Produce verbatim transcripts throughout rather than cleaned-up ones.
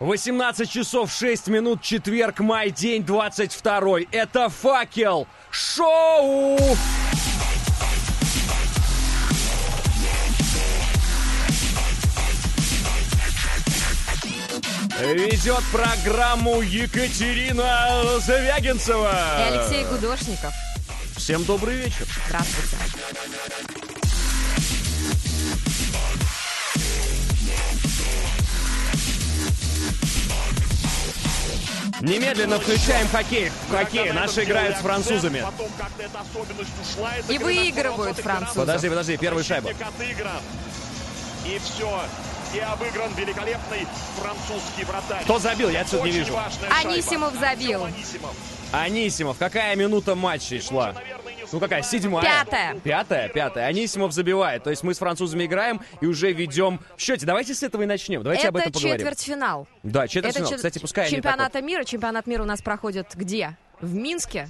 восемнадцать часов шесть минут, четверг, май, день двадцать второй. Это «Факел» шоу! Ведет программу Екатерина Завягинцева и Алексей Гудошников. Всем добрый вечер. Здравствуйте. Немедленно включаем хоккей. В хоккей. Наши играют с французами. И выигрывают французы. Подожди, подожди, первую шайбу. И все. И обыгран великолепный французский вратарь. Кто забил? Я отсюда не вижу. Анисимов забил. Анисимов. Какая минута матча шла? Ну какая? Седьмая? Пятая. Пятая? Пятая. Анисимов забивает. То есть мы с французами играем и уже ведем в счете. Давайте с этого и начнем. Давайте Это об этом поговорим. четвертьфинал. Да, четвертьфинал. Это Кстати, пускай чемпионата мира. Чемпионат мира у нас проходит где? В Минске?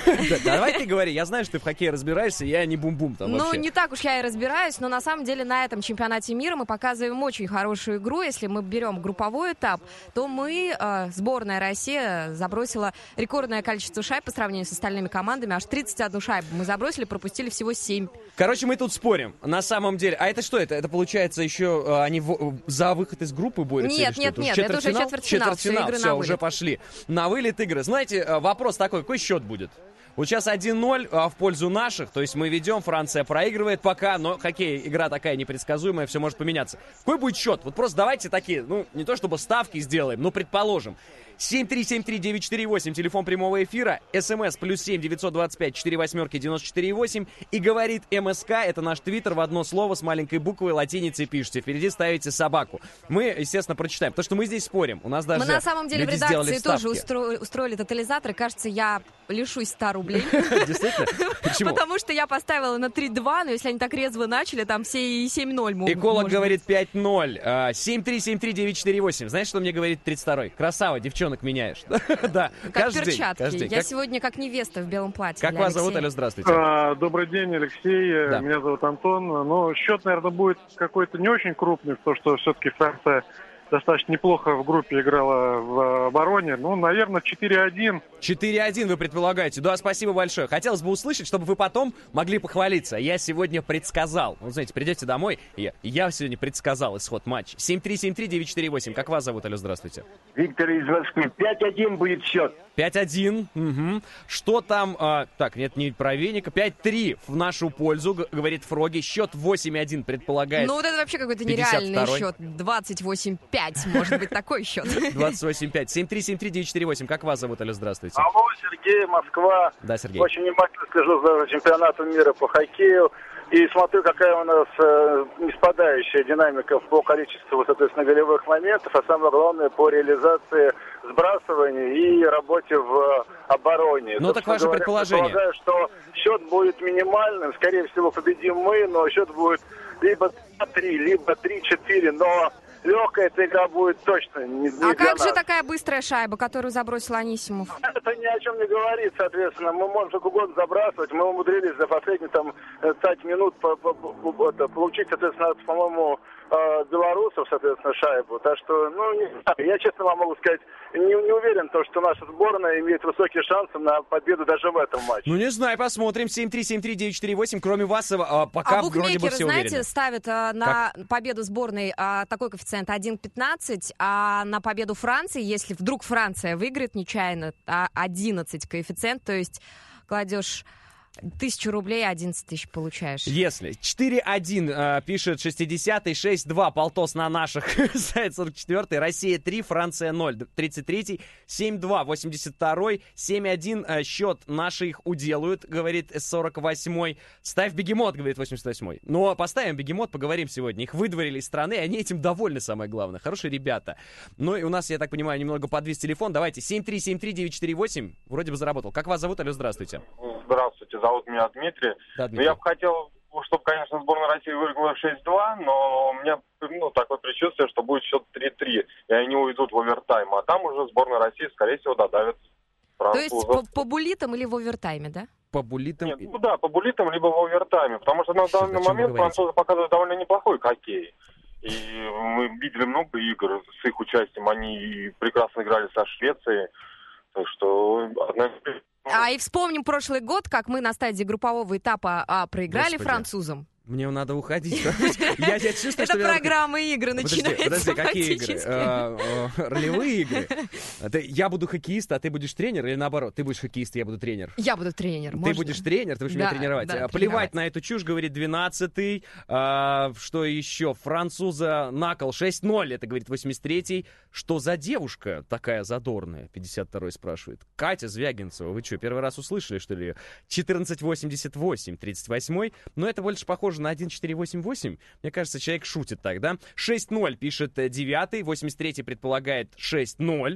Давай ты говори. Я знаю, что ты в хоккее разбираешься, я не бум-бум там вообще. Ну, не так уж я и разбираюсь, но на самом деле на этом чемпионате мира мы показываем очень хорошую игру. Если мы берем групповой этап, то мы, э, сборная России, забросила рекордное количество шайб по сравнению с остальными командами. Аж тридцать одну шайбу мы забросили, пропустили всего семь. Короче, мы тут спорим. На самом деле. А это что это? Это получается еще э, они в, за выход из группы борются? Нет, нет, нет. Это уже четвертьфинал. Все игры все, на уже вылет. пошли. На вылет игры. Знаете, э, вопрос такой, какой счет будет? Вот сейчас один ноль а, в пользу наших, то есть мы ведем, Франция проигрывает пока, но хоккей, игра такая непредсказуемая, все может поменяться. Какой будет счет? Вот просто давайте такие, ну, не то чтобы ставки сделаем, но предположим. семь три семь три девять четыре восемь, телефон прямого эфира, смс плюс семь девятьсот двадцать пять четыре восьмерки девяносто четыре восемь, и говорит МСК, это наш твиттер, в одно слово с маленькой буквой латиницей пишите, впереди ставите собаку. Мы, естественно, прочитаем, потому что мы здесь спорим, у нас даже мы на самом деле в люди сделали редакции ставки. тоже устро... устроили тотализатор, и кажется, я лишусь ста рублей. Действительно? Почему? Потому что я поставила на три-два, но если они так резво начали, там все и семь-ноль могут. Эколог говорит пять ноль. семь три семь три девять четыре восемь. Знаешь, что мне говорит тридцать второй? Красава, девчонок меняешь. Да, как перчатки. Я сегодня как невеста в белом платье. Как вас зовут, Алло, здравствуйте. Добрый день, Алексей. Меня зовут Антон. Ну, счет, наверное, будет какой-то не очень крупный, потому что все-таки Франция достаточно неплохо в группе играла в обороне. Ну, наверное, четыре один. четыре один вы предполагаете. Да, спасибо большое. Хотелось бы услышать, чтобы вы потом могли похвалиться. Я сегодня предсказал. Вот, знаете, придете домой, и я, я сегодня предсказал исход матча. семь три семь три девять четыре восемь. Как вас зовут, Алло, здравствуйте. Виктор из Москвы. пять один будет счет. пять один. Угу. Что там? А, так, нет, не про веника. пять три в нашу пользу, г- говорит Фроги. Счет восемь один предполагает. Ну, вот это вообще какой-то пятьдесят нереальный второй. счет. двадцать восемь пять. Может быть, такой счет. двадцать восемь пять. семь три семь три девять четыре восемь. Как вас зовут, Алло, здравствуйте. Алло, Сергей, Москва. Да, Сергей. Очень внимательно слежу за чемпионатом мира по хоккею. И смотрю, какая у нас э, неспадающая динамика по количеству, соответственно, голевых моментов, а самое главное, по реализации сбрасывания и работе в обороне. Ну, так ваше предположение. Я предполагаю, что счет будет минимальным. Скорее всего, победим мы, но счет будет либо два-три, либо три-четыре, но легкая эта игра будет точно не, не А для как нас. же такая быстрая шайба, которую забросил Анисимов? Это ни о чем не говорит, соответственно. Мы можем как угодно забрасывать. Мы умудрились за последние там пять минут по, по, по, это, получить, соответственно, от, по-моему, э, белорусов, соответственно, шайбу. Так что, ну, не знаю. Я, честно вам могу сказать, не, не уверен, то, что наша сборная имеет высокие шансы на победу даже в этом матче. Ну, не знаю, посмотрим. семь три семь три девять четыре восемь. Кроме вас, а, пока А вроде бы букмекеры, все знаете, уверены. ставят а, на победу сборной а, такой коэффициент один пятнадцать, а на победу Франции, если вдруг Франция выиграет нечаянно, а одиннадцать коэффициент, то есть кладешь тысячу рублей, одиннадцать тысяч получаешь. Если. четыре один э, пишет шестидесятый, шесть два полтос на наших, сайт сорок четвёртый, Россия три, Франция ноль, тридцать третий, семь два, восемьдесят второй, семь один э, счет наши их уделают, говорит сорок восьмой. Ставь бегемот, говорит восемьдесят восьмой. Но поставим бегемот, поговорим сегодня. Их выдворили из страны, они этим довольны, самое главное. Хорошие ребята. Ну и у нас, я так понимаю, немного подвис телефон. Давайте, семь три семь три девять четыре восемь, вроде бы заработал. Как вас зовут? Алло, здравствуйте. Здравствуйте, зовут меня Дмитрий. Да, Ну, я бы хотел, чтобы, конечно, сборная России выиграла шесть два, но у меня ну, такое предчувствие, что будет счет три-три, и они уйдут в овертайм. А там уже сборная России, скорее всего, додавит французов. То есть по, по буллитам или в овертайме, да? По буллитам? Нет, ну да, по буллитам, либо в овертайме. Потому что на данный Зачем вы момент говорите? французы показывают довольно неплохой хоккей. И мы видели много игр с их участием. Они прекрасно играли со Швецией. Так что... Одна... А и вспомним прошлый год, как мы на стадии группового этапа А проиграли Господи. французам. Мне надо уходить. Я, я чувствую, Это что программа я... игры начинается. Подожди, подожди, какие игры? А, а, ролевые игры? Ты, я буду хоккеист, а ты будешь тренер, или наоборот? Ты будешь хоккеист, я буду тренер. Я буду тренер. Ты можно? будешь тренер, ты будешь да, меня тренировать. Да, Плевать тренировать. На эту чушь, говорит двенадцатый. А, что еще? Француза накол шесть ноль, это говорит восемьдесят третий. Что за девушка такая задорная? пятьдесят второй спрашивает. Катя Звягинцева, вы что, первый раз услышали, что ли? четырнадцать восемьдесят восемь, тридцать восьмой. Но это больше похоже на один четыре восемь восемь. Мне кажется, человек шутит так, да? шесть ноль пишет девятый, восемьдесят третий предполагает шесть ноль.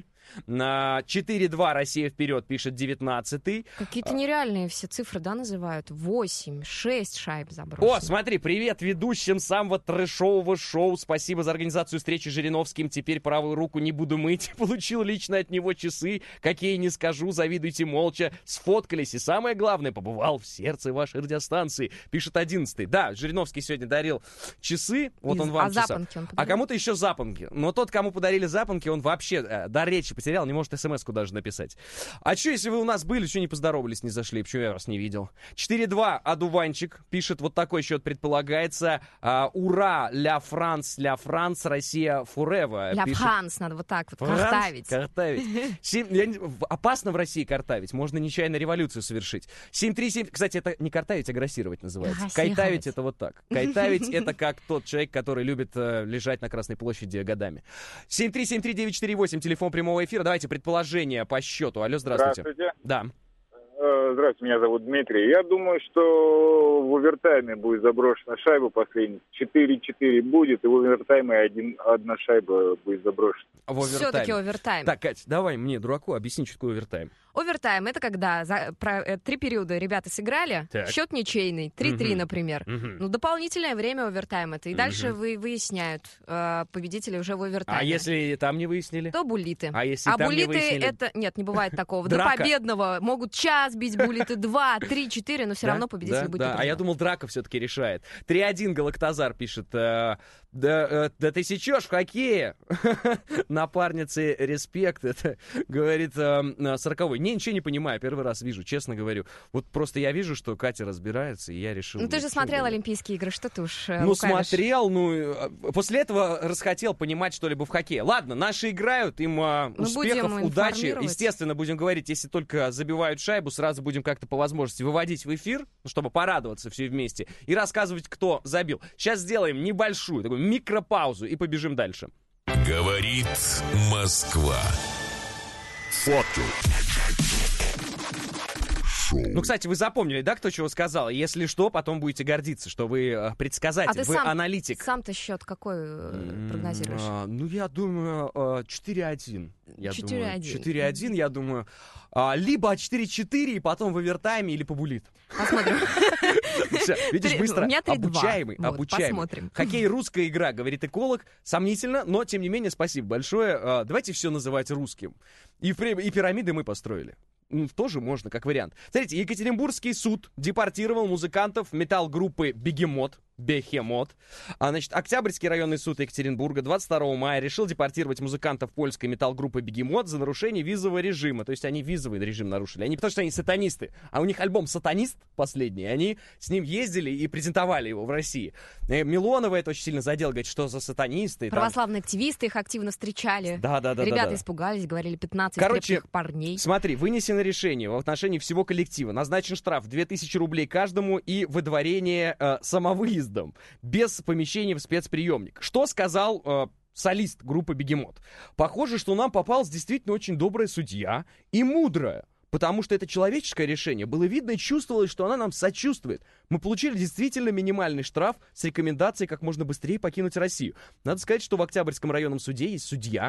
На четыре два Россия вперед пишет девятнадцатый. Какие-то нереальные все цифры, да, называют? восемь, шесть шайб заброшено. О, смотри, привет ведущим самого трэшового шоу. Спасибо за организацию встречи с Жириновским. Теперь правую руку не буду мыть. Получил лично от него часы. Какие не скажу, завидуйте молча. Сфоткались. И самое главное, побывал в сердце вашей радиостанции. Пишет одиннадцатый. Да, Жириновский сегодня дарил часы. Вот Из... он вам а часа. запонки он А кому-то еще запонки. Но тот, кому подарили запонки, он вообще э, до речи потерял, не может смс-ку даже написать. А что, если вы у нас были, что не поздоровались, не зашли? Почему я вас не видел? четыре два Адуванчик пишет, вот такой счет предполагается. А, ура, ля Франс, ля Франс, Россия фурева. Ля пишет... Франс, надо вот так вот Франс? картавить. Картавить. семь... Я... Опасно в России картавить, можно нечаянно революцию совершить. семь три семь, кстати, это не картавить, а грассировать называется. Грассировать. Кайтавить это вот так. Кайтавить это как тот человек, который любит э, лежать на Красной площади годами. семь три семь три девять четыре восемь, телефон прямого эфира. Давайте предположение по счету. Алло, здравствуйте. Здравствуйте. Да. Здравствуйте, меня зовут Дмитрий. Я думаю, что в овертайме будет заброшена шайба последняя. четыре четыре будет, и в овертайме один, одна шайба будет заброшена. В овертайме. Все-таки овертайм. Так, Кать, давай мне, дураку, объясни, что такое овертайм. Овертайм — это когда за, про, э, три периода ребята сыграли, так. Счет ничейный, три три, угу. например. Угу. Ну, дополнительное время овертайм это. И угу. дальше вы, выясняют э, победителя уже в овертайме. А если там не выяснили? То буллиты. А если а там буллиты не выяснили? Это... Нет, не бывает такого. До победного могут час бить буллиты, два, три, четыре, но все равно победитель будет да. А я думал, драка все-таки решает. три один Галактазар пишет. Да, да ты сечешь в хоккее. Напарнице респект. Это говорит сороковой. Не, ничего не понимаю, первый раз вижу, честно говорю. Вот просто я вижу, что Катя разбирается, и я решил... Ну ты же смотрел говорю. Олимпийские игры, что ты уж э, Ну лукавишь? смотрел, ну... После этого расхотел понимать что-либо в хоккее. Ладно, наши играют, им э, успехов, удачи. Естественно, будем говорить, если только забивают шайбу, сразу будем как-то по возможности выводить в эфир, чтобы порадоваться все вместе, и рассказывать, кто забил. Сейчас сделаем небольшую, такую микропаузу, и побежим дальше. Говорит Москва. Фото. Ну, кстати, вы запомнили, да, кто чего сказал? Если что, потом будете гордиться, что вы э, предсказатель, а ты вы сам, аналитик. Сам-то счет какой э, прогнозируешь? А, ну, я думаю, э, четыре один. четыре один. четыре один, я думаю. А, либо четыре четыре, и потом в овертайме, или побулит. Посмотрим. Видишь, быстро. Обучаемый, обучаемый. Посмотрим. Хоккей — русская игра, говорит эколог. Сомнительно, но, тем не менее, спасибо большое. Давайте все называть русским. И пирамиды мы построили. Тоже можно, как вариант. Смотрите, Екатеринбургский суд депортировал музыкантов металл-группы «Бегемот». Бехемот. А, значит, Октябрьский районный суд Екатеринбурга двадцать второго мая решил депортировать музыкантов польской металл-группы «Бегемот» за нарушение визового режима. То есть они визовый режим нарушили. Они потому что они сатанисты. А у них альбом «Сатанист» последний. Они с ним ездили и презентовали его в России. Милонова это очень сильно задел. Говорит, что за сатанисты. Православные там... активисты их активно встречали. Да, да, да. Ребята да, да. испугались, говорили пятнадцать Короче, крепких парней. Смотри, вынесено решение в отношении всего коллектива. Назначен штраф две тысячи рублей каждому и выдворение э, самовыездом. Без помещения в спецприемник. Что сказал э, солист группы «Бегемот»? Похоже, что нам попалась действительно очень добрая судья и мудрая. Потому что это человеческое решение. Было видно и чувствовалось, что она нам сочувствует. Мы получили действительно минимальный штраф с рекомендацией как можно быстрее покинуть Россию. Надо сказать, что в Октябрьском районном суде есть судья,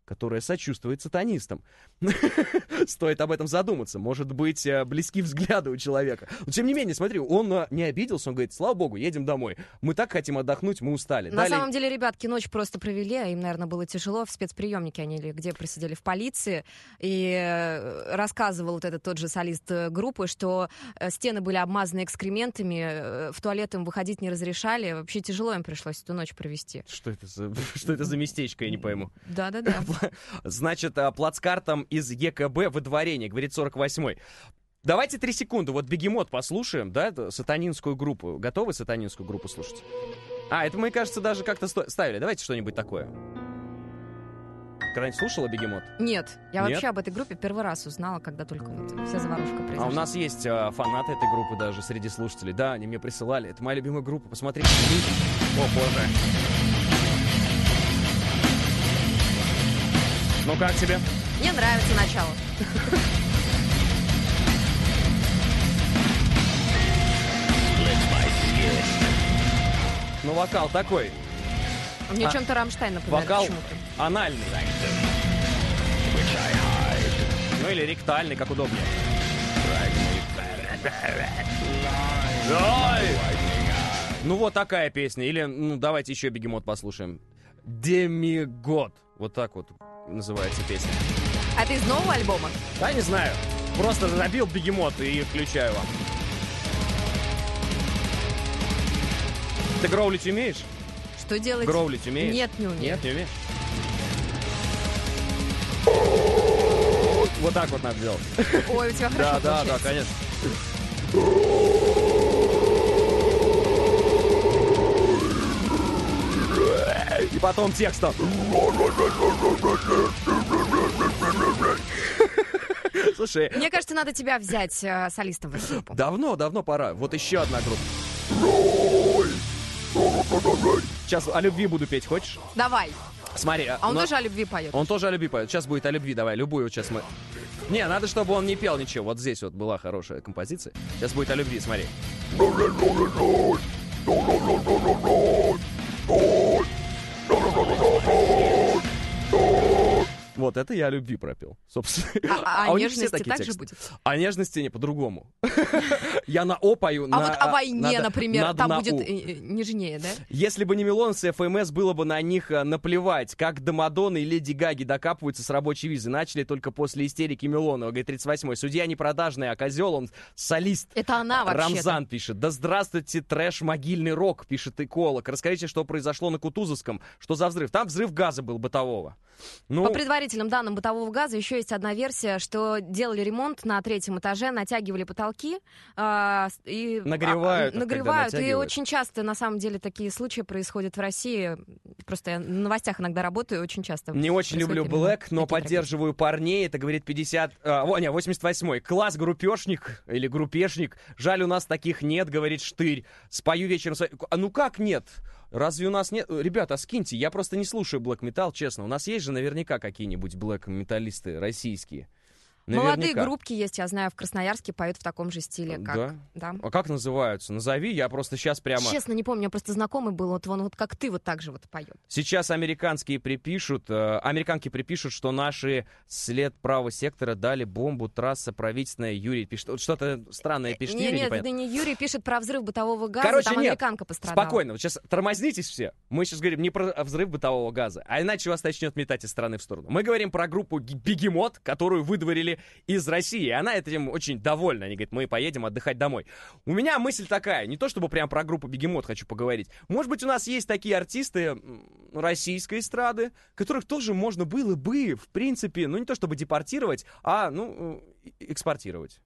которая сочувствует сатанистам. Стоит об этом задуматься. Может быть, близки взгляды у человека. Но, тем не менее, смотри, он не обиделся, он говорит, слава богу, едем домой. Мы так хотим отдохнуть, мы устали. На Далее... самом деле, ребятки ночь просто провели, а им, наверное, было тяжело. В спецприемнике они или где присидели в полиции. И рассказывал вот этот тот же солист группы, что стены были обмазаны экскрементами, в туалет им выходить не разрешали. Вообще тяжело им пришлось эту ночь провести. Что это за, что это за местечко, я не пойму. Да-да-да. Значит, плацкартом из ЕКБ выдворение, говорит сорок восьмой. Давайте три секунды, вот «Бегемот» послушаем, да, сатанинскую группу. Готовы сатанинскую группу слушать? А, это мы, кажется, даже как-то сто... ставили. Давайте что-нибудь такое. Когда-нибудь слушала «Бегемот»? Нет, я Нет? вообще об этой группе первый раз узнала, когда только вот вся заварушка произошла. А у нас есть а, фанаты этой группы даже среди слушателей. Да, они мне присылали. Это моя любимая группа. Посмотрите. О, боже. Ну как тебе? Мне нравится начало. Ну, вокал такой. Мне а, чем-то Рамштайн напоминает. Вокал почему-то. анальный. Ну или ректальный, как удобнее. Ну вот такая песня. Или, ну давайте еще «Бегемот» послушаем. «Демигод». Вот так вот называется песня. А это из нового альбома? Да, не знаю. Просто забил «Бегемот» и включаю вам. Ты гроулить умеешь? Что делать? Гроулить умеешь? Нет, не умею. Нет, не умеешь? Вот так вот надо делать. Ой, у тебя хорошо Да, получается. да, да, конечно. И потом текстом. Слушай. Мне кажется, надо тебя взять э, солистом в эту группу. Давно, давно пора. Вот еще одна группа. Сейчас о любви буду петь, хочешь? Давай. Смотри. А он нас... тоже о любви поет? Он тоже о любви поет. Сейчас будет о любви, давай, любую сейчас мы... Не, надо, чтобы он не пел ничего. Вот здесь вот была хорошая композиция. Сейчас будет о любви, смотри. Вот это я о любви пропел, собственно. А, а, а о нежности так же будет? О нежности не по-другому. Я на О пою. А на, вот о войне, надо, например, надо там на будет У. нежнее, да? Если бы не Милонс и эф эм эс, было бы на них наплевать. Как до Мадонны и Леди Гаги докапываются с рабочей визы. Начали только после истерики Милонова, говорит тридцать восьмой. Судья не продажный, а козел, он солист. Это она вообще-то. Рамзан пишет. Да здравствуйте, трэш, могильный рок, пишет эколог. Расскажите, что произошло на Кутузовском. Что за взрыв? Там взрыв газа был бытового. Ну... По предварительным данным бытового газа еще есть одна версия, что делали ремонт на третьем этаже, натягивали потолки э, и нагревают, а, нагревают. И очень часто, на самом деле, такие случаи происходят в России. Просто я на новостях иногда работаю, очень часто. Не очень люблю Блэк, но поддерживаю парней. Это говорит пятьдесят... А, о, не, восемьдесят восьмой. Класс группешник или группешник. Жаль, у нас таких нет, говорит Штырь. Спою вечером... А ну как нет? Разве у нас нет... Ребята, скиньте, я просто не слушаю блэк-металл, честно. У нас есть же наверняка какие-нибудь блэк-металлисты российские. Наверняка. Молодые группки есть, я знаю, в Красноярске поют в таком же стиле, как... Да? Да. А как называются? Назови, я просто сейчас прямо... Честно, не помню, у меня просто знакомый был, вот он вот как ты вот так же вот поет. Сейчас американские припишут, э, американки припишут, что наши след правого сектора дали бомбу, трасса правительственная, Юрий пишет. Вот что-то странное пишет не, Юрий, Нет, непонятно. не Юрий пишет про взрыв бытового газа, Короче, там нет, американка пострадала. Спокойно, вот сейчас тормознитесь все. Мы сейчас говорим не про взрыв бытового газа, а иначе вас начнет метать из стороны в сторону. Мы говорим про группу «Бегемот», которую выдворили из России. И она этим очень довольна. Они говорят, мы поедем отдыхать домой. У меня мысль такая, не то чтобы прям про группу «Бегемот» хочу поговорить. Может быть, у нас есть такие артисты российской эстрады, которых тоже можно было бы, в принципе, ну не то чтобы депортировать, а, ну, экспортировать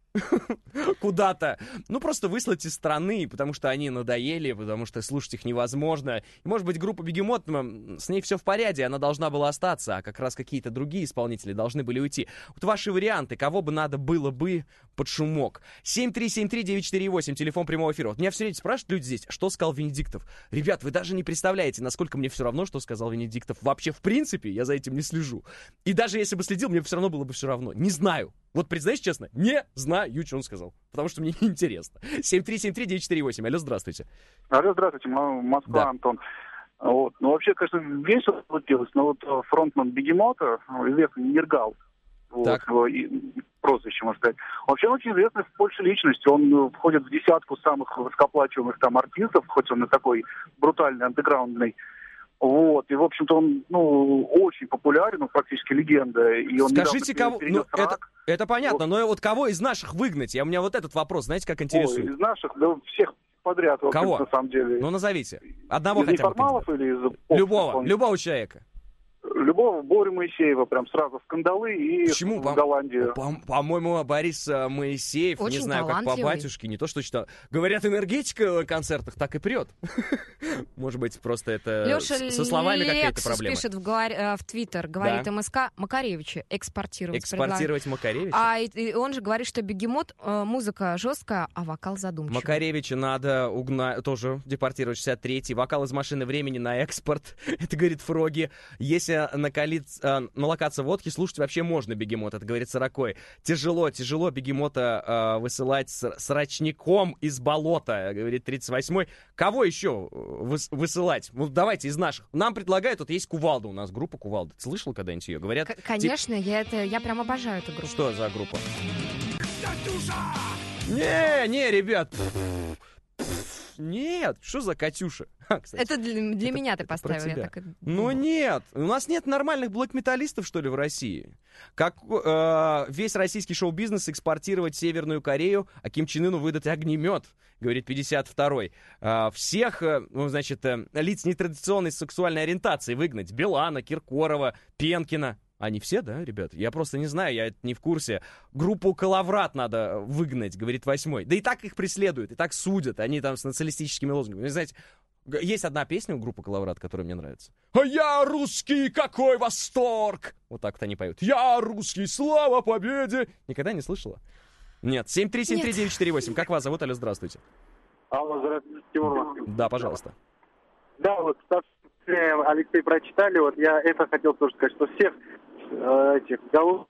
куда-то. Ну, просто выслать из страны, потому что они надоели, потому что слушать их невозможно. И, может быть, группа «Бегемот», с ней все в порядке, она должна была остаться, а как раз какие-то другие исполнители должны были уйти. Вот ваши варианты, кого бы надо было бы под шумок. семь три семь три девять четыре восемь, телефон прямого эфира. Вот меня все время спрашивают люди здесь, что сказал Венедиктов. Ребят, вы даже не представляете, насколько мне все равно, что сказал Венедиктов. Вообще, в принципе, я за этим не слежу. И даже если бы следил, мне все равно было бы все равно. Не знаю. Вот признаюсь честно, не знаю, что он сказал. Потому что мне неинтересно. семь три семь три девять четыре восемь. Алло, здравствуйте. Алло, здравствуйте. Москва, да. Антон. Вот. Ну, вообще, конечно, весело получилось, но вот фронтман Бегемота, известный Нергал, вот, его прозвище, можно сказать, вообще он очень известный в Польше личность. Он входит в десятку самых высокооплачиваемых там артистов, хоть он и такой брутальный, андеграундный. Вот, и, в общем-то, он, ну, очень популярен, он практически легенда. И он Скажите, кого... Ну, это, это понятно, вот. Но вот кого из наших выгнать? Я, у меня вот этот вопрос, знаете, как интересует. Ой, из наших, да всех подряд. Кого? На самом деле. Ну, назовите. Одного из хотя бы. Из неформалов или из... Любого, он... любого человека. Любого Борю Моисеева, прям сразу в скандалы и Почему? в Голландию. По- по-моему, Борис Моисеев, очень не знаю, как по батюшке, не то что читал. Говорят, энергетика в концертах так и прет. Может быть, просто это Леша со словами какая-то проблема. пишет в, говор... в Твиттер, говорит, да. МСК Макаревича экспортировать. Экспортировать Макаревича? А и, и он же говорит, что Бегемот, э, музыка жесткая, а вокал задумчивый. Макаревича надо угна... тоже депортировать, шестьдесят третий. Вокал из «Машины времени» на экспорт. Это говорит Фроги. Если накалить, э, налокаться водки, слушать вообще можно Бегемот, это говорит Сорокой. Тяжело, тяжело Бегемота э, высылать с, с рачником из болота, говорит тридцать восьмой. Кого еще выс, высылать? Ну, давайте из наших. Нам предлагают, вот есть Кувалда у нас, группа Кувалда. Ты слышал когда-нибудь ее? Говорят... К- конечно, тип... я, это, я прям обожаю эту группу. Что за группа? Не, не, ребят. Нет, что за Катюша? А, кстати, это для, для это, меня ты поставил. Я так... Ну нет, у нас нет нормальных блэк-металлистов, что ли, в России. Как э, весь российский шоу-бизнес экспортировать в Северную Корею, а Ким Чен Ыну выдать огнемет, говорит пятьдесят второй. Э, всех, э, ну, значит, э, лиц нетрадиционной сексуальной ориентации выгнать. Билана, Киркорова, Пенкина. Они все, да, ребят? Я просто не знаю, я не в курсе. Группу «Коловрат» надо выгнать, говорит восьмой. Да и так их преследуют, и так судят. Они там с националистическими лозунгами. Вы знаете, есть одна песня у группы «Коловрат», которая мне нравится. «А я русский, какой восторг!» Вот так вот они поют. «Я русский, слава победе!» Никогда не слышала? Нет. семь три семь три девять четыре восемь. Как вас зовут? Алло, здравствуйте. Алло, здравствуйте, Тимур. Да, пожалуйста. Да, вот Алексей прочитали, вот я это хотел тоже сказать, что всех э, этих Галу...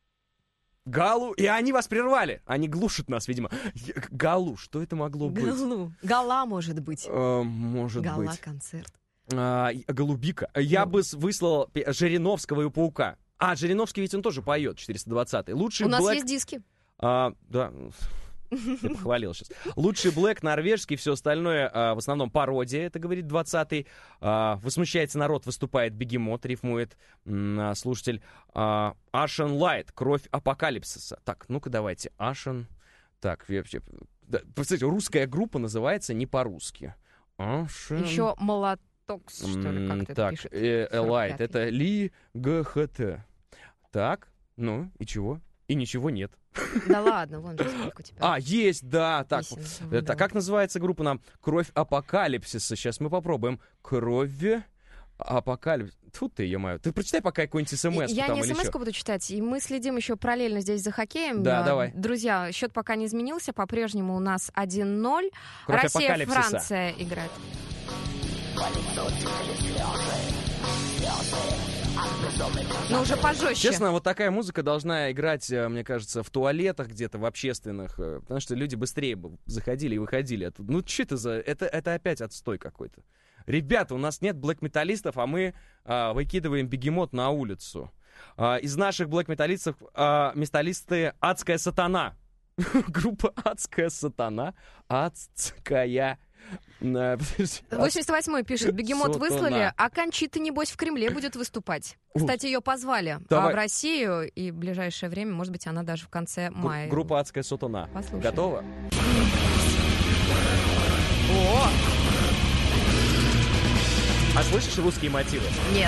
Галу, и они вас прервали. Они глушат нас, видимо. Галу, что это могло быть? Галу. Гала, может быть. Э, может Гала, быть. концерт. А, голубика. Я ну. бы выслал Жириновского и Паука. А, Жириновский ведь он тоже поет, четыреста двадцатый. Лучший У нас Black... есть диски. А, да, я похвалил сейчас. Лучший Блэк, норвежский, все остальное а, в основном пародия, это говорит двадцатый. А, возмущается народ, выступает Бегемот, рифмует м, слушатель. А, Ashen Light, кровь апокалипсиса. Так, ну-ка давайте, Ashen... Так, вообще... Да, кстати, русская группа называется не по-русски. Ashen... Еще Молотокс, что ли, как ты так, пишешь? Так, э, Light, это Ли Г Х Т. Так, ну, и чего? И ничего нет. Да ладно, вон же сколько у тебя. А, есть, да. Так, это, как называется группа нам? Кровь апокалипсиса. Сейчас мы попробуем. Кровь апокалипсиса. Тьфу ты, ё-моё. Ты прочитай пока какой-нибудь смс. Я там, не смс-ку буду читать. И мы следим еще параллельно здесь за хоккеем. Да, давай. Друзья, счет пока не изменился. По-прежнему у нас один ноль. Кровь Россия, апокалипсиса. Франция играет. Но уже пожестче. Честно, вот такая музыка должна играть, мне кажется, в туалетах где-то, в общественных, потому что люди быстрее бы заходили и выходили оттуда. Ну, что это за... Это, это опять отстой какой-то. Ребята, у нас нет блэк-металлистов, а мы а, выкидываем Бегемот на улицу. А, из наших блэк-металлистов а, металлисты «Адская сатана». Группа «Адская сатана». Адская... восемьдесят восьмой пишет, Бегемот выслали, а Кончита, небось, в Кремле будет выступать. Кстати, ее позвали а, в Россию, и в ближайшее время, может быть, она даже в конце мая. Группа «Адская сатана». Послушаем. Готова? О! А слышишь русские мотивы? Нет.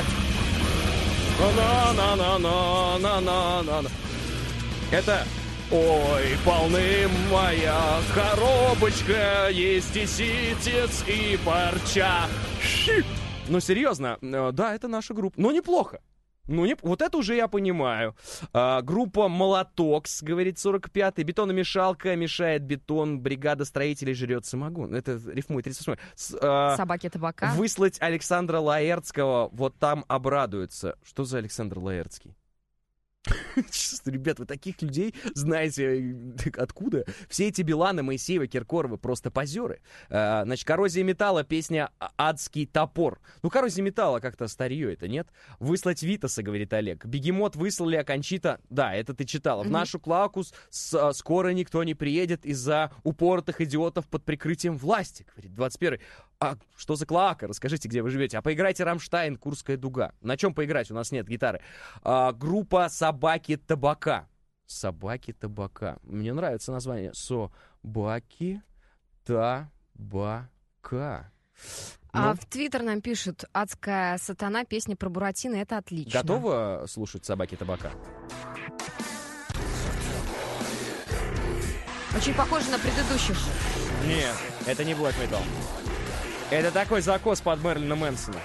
На-на-на-на-на-на-на-на. Это... Ой, полны моя коробочка, есть и ситец, и парча. Ши. Ну, серьезно, да, это наша группа. Ну, неплохо. Ну, не... вот это уже я понимаю. А, группа «Молотокс», говорит сорок пятый. Бетономешалка мешает бетон. Бригада строителей жрет самогон. Это рифмует тридцать восьмой. С, а... Собаки табака. Выслать Александра Лаэртского. Вот там обрадуются. Что за Александр Лаэртский? Ребят, вы таких людей знаете откуда? Все эти Биланы, Моисеева, Киркоровы просто позеры. А, значит, коррозия металла, песня «Адский топор». Ну, коррозия металла как-то старье это, нет? «Выслать Витаса», говорит Олег. «Бегемот выслали, а Кончита...» Да, это ты читала. «В нашу Клаку с, скоро никто не приедет из-за упоротых идиотов под прикрытием власти», говорит двадцать первый. А что за Клоака? Расскажите, где вы живете. А поиграйте «Рамштайн», «Курская дуга». На чем поиграть? У нас нет гитары. А, группа «Собаки табака». «Собаки табака». Мне нравится название. «Собаки табака». А Ну, в Твиттер нам пишут: «Адская сатана», песня про Буратино, это отлично. готова слушать «Собаки табака»? Очень похоже на предыдущих. Нет, это не Black Metal. Это такой закос под Мерлина Мэнсона.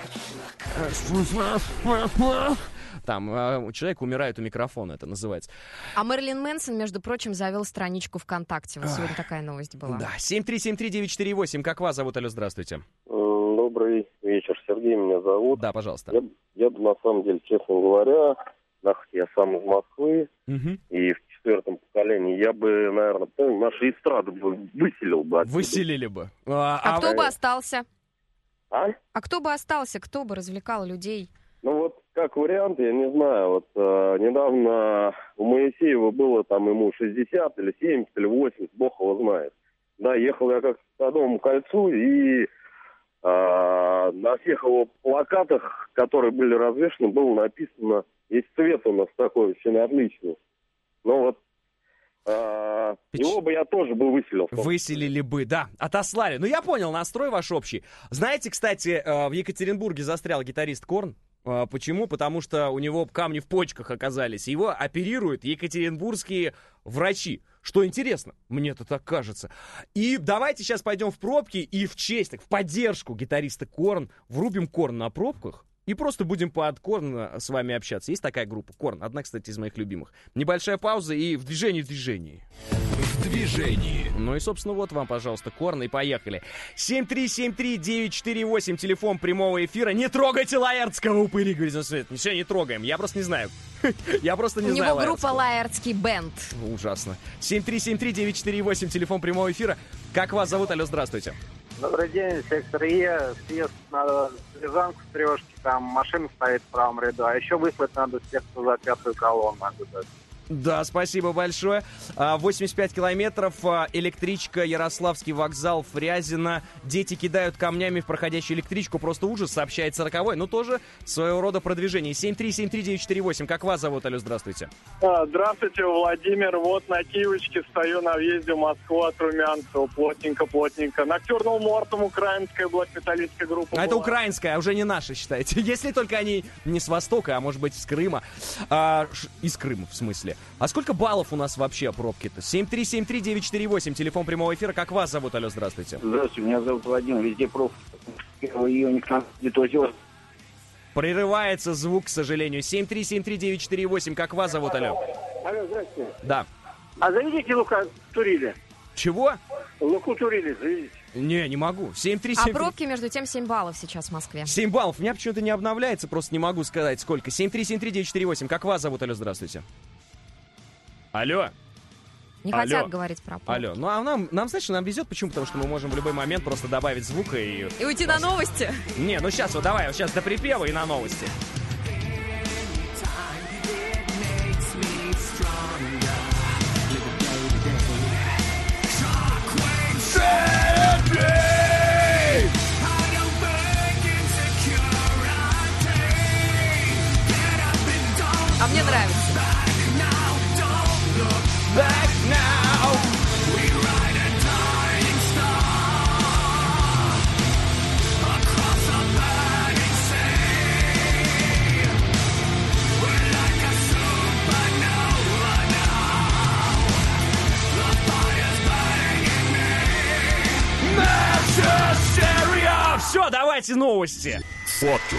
Там э, человек умирает у микрофона, это называется. А Мерлин Мэнсон, между прочим, завел страничку ВКонтакте. Вот сегодня такая новость была. Да, семь три семь три девять четыре восемь. Как вас зовут? Алло, здравствуйте. Добрый вечер, Сергей меня зовут. Да, пожалуйста. Я, я бы, на самом деле, честно говоря, я сам из Москвы, угу. и в четвертом поколении я бы, наверное, нашу эстраду бы выселил бы отсюда. Выселили бы. А, а, а кто а... бы остался? А? А кто бы остался? Кто бы развлекал людей? Ну вот, как вариант, я не знаю, вот э, недавно у Моисеева было там ему шестьдесят или семьдесят или восемьдесят, бог его знает. Да, ехал я как по Садовому кольцу, и э, на всех его плакатах, которые были развешаны, было написано: «Есть цвет у нас такой очень отличный». Ну вот, э, Печ... его бы я тоже бы выселил. Выселили бы, да, отослали. Ну я понял, настрой ваш общий. Знаете, кстати, э, в Екатеринбурге застрял гитарист Корн. Почему? Потому что у него камни в почках оказались. Его оперируют екатеринбургские врачи. Что интересно, мне-то так кажется. И давайте сейчас пойдем в пробки и в честь, так, в поддержку гитариста Корн врубим Корн на пробках. И просто будем под Корн с вами общаться. Есть такая группа Корн, одна, кстати, из моих любимых. Небольшая пауза и в движении, в движении. В движении. Ну и, собственно, вот вам, пожалуйста, Корн, и поехали. семь три семь три девять четыре восемь, телефон прямого эфира. Не трогайте Лаэртского, упыри, говорит, ну, Свет. Ничего не трогаем, я просто не знаю. Я просто не У знаю него группа Лаэртский бенд. Ужасно. семь три семь три девять четыре восемь, телефон прямого эфира. Как вас зовут? Алло, здравствуйте. Добрый день, сектор Е. Съезд на Рязанку с трешки, там машина стоит в правом ряду, а еще выслать надо всех, кто за пятую колонну. Да, спасибо большое. восемьдесят пять километров, электричка, Ярославский вокзал, Фрязино. Дети кидают камнями в проходящую электричку. Просто ужас, сообщает сороковой. Ну, тоже своего рода продвижение. семь три семь три девять четыре восемь. Как вас зовут? Алло, здравствуйте. А, здравствуйте, Владимир. Вот на Киевочке стою на въезде в Москву от Румянцева. Плотненько-плотненько. Ноктюрнал Мортом, украинская блэк-металлическая группа. А это украинская, а уже не наша, считаете. Если только они не с Востока, а может быть с Крыма. А, ш... Из Крыма, в смысле. А сколько баллов у нас вообще пробки-то? семь три семь три девять четыре восемь, телефон прямого эфира. Как вас зовут? Алло, здравствуйте. Здравствуйте, меня зовут Владимир. Везде пробки. первого июня к нам где-то озер. Прерывается звук, к сожалению. семь три семь три девять четыре восемь. Как вас зовут? Алло. Алло, здравствуйте. Да. А заведите Лука Турили. Чего? Луку Турили заведите. Не, не могу. семь три семь три. А пробки, между тем, семь баллов сейчас в Москве. семь баллов. У меня почему-то не обновляется, просто не могу сказать сколько. семь три семь три девять четыре восемь. Как вас зовут? Алло, здравствуйте. Алло. Не Алло. хотят говорить про пробки. Алло. Ну, а нам, нам, знаешь, нам везет. Почему? Потому что мы можем в любой момент просто добавить звука и... И уйти на новости. Не, ну сейчас вот давай, вот сейчас до припева и на новости. А мне нравится. Back now. We ride a dying star across a burning sea. We're like a supernova now. The fire's burning in me. Manchester. Все, давайте новости. Фото.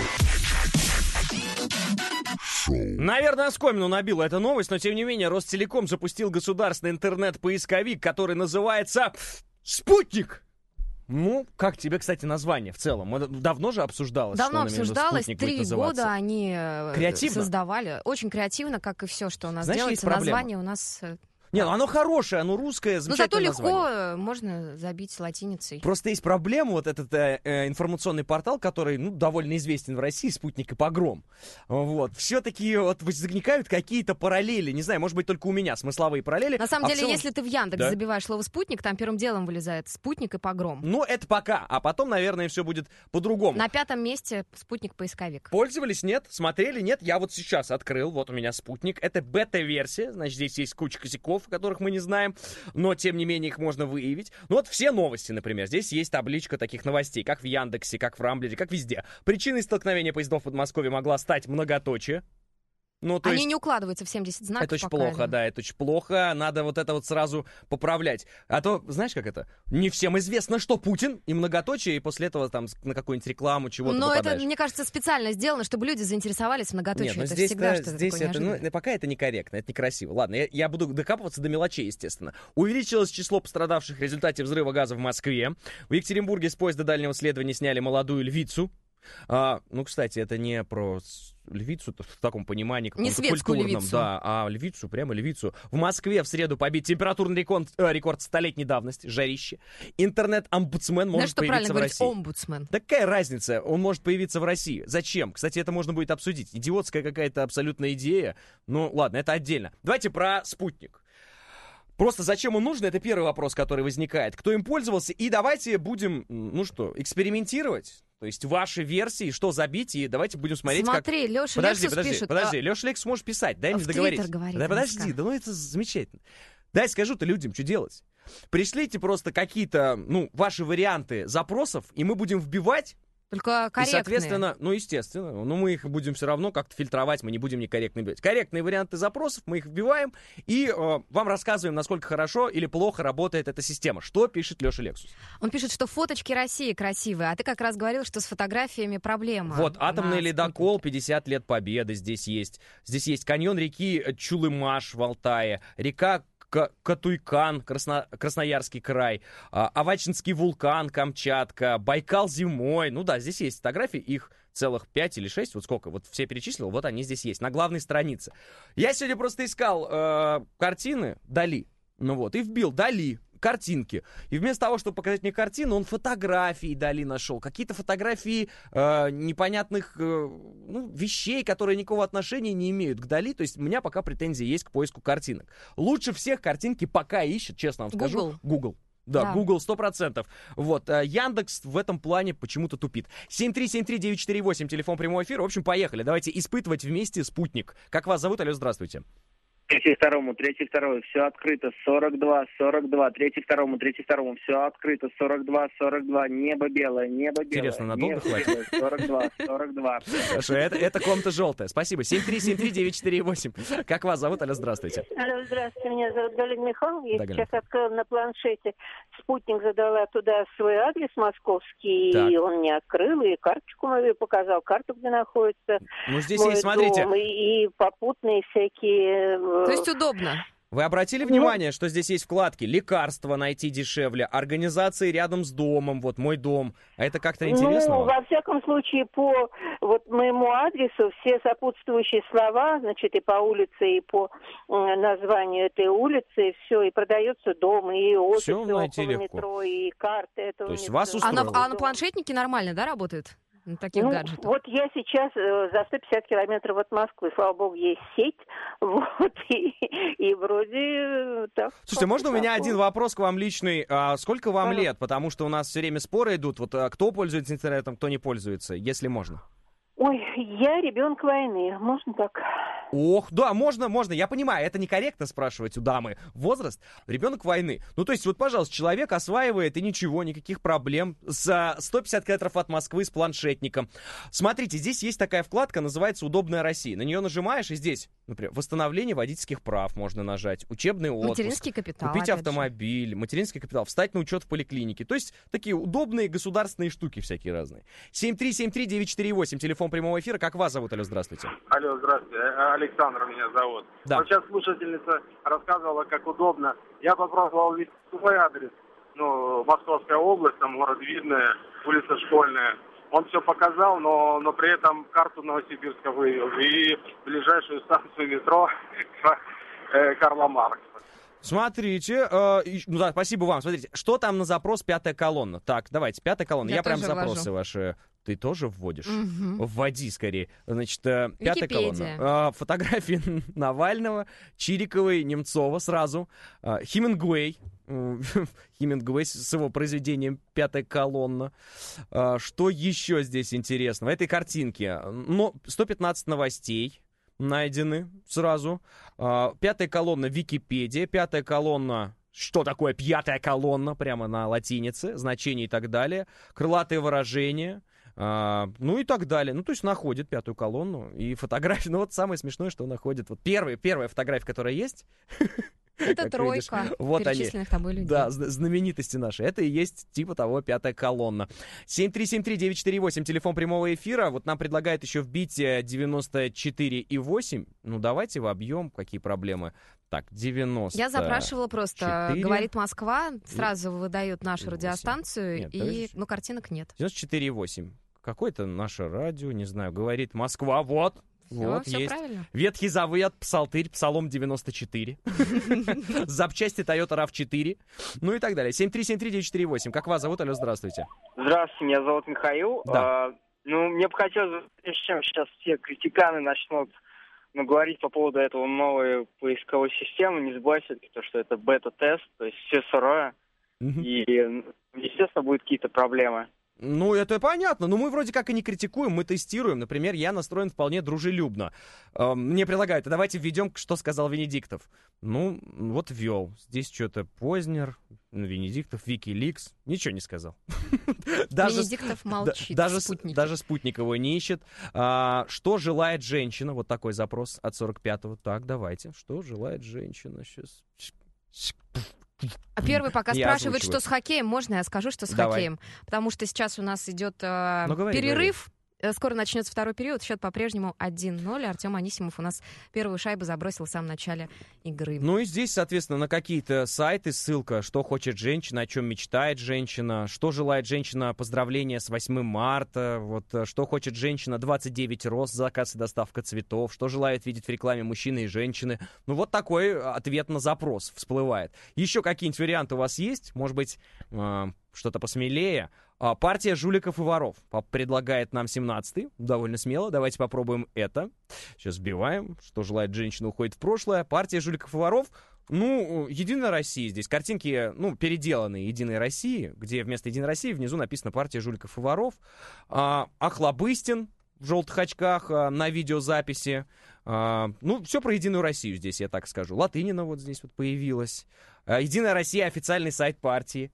Наверное, оскомину набила эта новость, но тем не менее Ростелеком запустил государственный интернет-поисковик, который называется «Спутник». Ну, как тебе, кстати, название в целом? Это давно же обсуждалось? Давно что обсуждалось. Три года они креативно? создавали. Очень креативно, как и все, что у нас Знаешь, делается. Название у нас... Не, ну оно хорошее, оно русское, замечательное название. Но зато легко можно забить латиницей. Просто есть проблема, вот этот э, э, информационный портал, который, ну, довольно известен в России, «Спутник» и «Погром». Вот. Все-таки вот возникают какие-то параллели, не знаю, может быть, только у меня смысловые параллели. На самом а деле, целом... если ты в Яндекс да? забиваешь слово «Спутник», там первым делом вылезает «Спутник» и «Погром». Ну, это пока, а потом, наверное, все будет по-другому. На пятом месте «Спутник-поисковик». Пользовались, нет? Смотрели, нет? Я вот сейчас открыл, вот у меня «Спутник». Это бета-версия, значит, здесь есть куча косяков, которых мы не знаем. Но, тем не менее, их можно выявить. Ну вот все новости, например. Здесь есть табличка таких новостей, как в Яндексе, как в Рамблере, как везде. Причиной столкновения поездов в Подмосковье могла стать многоточие. Ну, то Они есть... не укладываются в семьдесят знаков. Это очень пока плохо, они. да, это очень плохо. Надо вот это вот сразу поправлять. А то, знаешь, как это? Не всем известно, что Путин и многоточие, и после этого там на какую-нибудь рекламу чего-то Но попадаешь. это, мне кажется, специально сделано, чтобы люди заинтересовались многоточием. Нет, ну это здесь, всегда да, что-то здесь такое это, неожиданное. ну, пока это некорректно, это некрасиво. Ладно, я, я буду докапываться до мелочей, естественно. Увеличилось число пострадавших в результате взрыва газа в Москве. В Екатеринбурге с поезда дальнего следования сняли молодую львицу. А, ну, кстати, это не про львицу в таком понимании, не светскую культурном, львицу. да, а львицу, прямо львицу. В Москве в среду побит температурный рекорд, э, рекорд столетней давности, жарище. Интернет-омбудсмен может Знаешь, что появиться правильно в говорить? России. Омбудсмен. Да какая разница? Он может появиться в России. Зачем? Кстати, это можно будет обсудить. Идиотская какая-то абсолютная идея. Ну, ладно, это отдельно. Давайте про «Спутник». Просто зачем он нужен, это первый вопрос, который возникает. Кто им пользовался? И давайте будем, ну что, экспериментировать. То есть ваши версии, что забить, и давайте будем смотреть, Смотри, как... Леша подожди, Лексус подожди, пишет. подожди, а... Леша Лексус можешь писать, дай мне в договорить. Твиттер говорит, да подожди, да ну это замечательно. Дай скажу-то людям, что делать. Пришлите просто какие-то, ну, ваши варианты запросов, и мы будем вбивать. Только корректные. И, соответственно, ну, естественно, но мы их будем все равно как-то фильтровать, мы не будем некорректно вбивать. Корректные варианты запросов, мы их вбиваем и э, вам рассказываем, насколько хорошо или плохо работает эта система. Что пишет Леша Лексус? Он пишет, что фоточки России красивые, а ты как раз говорил, что с фотографиями проблема. Вот, атомный на ледокол, пятьдесят лет победы здесь есть. Здесь есть каньон реки Чулымаш в Алтае, река Катуйкан, Красно... Красноярский край, Авачинский вулкан, Камчатка, Байкал зимой. Ну да, здесь есть фотографии, их целых пять или шесть, вот сколько, вот все перечислил, вот они здесь есть, на главной странице. Я сегодня просто искал э, картины Дали, ну вот, и вбил Дали, картинки. И вместо того, чтобы показать мне картину, он фотографии Дали нашел. Какие-то фотографии э, непонятных э, ну, вещей, которые никакого отношения не имеют к Дали. То есть у меня пока претензии есть к поиску картинок. Лучше всех картинки пока ищет, честно вам скажу, Google. Google. Да, Да. Google сто процентов. Вот, а Яндекс в этом плане почему-то тупит. семь три семь три девять четыре восемь, телефон прямого эфира. В общем, поехали. Давайте испытывать вместе «Спутник». Как вас зовут? Алло, здравствуйте. Третий второму, третий второй, все открыто, сорок два, сорок два, третий второму, третий второму, все открыто, сорок два, сорок два, небо белое, небо белое. Интересно, надолго небо хватит? белое, сорок два, сорок два. Хорошо, это, это комната желтая. Спасибо. семь три семь три девять четыре восемь. Как вас зовут? Алло, здравствуйте. Алло, здравствуйте, меня зовут Галина Михайловна. Я Да, Галина. сейчас открыла на планшете. Спутник задала туда свой адрес московский, Так. и он мне открыл, и карточку мою показал, карту, где находится. Ну, здесь мой есть, смотрите. дом, и, и попутные всякие... э, То есть удобно. Вы обратили внимание, что здесь есть вкладки «Лекарства найти дешевле», «Организации рядом с домом», вот «Мой дом». А это как-то интересно? Ну, вам? во всяком случае, по вот моему адресу все сопутствующие слова, значит, и по улице, и по э, названию этой улицы, и все, и продается дом, и офисы Всё найти около легко. метро, и карты этого То есть метро. вас А на, устроило? а на планшетнике нормально, да, работает? На таких Ну, гаджетах? вот я сейчас э, за сто пятьдесят километров от Москвы, слава богу, есть сеть, вот, и, и вроде э, так. Слушайте, можно у меня так, один вопрос к вам личный? А сколько вам Пожалуйста. лет? Потому что у нас все время споры идут. Вот а, кто пользуется интернетом, кто не пользуется, если можно. Ой, я ребенок войны, можно так? Ох, да, можно, можно. Я понимаю, это некорректно спрашивать у дамы возраст. Ребенок войны. Ну, то есть, вот, пожалуйста, человек осваивает, и ничего, никаких проблем. За сто пятьдесят километров от Москвы с планшетником. Смотрите, здесь есть такая вкладка, называется «Удобная Россия». На нее нажимаешь, и здесь, например, восстановление водительских прав можно нажать, учебный отпуск, Материнский капитал, купить опять же. автомобиль, материнский капитал, встать на учет в поликлинике. То есть, такие удобные государственные штуки всякие разные. семь три семь три девять четыре восемь, телефон прямого эфира. Как вас зовут? Алло, здравствуйте. Алло, здравствуйте. Александр меня зовут. Да. Вот сейчас слушательница рассказывала, как удобно. Я попробовал ввести свой адрес. ну, Московская область, там город Видное, улица Школьная. Он все показал, но, но при этом карту Новосибирска вывел и ближайшую станцию метро Карла Маркса. Смотрите, э, ну да, спасибо вам. Смотрите, что там на запрос пятая колонна? Так, давайте, пятая колонна. Я, Я прям запросы ввожу. Ваши. Ты тоже вводишь? Угу. Вводи скорее. Значит, э, пятая колонна. Э, фотографии Навального, Чириковой, Немцова сразу. Э, Хемингуэй. Хемингуэй с его произведением «Пятая колонна». Э, что еще здесь интересно? В этой картинке ну, сто пятнадцать новостей найдены сразу. А, пятая колонна Википедия. Пятая колонна... Что такое пятая колонна? Прямо на латинице. Значения и так далее. Крылатые выражения. А, ну и так далее. Ну, то есть находит пятую колонну. И фотографии... Ну, вот самое смешное, что находит... Вот первая, первая фотография, которая есть... Это тройка вот перечисленных тобой людей. Да, знаменитости наши. Это и есть типа того пятая колонна. семь три семь три девять четыре восемь, телефон прямого эфира. Вот нам предлагают еще вбить девяносто четыре и восемь. Ну, давайте вобьем, какие проблемы. Так, девяносто. Я запрашивала просто, четыре. Говорит Москва, сразу выдают нашу восемь. Радиостанцию, нет, и, ну, картинок нет. девяносто четыре и восемь. Какое-то наше радио, не знаю, говорит Москва, вот. Все, вот все есть. Правильно. Ветхий Завет, Псалтырь, Псалом девяносто четыре. Запчасти Toyota рав четыре. Ну и так далее. семь три семь три девять четыре восемь. Как вас зовут? Алло, здравствуйте. Здравствуйте, меня зовут Михаил. Да. А, ну, мне бы хотелось, прежде чем сейчас все критиканы начнут ну, говорить по поводу этого новой поисковой системы, не забывайте, что это бета-тест, то есть все сырое. И, естественно, будут какие-то проблемы. Ну, это понятно, но мы вроде как и не критикуем, мы тестируем. Например, я настроен вполне дружелюбно. Э, мне предлагают, а давайте введем, что сказал Венедиктов. Ну, вот ввел. Здесь что-то Познер, Венедиктов, Викиликс. Ничего не сказал. Венедиктов молчит, спутник. Даже спутник его не ищет. Что желает женщина? Вот такой запрос от сорок пятого. Так, давайте. Что желает женщина? Сейчас... А первый пока я спрашивает, озвучиваю. Что с хоккеем. Можно я скажу, что с Давай. Хоккеем? Потому что сейчас у нас идет э, ну, говори, перерыв. Говори. Скоро начнется второй период. Счет по-прежнему один ноль. Артем Анисимов у нас первую шайбу забросил в самом начале игры. Ну и здесь, соответственно, на какие-то сайты ссылка, что хочет женщина, о чем мечтает женщина, что желает женщина, поздравления с восьмым марта, вот, что хочет женщина, двадцать девять роз, заказ и доставка цветов, что желает видеть в рекламе мужчины и женщины. Ну вот такой ответ на запрос всплывает. Еще какие-нибудь варианты у вас есть? Может быть, э, что-то посмелее? Партия жуликов и воров предлагает нам семнадцатый. Довольно смело. Давайте попробуем это. Сейчас сбиваем. Что желает женщина, уходит в прошлое. Партия жуликов и воров. Ну, Единая Россия здесь. Картинки, ну, переделанные Единой России, где вместо Единой России внизу написано партия жуликов и воров. А, Охлобыстин в желтых очках а, на видеозаписи. А, ну, все про Единую Россию здесь, я так скажу. Латынина вот здесь вот появилась. А, Единая Россия — официальный сайт партии.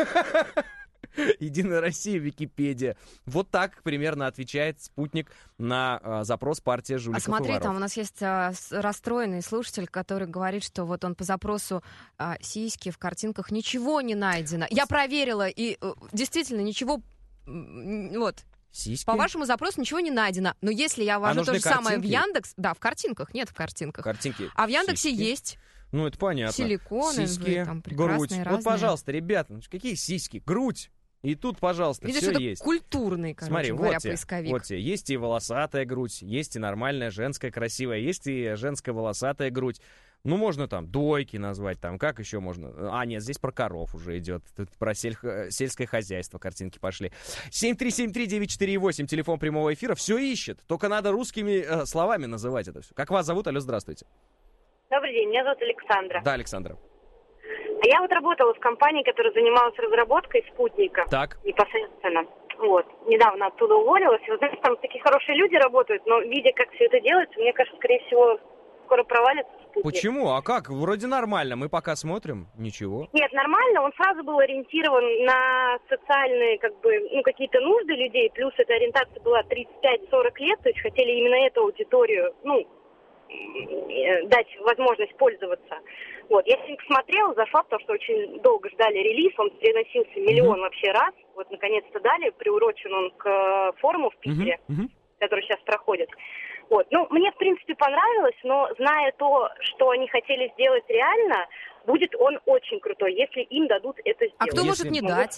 Единая Россия, Википедия. Вот так примерно отвечает спутник на а, запрос партия жуликов и воров. А смотри, там у нас есть а, расстроенный слушатель, который говорит, что вот он по запросу а, сиськи в картинках ничего не найдено. Я проверила, и а, действительно ничего... Вот. Сиськи? По вашему запросу ничего не найдено. Но если я ввожу а то же картинки? Самое в Яндекс... Да, в картинках. Нет, в картинках. Картинки. А в Яндексе сиськи? Есть. Ну, это понятно. Силиконы, сиськи, там грудь. Разные. Вот, пожалуйста, ребята, какие сиськи? Грудь. И тут, пожалуйста, видишь, все это есть. Культурный, короче Смотри, говоря, вот поисковик. Вот тебе. Есть и волосатая грудь, есть и нормальная женская красивая, есть и женская волосатая грудь. Ну, можно там дойки назвать, там, как еще можно? А, нет, здесь про коров уже идет. Тут про сель... сельское хозяйство картинки пошли. семь три семь три девять четыре восемь, телефон прямого эфира. Все ищет, только надо русскими э, словами называть это все. Как вас зовут? Алло, здравствуйте. Добрый день, меня зовут Александра. Да, Александра. Я вот работала в компании, которая занималась разработкой спутника. Так. Непосредственно. Вот. Недавно оттуда уволилась. И, вы знаете, там такие хорошие люди работают, но видя, как все это делается, мне кажется, скорее всего, скоро провалится спутник. Почему? А как? Вроде нормально. Мы пока смотрим. Ничего. Нет, нормально. Он сразу был ориентирован на социальные, как бы, ну, какие-то нужды людей. Плюс эта ориентация была тридцать пять сорок лет. То есть хотели именно эту аудиторию, ну, дать возможность пользоваться. Вот, я сегодня посмотрела, зашла, потому что очень долго ждали релиз, он переносился миллион mm-hmm. вообще раз. Вот, наконец-то дали, приурочен он к форуму в Питере, mm-hmm. который сейчас проходит. Вот. Ну, мне, в принципе, понравилось, но зная то, что они хотели сделать реально, будет он очень крутой, если им дадут это сделать. А кто может не дать?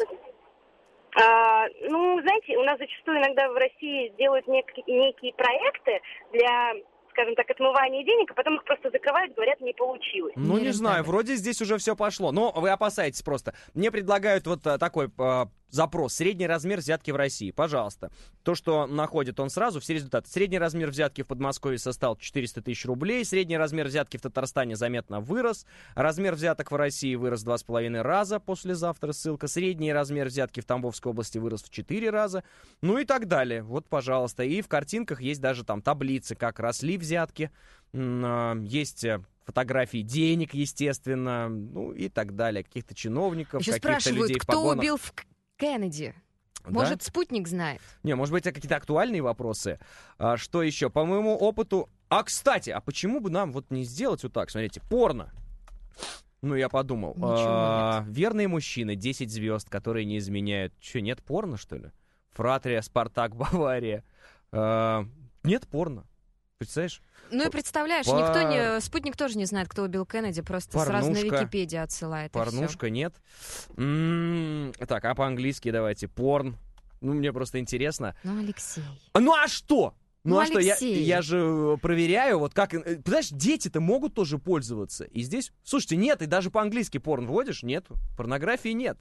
А, ну, знаете, у нас зачастую иногда в России делают нек- некие проекты для, скажем так, отмывания денег, а потом их просто закрывают, говорят, не получилось. Ну, не, не знаю, вроде здесь уже все пошло. Но вы опасаетесь просто. Мне предлагают вот а, такой а, запрос. Средний размер взятки в России. Пожалуйста. То, что находит он сразу, все результаты. Средний размер взятки в Подмосковье составил четыреста тысяч рублей. Средний размер взятки в Татарстане заметно вырос. Размер взяток в России вырос в два с половиной раза. Послезавтра ссылка. Средний размер взятки в Тамбовской области вырос в четыре раза. Ну и так далее. Вот, пожалуйста. И в картинках есть даже там таблицы, как росли взятки. Есть фотографии денег, естественно. Ну и так далее. Каких-то чиновников, еще каких-то спрашивают, людей в кто погонах. убил в Кеннеди? Может, да? Спутник знает? Не, может быть, это какие-то актуальные вопросы. А, что еще? По моему опыту... А, кстати, а почему бы нам вот не сделать вот так? Смотрите, порно. Ну, я подумал. А, верные мужчины, десять звезд, которые не изменяют. Че, нет порно, что ли? Фратрия, Спартак, Бавария. А, нет порно. Представляешь? Ну и представляешь, Пар... никто не... Спутник тоже не знает, кто убил Кеннеди, просто порнушка. Сразу на Википедию отсылает. Порнушка нет. М-м-м. Так, а по-английски давайте. Порн. Ну, мне просто интересно. Ну, Алексей. Ну, а что? Ну, ну а что? Я, я же проверяю, вот как... Знаешь, дети-то могут тоже пользоваться. И здесь... Слушайте, нет, и даже по-английски порн вводишь? Нет. Порнографии нет.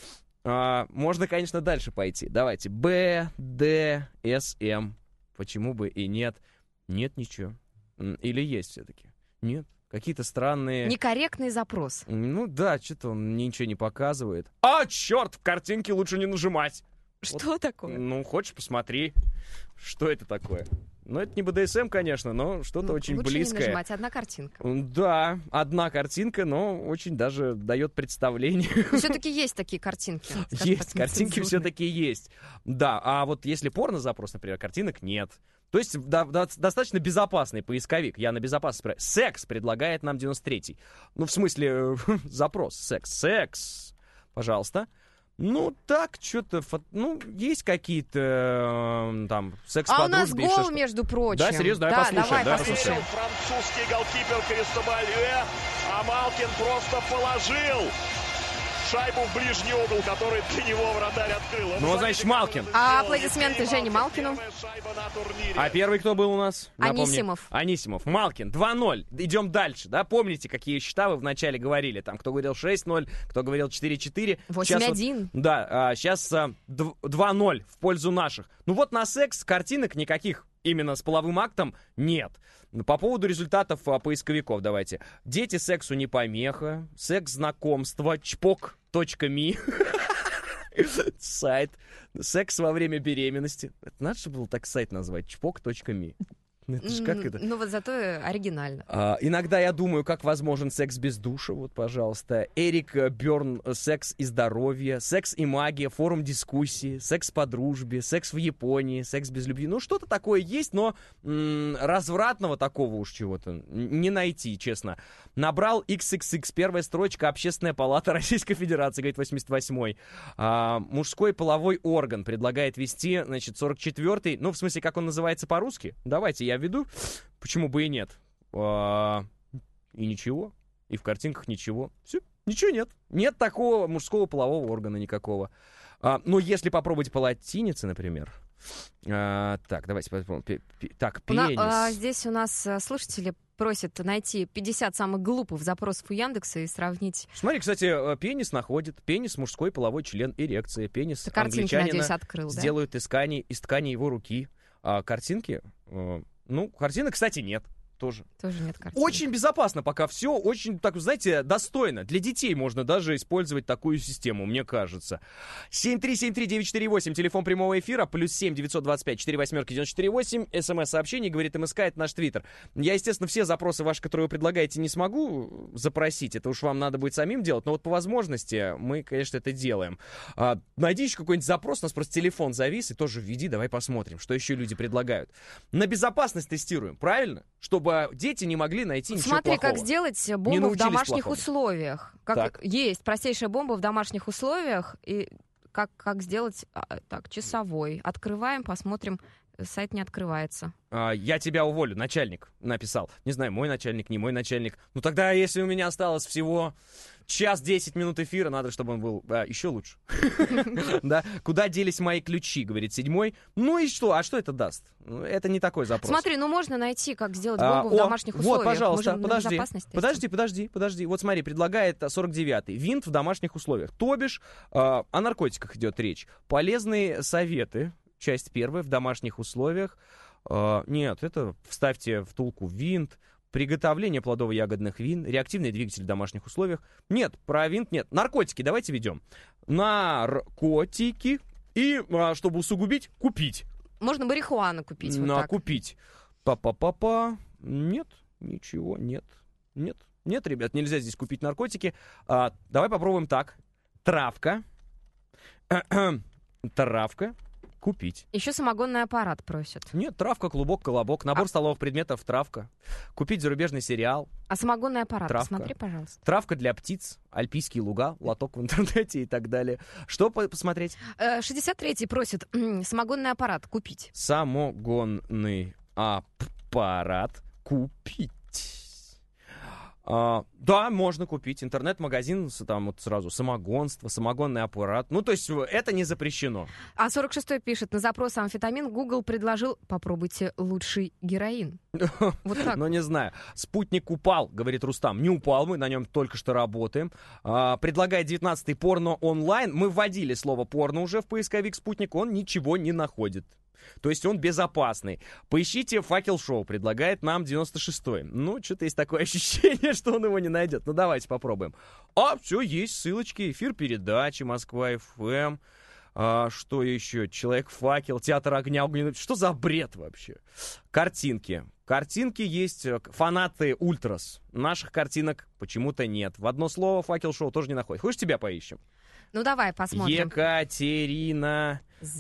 А, можно, конечно, дальше пойти. Давайте. Б, Д, С, М. Почему бы и нет? Нет ничего. Или есть все-таки? Нет. Какие-то странные... Некорректный запрос. Ну да, что-то он ничего не показывает. А, черт, в картинке лучше не нажимать. Что вот, такое? Ну, хочешь, посмотри. Что это такое? Ну, это не бэ дэ эс эм, конечно, но что-то ну, очень лучше близкое. Не нажимать, одна картинка. Да, одна картинка, но очень даже дает представление. Все-таки есть такие картинки. Есть, картинки все-таки есть. Да, а вот если порно-запрос, например, картинок нет. То есть да, да, достаточно безопасный поисковик. Я на безопасность... Секс предлагает нам девяносто третий. Ну, в смысле, запрос. Секс. Секс. Пожалуйста. Ну, так, что-то... Ну, есть какие-то э, там секс по дружбе. А у нас гол, что между прочим. Да, серьезно, давай да, послушаем. Давай давай послушаем. Французский голкипер Кристобалье, а Малкин просто положил шайбу в ближний угол, который для него вратарь открыл. Ну, значит, Малкин. А аплодисменты Жене Малкину. А первый кто был у нас? Напомню. Анисимов. Анисимов. Малкин. два ноль. Идем дальше, да? Помните, какие счета вы вначале говорили? Там, кто говорил шесть ноль, кто говорил четыре четыре. восемь один. Вот, да, а, сейчас а, два ноль в пользу наших. Ну вот на секс картинок никаких именно с половым актом нет. По поводу результатов а, поисковиков давайте. Дети сексу не помеха. Секс знакомства. Чпок точка ми. Сайт. Секс во время беременности. Это надо же было так сайт назвать. чпок точка ми. Это ж как это? Ну вот зато оригинально. А, иногда я думаю, как возможен секс без душа. Вот, пожалуйста. Эрик Бёрн, секс и здоровье, секс и магия, форум дискуссии, секс по дружбе, секс в Японии, секс без любви. Ну, что-то такое есть, но м- развратного такого уж чего-то не найти, честно. Набрал икс икс икс, первая строчка, Общественная палата Российской Федерации, говорит восемьдесят восьмой. А, мужской половой орган предлагает вести, значит, сорок четвёртый. Ну, в смысле, как он называется по-русски? Давайте я введу. Почему бы и нет? А, и ничего. И в картинках ничего. Все, ничего нет. Нет такого мужского полового органа никакого. А, но если попробовать по латинице, например. А, так, давайте попробуем. Так, пенис. На, а, здесь у нас слушатели просят найти пятьдесят самых глупых запросов у Яндекса и сравнить. Смотри, кстати, пенис находит. Пенис, мужской половой член, эрекция. Пенис Ты картинки, англичанина надеюсь, открыл, да? сделают из ткани, из ткани его руки. А картинки... Ну, картинок, кстати, нет. Тоже. Тоже нет картинок. Очень безопасно пока все, очень, так, знаете, достойно. Для детей можно даже использовать такую систему, мне кажется. семь три семь три девять четыре восемь, телефон прямого эфира, плюс семь девятьсот двадцать пять четыре восемь девяносто четыре восемь, смс-сообщение, говорит МСК, это наш твиттер. Я, естественно, все запросы ваши, которые вы предлагаете, не смогу запросить, это уж вам надо будет самим делать, но вот по возможности мы, конечно, это делаем. А, найди еще какой-нибудь запрос, у нас просто телефон завис, и тоже введи, давай посмотрим, что еще люди предлагают. На безопасность тестируем, правильно? Чтобы дети не могли найти ничего Смотри, плохого. как сделать бомбу в домашних плохому. условиях. Как так. Есть простейшая бомба в домашних условиях. И как, как сделать... Так, часовой. Открываем, посмотрим Сайт не открывается. А, я тебя уволю, начальник написал. Не знаю, мой начальник, не мой начальник. Ну тогда, если у меня осталось всего час десять минут эфира, надо, чтобы он был а, еще лучше. Да? Куда делись мои ключи, говорит седьмой. Ну и что? А что это даст? Это не такой запрос. Смотри, ну можно найти, как сделать бомбу в домашних условиях. Вот, пожалуйста, подожди. Подожди, подожди, подожди. Вот смотри, предлагает сорок девятый. Винт в домашних условиях. То бишь, о наркотиках идет речь. Полезные советы. Часть первая, в домашних условиях. Uh, нет, это вставьте втулку винт, приготовление плодово-ягодных вин, реактивный двигатель в домашних условиях. Нет, про винт нет. Наркотики давайте ведем. Наркотики и, uh, чтобы усугубить, купить. Можно марихуану купить. Вот На, так. Купить. Па-па-па-па. Нет, ничего, нет. Нет, нет, ребят, нельзя здесь купить наркотики. Uh, давай попробуем так. Травка. Травка. Купить. Еще самогонный аппарат просят. Нет, травка, клубок, колобок, набор а... столовых предметов, травка. Купить зарубежный сериал. А самогонный аппарат, травка. посмотри, пожалуйста. Травка для птиц, альпийские луга, лоток в интернете и так далее. Что посмотреть? шестьдесят третий просит самогонный аппарат купить. Самогонный аппарат купить. А, да, можно купить. Интернет-магазин, там вот сразу самогонство, самогонный аппарат. Ну, то есть это не запрещено. А сорок шестой пишет, на запрос амфетамин Google предложил, попробуйте лучший героин. Вот так. Ну, не знаю. Спутник упал, говорит Рустам. Не упал, мы на нем только что работаем. А, предлагает девятнадцатый порно онлайн. Мы вводили слово порно уже в поисковик Спутник, он ничего не находит. То есть он безопасный. Поищите «Факел-шоу», предлагает нам девяносто шестой. Ну, что-то есть такое ощущение, что он его не найдет. Ну, давайте попробуем. А, все, есть ссылочки. Эфир передачи Москва-эф эм. А, что еще? Человек-факел, Театр огня. Что за бред вообще? Картинки. Картинки есть. Фанаты Ультрас. Наших картинок почему-то нет. В одно слово «Факел-шоу» тоже не находит. Хочешь, тебя поищем? Ну, давай посмотрим. Екатерина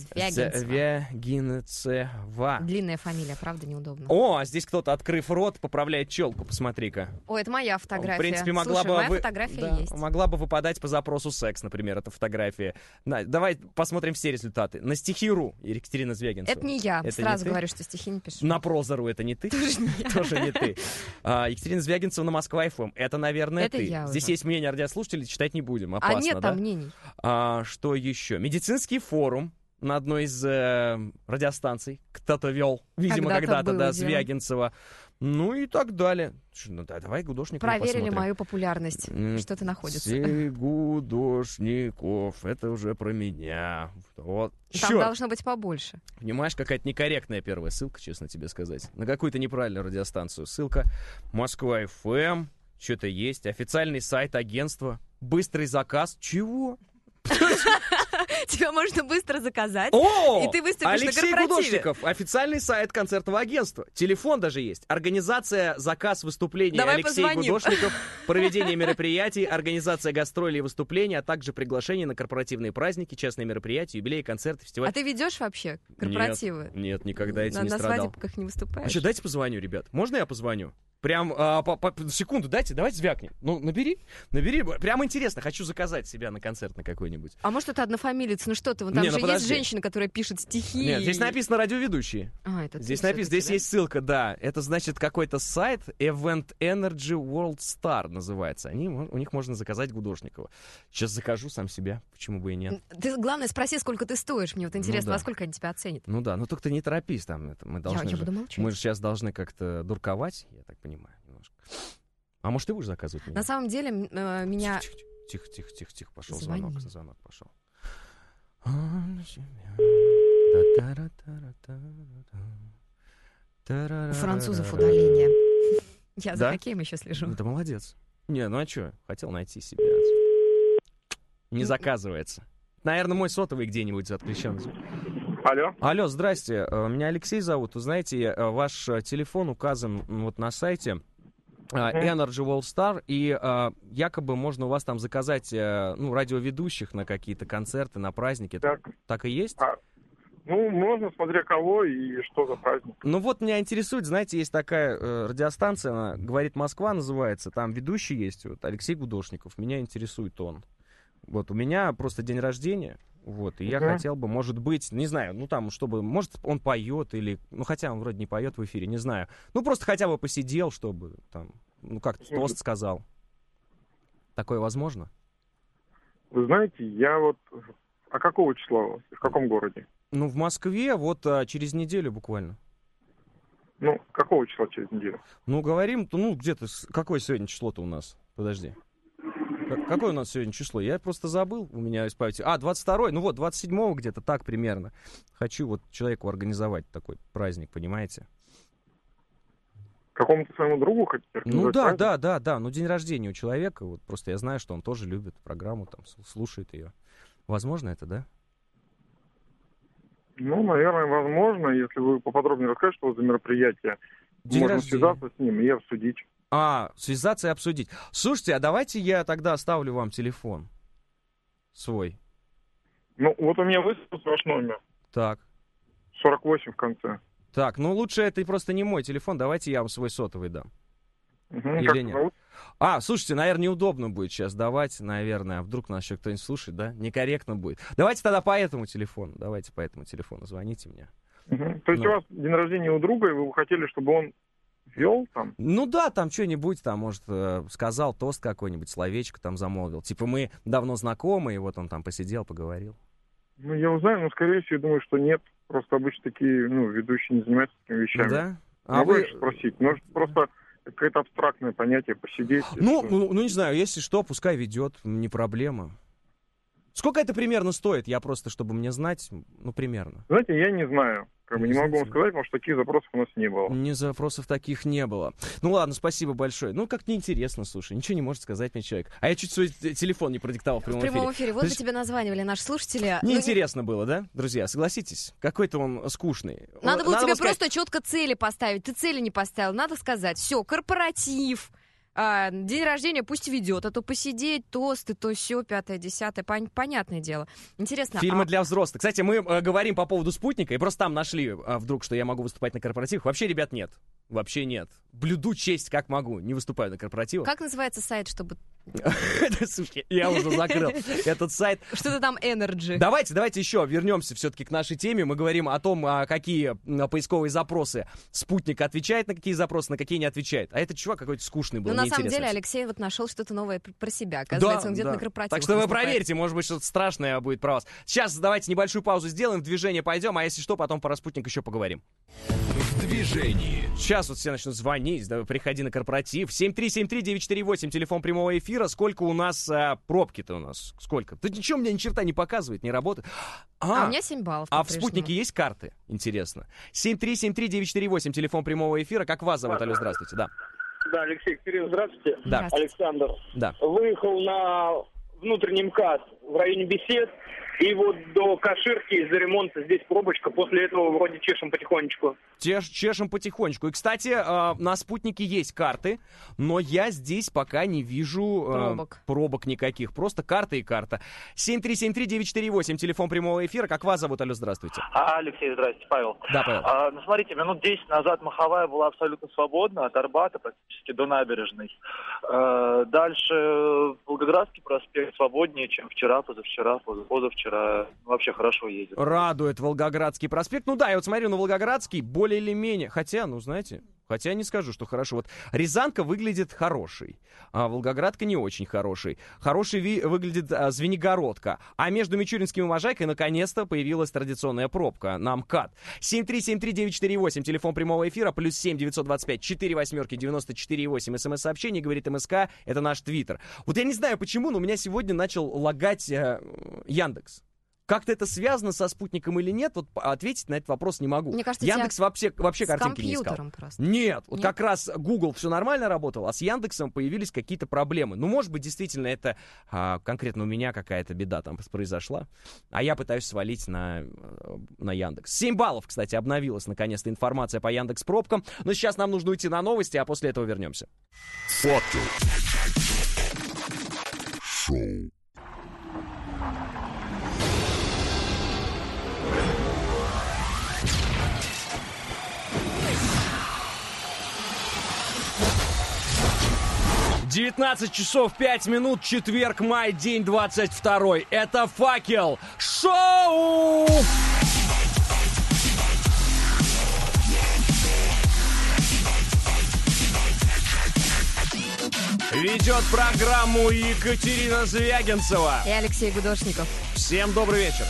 Звягинцева. Длинная фамилия, правда, неудобно. О, а здесь кто-то, открыв рот, поправляет челку. Посмотри-ка. О, это моя фотография. В принципе, могла Слушай, бы... моя вы... фотография да, есть. Могла бы выпадать по запросу секс, например, эта фотография. Да, давай посмотрим все результаты. На стихи.ру Екатерина Звягинцева. Это не я. Это Сразу не говорю, что стихи не пишу. На Прозору это не ты? Тоже не я. Тоже не ты. А, Екатерина Звягинцева на Москва-эф эм. Это, наверное, это ты. Я Здесь уже. есть мнение радиослушателей, читать не будем. Опасно, а нет да? там мнений. А, что еще? Медицинский форум на одной из э, радиостанций. Кто-то вел, видимо, когда-то, когда-то, было да, дело. Звягинцева. Ну и так далее. Ну да, давай Гудошников Проверили посмотрим. мою популярность. Mm, Что-то находится. Все Гудошников. Это уже про меня. Вот. Там Чё? должно быть побольше. Понимаешь, какая-то некорректная первая ссылка, честно тебе сказать. На какую-то неправильную радиостанцию. Ссылка Москва-эф эм. Что-то есть. Официальный сайт агентства. Быстрый заказ. Чего? Тебя можно быстро заказать, О, и ты выступишь Алексей на корпоративе. Гудошников, официальный сайт концертного агентства. Телефон даже есть. Организация, заказ выступлений. Давай Алексей позвоним. Гудошников. Проведение мероприятий, организация гастролей и выступлений, а также приглашение на корпоративные праздники, частные мероприятия, юбилеи, концерты, фестивали. А ты ведешь вообще корпоративы? Нет, нет, никогда этим на, не на страдал. На свадебках не выступаешь? А что, дайте позвоню, ребят. Можно я позвоню? Прям, а, по, по, секунду, дайте, давайте звякнем. Ну, набери, набери. Прям интересно, хочу заказать себя на концерт на какой-нибудь. А может, это однофамилец? Ну что ты, вон там Не, же ну, есть женщина, которая пишет стихи. Нет, здесь написано радиоведущие. А, это здесь ты написано, здесь да? есть ссылка, да. Это значит какой-то сайт Event Energy World Star называется. Они, у них можно заказать Гудошникова. Сейчас закажу сам себя, почему бы и нет. Ты, главное, спроси, сколько ты стоишь. Мне вот интересно, ну, да. во сколько они тебя оценят. Ну да, ну только ты не торопись там. Это мы должны я, я же, буду молчать. мы же сейчас должны как-то дурковать, я так понимаю. А может, ты будешь заказывать меня? На самом деле, э, меня... Тихо, тихо, тихо, тихо, пошел Звони. звонок, звонок пошел. У французов удаление. Я за хоккеем еще слежу. Да молодец. Не, ну а что, хотел найти себе. Не заказывается. Наверное, мой сотовый где-нибудь отключен. Алло. Алло, здрасте. Меня Алексей зовут. Вы знаете, ваш телефон указан вот на сайте Energy World Star, и uh, якобы можно у вас там заказать uh, ну, радиоведущих на какие-то концерты, на праздники. Так, так и есть? А, ну, можно, смотря кого и что за праздник. Ну вот меня интересует, знаете, есть такая uh, радиостанция, она «Говорит Москва» называется, там ведущий есть, вот, Алексей Гудошников, меня интересует он. Вот, у меня просто день рождения, Вот, и я Мгм. хотел бы, может быть, не знаю, ну там, чтобы, может, он поет или, ну хотя он вроде не поет в эфире, не знаю. Ну просто хотя бы посидел, чтобы там, ну как-то тост сказал. Такое возможно? Вы знаете, я вот... А какого числа у вас? В каком городе? Ну, в Москве вот а, через неделю буквально. Ну, какого числа через неделю? Ну, говорим, ну, где-то, с- какое сегодня число-то у нас? Подожди. Как- какое у нас сегодня число? Я просто забыл, у меня из памяти. А, двадцать второе, ну вот, двадцать седьмого где-то, так примерно. Хочу вот человеку организовать такой праздник, понимаете? Какому-то своему другу хотите Ну организовать да, праздник? да, да, да, ну день рождения у человека, вот просто я знаю, что он тоже любит программу, там, с- слушает ее. Возможно это, да? Ну, наверное, возможно, если вы поподробнее расскажете, что это за мероприятие. День Можно рождения. связаться с ним и обсудить. А, связаться и обсудить. Слушайте, а давайте я тогда оставлю вам телефон свой. Ну, вот у меня выставился ваш номер. Так. сорок восемь в конце. Так, ну лучше это просто не мой телефон, давайте я вам свой сотовый дам. Мгм, Или как нет? зовут? А, слушайте, наверное, неудобно будет сейчас давать, наверное. А вдруг нас еще кто-нибудь слушает, да? Некорректно будет. Давайте тогда по этому телефону. Давайте по этому телефону. Звоните мне. Мгм. То есть Ну. у вас день рождения у друга, и вы хотели, чтобы он вел там? Ну да, там что-нибудь, там, может, э, сказал тост какой-нибудь, словечко там замолвил. Типа мы давно знакомы, и вот он там посидел, поговорил. Ну, я узнаю, но, скорее всего, думаю, что нет. Просто обычно такие, ну, ведущие не занимаются такими вещами. Да? А Могу вы... я спросить? Может, просто какое-то абстрактное понятие посидеть? Ну, и- ну, ну, не знаю, если что, пускай ведет, не проблема. Сколько это примерно стоит? Я просто, чтобы мне знать, ну, примерно. Знаете, я не знаю. Как бы Не не могу вам знаете? сказать, потому что таких запросов у нас не было. Ни запросов таких не было. Ну ладно, спасибо большое. Ну, как неинтересно, слушай, ничего не может сказать мне человек. А я чуть свой т- телефон не продиктовал в В прямом, прямом эфире. Вот бы Значит, тебе названивали наши слушатели. Ну, неинтересно было, да, друзья? Согласитесь? Какой-то он скучный. Надо было тебе сказать- просто четко цели поставить. Ты цели не поставил. Надо сказать, все, корпоратив, а, день рождения пусть ведет, а то посидеть, тосты, то все, пятое, десятое, пон- понятное дело. Интересно, Фильмы а для взрослых. Кстати, мы э, говорим по поводу спутника, и просто там нашли э, вдруг, что я могу выступать на корпоративах. Вообще, ребят, нет. Вообще нет. Блюду честь как могу. Не выступаю на корпоративах. как называется сайт, чтобы... Слушай, я уже закрыл этот сайт. Что-то там Energy. Давайте, давайте еще вернемся все-таки к нашей теме. Мы говорим о том, а, какие м, поисковые запросы спутник отвечает, на какие запросы, на какие не отвечает. А этот чувак какой-то скучный был. Ну, на самом неинтересный деле, вообще. Алексей вот нашел что-то новое пр- про себя. Оказывается, Да, он где-то да. на корпоративах Так что вы выступает. проверьте, может быть, что-то страшное будет про вас. Сейчас давайте небольшую паузу сделаем, в движение пойдем, а если что, потом про спутник еще поговорим. В движении. Сейчас вот все начнут звонить, да, приходи на корпоратив. семь три семь три девять четыре восемь, телефон прямого эфира. Сколько у нас а, пробки-то у нас? Сколько? Да ничего мне ни черта не показывает, не работает. А у меня семь баллов. А в по-прежнему. спутнике есть карты? Интересно. семь три семь три девять четыре восемь, телефон прямого эфира. Как вас зовут? Алло, здравствуйте. Да. Да, Алексей Кирилл, здравствуйте. Да. Александр. Да. Выехал на внутренний МКАД в районе Бесед, и вот до Каширки из-за ремонта здесь пробочка. После этого вроде чешем потихонечку. Чеш- чешем потихонечку. И, кстати, э, на спутнике есть карты, но я здесь пока не вижу э, Пробок. пробок никаких. Просто карта и карта. семь три семь три девять четыре восемь, телефон прямого эфира. Как вас зовут? Алло, здравствуйте. А, Алексей, здрасте, Павел. Да, Павел. А, ну, смотрите, минут десять назад Маховая была абсолютно свободна от Арбата практически до набережной. А, дальше Волгоградский проспект свободнее, чем вчера, позавчера, поз- позавчера. Ну, вообще хорошо ездит. Радует Волгоградский проспект. Ну да, я вот смотрю на Волгоградский более или менее. Хотя, ну знаете, хотя не скажу, что хорошо. Вот Рязанка выглядит хорошей, а Волгоградка не очень хороший. Хороший ви- выглядит а, Звенигородка. А между Мичуринским и Можайкой наконец-то появилась традиционная пробка на МКАД. семь три семь три девять четыре восемь, телефон прямого эфира, плюс семь девятьсот двадцать пять четыре восьмерки девяносто четыре восемь, смс-сообщение, говорит МСК, это наш твиттер. Вот я не знаю почему, но у меня сегодня начал лагать э, Яндекс. Как-то это связано со спутником или нет, вот ответить на этот вопрос не могу. Мне кажется, Яндекс тебя вообще, вообще с картинки не искал. компьютером просто. Нет, вот Нет? как раз Google все нормально работал, а с Яндексом появились какие-то проблемы. Ну, может быть, действительно, это а, конкретно у меня какая-то беда там произошла, а я пытаюсь свалить на, на Яндекс. семь баллов, кстати, обновилась наконец-то информация по Яндекс.Пробкам. Но сейчас нам нужно уйти на новости, а после этого вернемся. Фото. Шоу. девятнадцать часов пять минут, четверг, май, день двадцать второй. Это «Факел» шоу! Ведет программу Екатерина Звягинцева и Алексей Гудошников. Всем добрый вечер.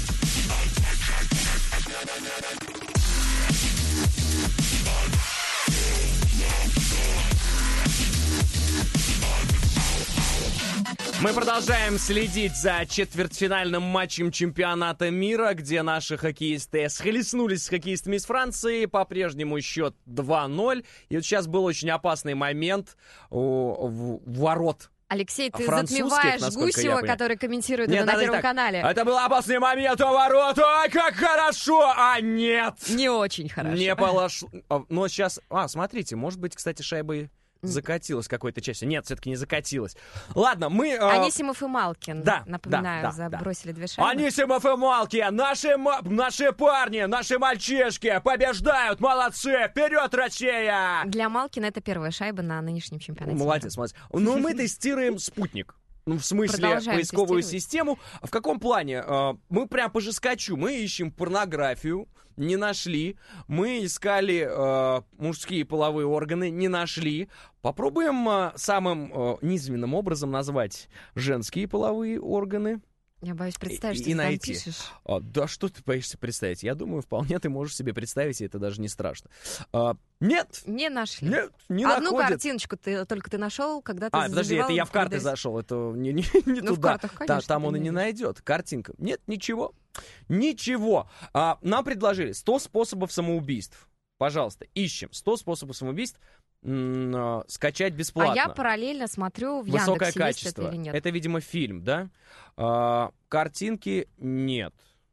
Мы продолжаем следить за четвертьфинальным матчем чемпионата мира, где наши хоккеисты схлестнулись с хоккеистами из Франции. По-прежнему счет два ноль. И вот сейчас был очень опасный момент у, в, ворот. Алексей, ты затмеваешь Гусева, который комментирует это на Первом канале. Это был опасный момент у ворот. Ой, как хорошо! А нет! Не очень хорошо. Не пошло. Но сейчас... А, смотрите, может быть, кстати, шайба... закатилась какой-то частью. Нет, все-таки не закатилась. Ладно, мы... Э... Анисимов и Малкин, да, напоминаю, да, да, забросили да. две шайбы. Анисимов и Малкин, наши, наши парни, наши мальчишки побеждают, молодцы, вперед, Россия! Для Малкина это первая шайба на нынешнем чемпионате. Молодец, молодец. Но мы тестируем спутник. Ну, в смысле, поисковую систему. В каком плане? Мы прям по жескачу. Мы ищем порнографию, не нашли. Мы искали э, мужские половые органы, не нашли. Попробуем э, самым э, низменным образом назвать женские половые органы. Я боюсь представить, и, что и ты найти. там пишешь. А, да что ты боишься представить? Я думаю, вполне ты можешь себе представить, и это даже не страшно. А, нет! Не нашли. Нет, не Одну находят. картиночку ты, только ты нашел, когда ты А, подожди, это я в карты когда... зашел, это не, не, не ну, туда. В картах, конечно, Та, там он и не найдет. Картинка. Нет, ничего. Ничего. А, нам предложили сто способов самоубийств. Пожалуйста, ищем сто способов самоубийств. М- скачать бесплатно. А я параллельно смотрю в Высокое Яндексе, качество. есть это или нет. Это, видимо, фильм, да? А, картинки нет.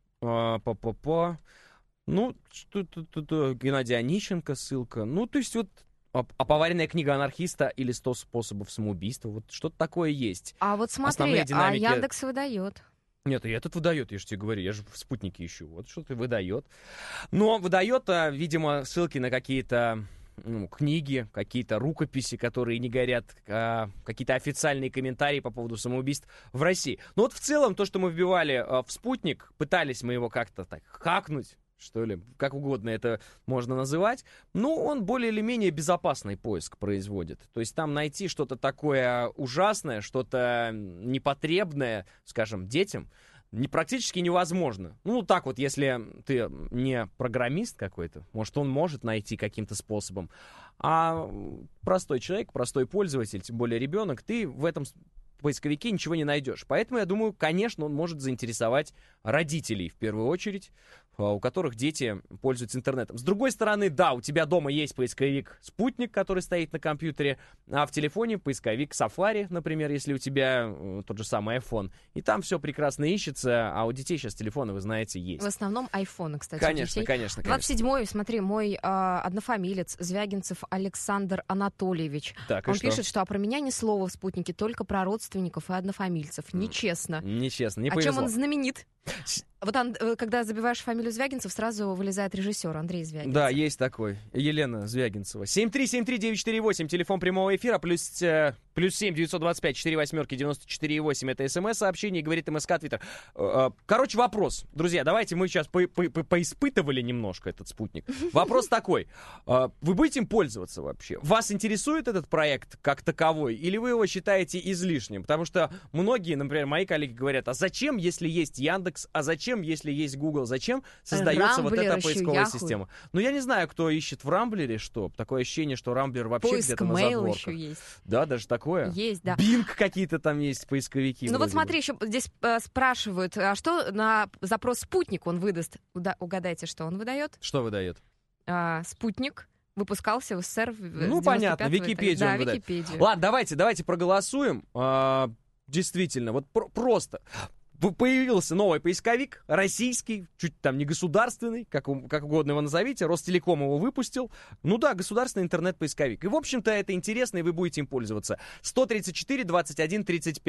А, па-па-па. Ну, что-то Геннадий Онищенко ссылка. Ну, то есть вот а, а поваренная книга анархиста или сто способов самоубийства. Вот что-то такое есть. А вот смотри, динамики... а Яндекс выдает. Нет, и этот выдает, я же тебе говорю, я же в спутнике ищу. Вот что-то выдает. Но выдает, а, видимо, ссылки на какие-то ну, книги, какие-то рукописи, которые не горят, а, какие-то официальные комментарии по поводу самоубийств в России. Но вот в целом то, что мы вбивали а, в спутник, пытались мы его как-то так хакнуть, что ли, как угодно это можно называть, но он более или менее безопасный поиск производит. То есть там найти что-то такое ужасное, что-то непотребное, скажем, детям, не, практически невозможно. Ну, так вот, если ты не программист какой-то, может, он может найти каким-то способом, а простой человек, простой пользователь, тем более ребенок, ты в этом поисковике ничего не найдешь. Поэтому, я думаю, конечно, он может заинтересовать родителей в первую очередь, у которых дети пользуются интернетом. С другой стороны, да, у тебя дома есть поисковик «Спутник», который стоит на компьютере, а в телефоне поисковик Safari, например, если у тебя тот же самый iPhone. И там все прекрасно ищется, а у детей сейчас телефоны, вы знаете, есть. В основном айфоны, кстати, конечно, у детей. Конечно, конечно. двадцать седьмой, смотри, мой э, однофамилец Звягинцев Александр Анатольевич. Так, Он что? пишет, что а про меня ни слова в «Спутнике», только про родственников и однофамильцев. Нечестно. Нечестно, не а повезло. чем он знаменит? Вот он, когда забиваешь фамилию Звягинцев, сразу вылезает режиссер Андрей Звягинцев. Да, есть такой. Елена Звягинцева. семь три семь три девять четыре восемь, телефон прямого эфира, плюс, э, плюс семь девятьсот двадцать пять четыре восьмерки девяносто четыре восемь, это смс-сообщение, говорит МСК, Твиттер. Э, короче, вопрос. Друзья, давайте мы сейчас по- по- по- поиспытывали немножко этот спутник. Вопрос такой. Э, вы будете им пользоваться вообще? Вас интересует этот проект как таковой, или вы его считаете излишним? Потому что многие, например, мои коллеги говорят, а зачем, если есть Яндекс, а зачем, если есть Google, зачем создается Рамблер, вот эта поисковая Яху. система? Ну, я не знаю, кто ищет в Рамблере что. Такое ощущение, что Рамблер вообще Поиск где-то на Mail задворках. еще есть. Да, даже такое? Есть, да. Bing какие-то там есть, поисковики. Ну вот смотри, еще здесь э, спрашивают, а что на запрос «Спутник» он выдаст? Уда- угадайте, что он выдает? Что выдает? А, «Спутник» выпускался в СССР в Ну, понятно, Википедию да, он выдает. Википедию. Ладно, давайте, давайте проголосуем. А, действительно, вот про- просто... Появился новый поисковик, российский, чуть там не государственный, как, как угодно его назовите, Ростелеком его выпустил. Ну да, государственный интернет-поисковик. И, в общем-то, это интересно, и вы будете им пользоваться. сто тридцать четыре двадцать один тридцать пять.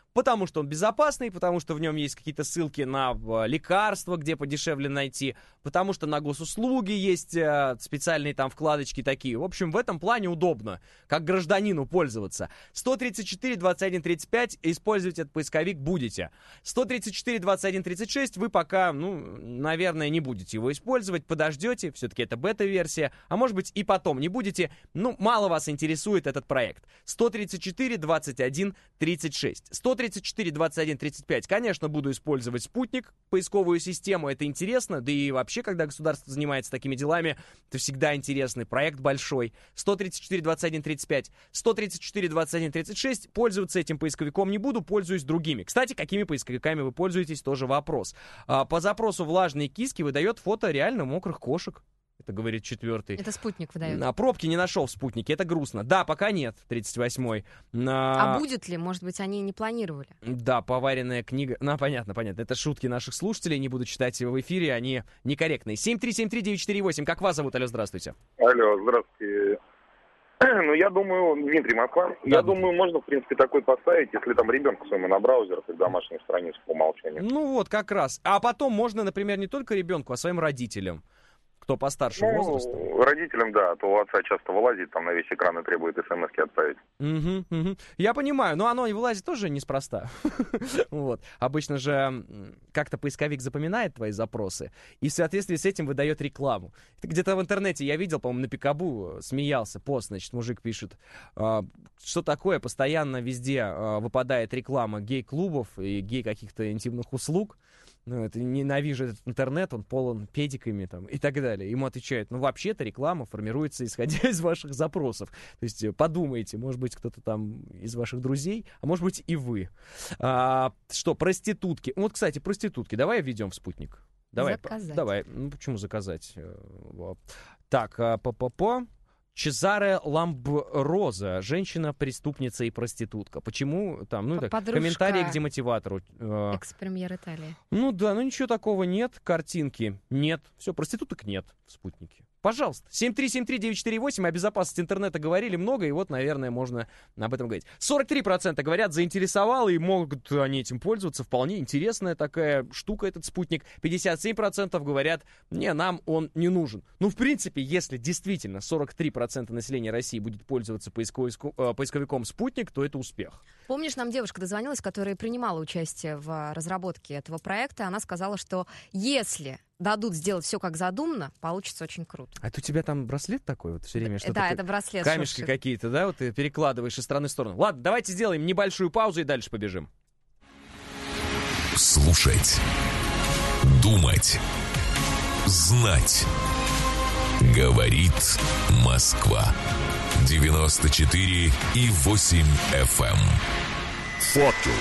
Потому что он безопасный, потому что в нем есть какие-то ссылки на лекарства, где подешевле найти, потому что на госуслуги есть специальные там вкладочки такие. В общем, в этом плане удобно, как гражданину пользоваться. сто тридцать четыре двадцать один тридцать пять, использовать этот поисковик будете. сто тридцать четыре двадцать один тридцать шесть вы пока, ну, наверное, не будете его использовать, подождете, все-таки это бета-версия, а может быть и потом не будете, ну, мало вас интересует этот проект. сто тридцать четыре двадцать один тридцать шесть. сто тридцать четыре двадцать один тридцать пять, конечно, буду использовать спутник, поисковую систему, это интересно, да и вообще, когда государство занимается такими делами, это всегда интересный проект большой. сто тридцать четыре двадцать один тридцать пять, сто тридцать четыре двадцать один тридцать шесть, пользоваться этим поисковиком не буду, пользуюсь другими. Кстати, какими поисковиками вы пользуетесь, тоже вопрос. По запросу «влажные киски» выдает фото реально мокрых кошек. Это говорит четвертый. Это спутник выдает. А пробки не нашел в спутнике, это грустно. Да, пока нет, тридцать восьмой. А, а будет ли? Может быть, они не планировали? Да, поваренная книга. Ну, понятно, понятно. Это шутки наших слушателей, не буду читать в эфире, они некорректные. семь три семь три девять четыре восемь. Как вас зовут? Алло, здравствуйте. Алло, здравствуйте. Ну, я думаю, Дмитрий Москва, да, я думаю, можно, в принципе, такой поставить, если там ребенку своему на браузер, то домашнюю страницу по умолчанию. Ну вот, как раз. А потом можно, например, не только ребенку, а своим родителям. Кто постарше ну, возраста. Родителям, да, то у отца часто вылазит там на весь экран и требует смс-ки отправить. Угу, угу. Я понимаю, но оно и вылазит тоже неспроста. Вот. Обычно же как-то поисковик запоминает твои запросы и в соответствии с этим выдает рекламу. Это где-то в интернете я видел, по-моему, на Пикабу смеялся, пост, значит, мужик пишет, что такое, постоянно везде выпадает реклама гей-клубов и гей каких-то интимных услуг. Ну, это ненавижу этот интернет, он полон педиками там и так далее. Ему отвечают, ну, вообще-то реклама формируется исходя из ваших запросов. То есть подумайте, может быть, кто-то там из ваших друзей, а может быть и вы. А, что, проститутки. Вот, кстати, проститутки. Давай введем в спутник. Давай, заказать. Давай. Ну, почему заказать? Так, по-по-по. Чезаре Ламброза, женщина-преступница и проститутка. Почему там, ну, так, комментарии к демотиватору. Экс-премьер Италии. Ну да, ну ничего такого нет, картинки нет. Все, проституток нет в спутнике. Пожалуйста. семь три семь три девять четыре восемь. О безопасности интернета говорили много, и вот, наверное, можно об этом говорить. сорок три процента говорят, заинтересовало, и могут они этим пользоваться. Вполне интересная такая штука, этот спутник. пятьдесят семь процентов говорят, не, нам он не нужен. Ну, в принципе, если действительно сорок три процента населения России будет пользоваться поисковиком «Спутник», то это успех. Помнишь, нам девушка дозвонилась, которая принимала участие в разработке этого проекта. Она сказала, что если дадут сделать все как задумано, получится очень круто. А это у тебя там браслет такой вот все время? Что-то да, это браслет. Камешки какие-то, да? Вот ты перекладываешь из стороны в сторону. Ладно, давайте сделаем небольшую паузу и дальше побежим. Слушать. Думать. Знать. Говорит Москва. девяносто четыре и восемь эф эм. Фото.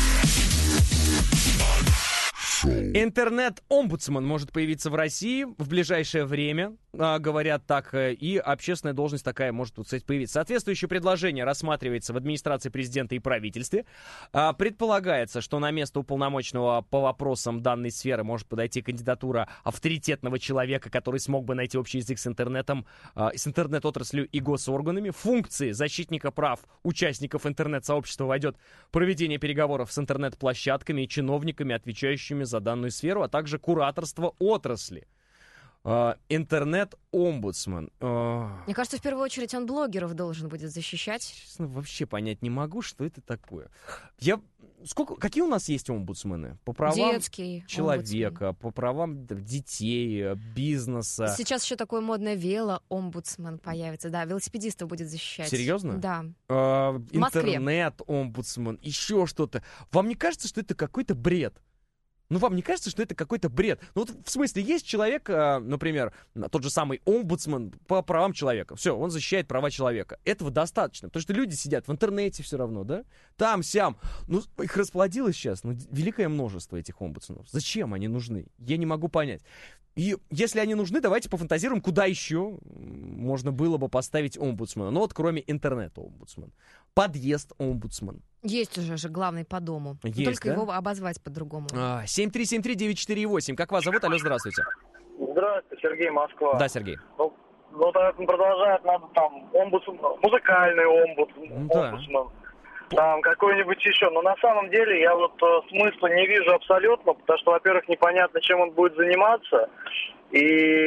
Интернет-омбудсман может появиться в России в ближайшее время, а, говорят так, и общественная должность такая может, кстати, появиться. Соответствующее предложение рассматривается в администрации президента и правительстве. А, предполагается, что на место уполномоченного по вопросам данной сферы может подойти кандидатура авторитетного человека, который смог бы найти общий язык с интернетом, а, с интернет-отраслью и госорганами. Функции защитника прав участников интернет-сообщества войдет проведение переговоров с интернет-площадками и чиновниками, отвечающими за данную сферу, а также кураторство отрасли. Uh, интернет-омбудсман. Uh... Мне кажется, в первую очередь он блогеров должен будет защищать. Честно, вообще понять не могу, что это такое. Я... Сколько... Какие у нас есть омбудсмены? По правам Детский человека, омбудсмен. По правам детей, бизнеса. Сейчас еще такое модное вело-омбудсмен появится. Да, велосипедистов будет защищать. Серьезно? Да. Uh, интернет-омбудсмен, еще что-то. Вам не кажется, что это какой-то бред? Ну, вам не кажется, что это какой-то бред? Ну, вот в смысле, есть человек, например, тот же самый омбудсмен по правам человека. Все, он защищает права человека. Этого достаточно, потому что люди сидят в интернете все равно, да? Там, сям. Ну, их расплодилось сейчас, ну, великое множество этих омбудсменов. Зачем они нужны? Я не могу понять. И если они нужны, давайте пофантазируем, куда еще можно было бы поставить омбудсмена. Ну, вот кроме интернета омбудсмен. Подъезд омбудсмен. Есть уже же главный по дому. Есть, только да? его обозвать по-другому. А, семь три семь три девять четыре восемь. Как вас зовут? Алло, здравствуйте. Здравствуйте, Сергей, Москва. Да, Сергей. Ну, ну так продолжает, надо там омбудсмен, музыкальный омбудсмен. Да. омбудсмен. там какой-нибудь еще. Но на самом деле я вот э, смысла не вижу абсолютно, потому что, во-первых, непонятно, чем он будет заниматься. И,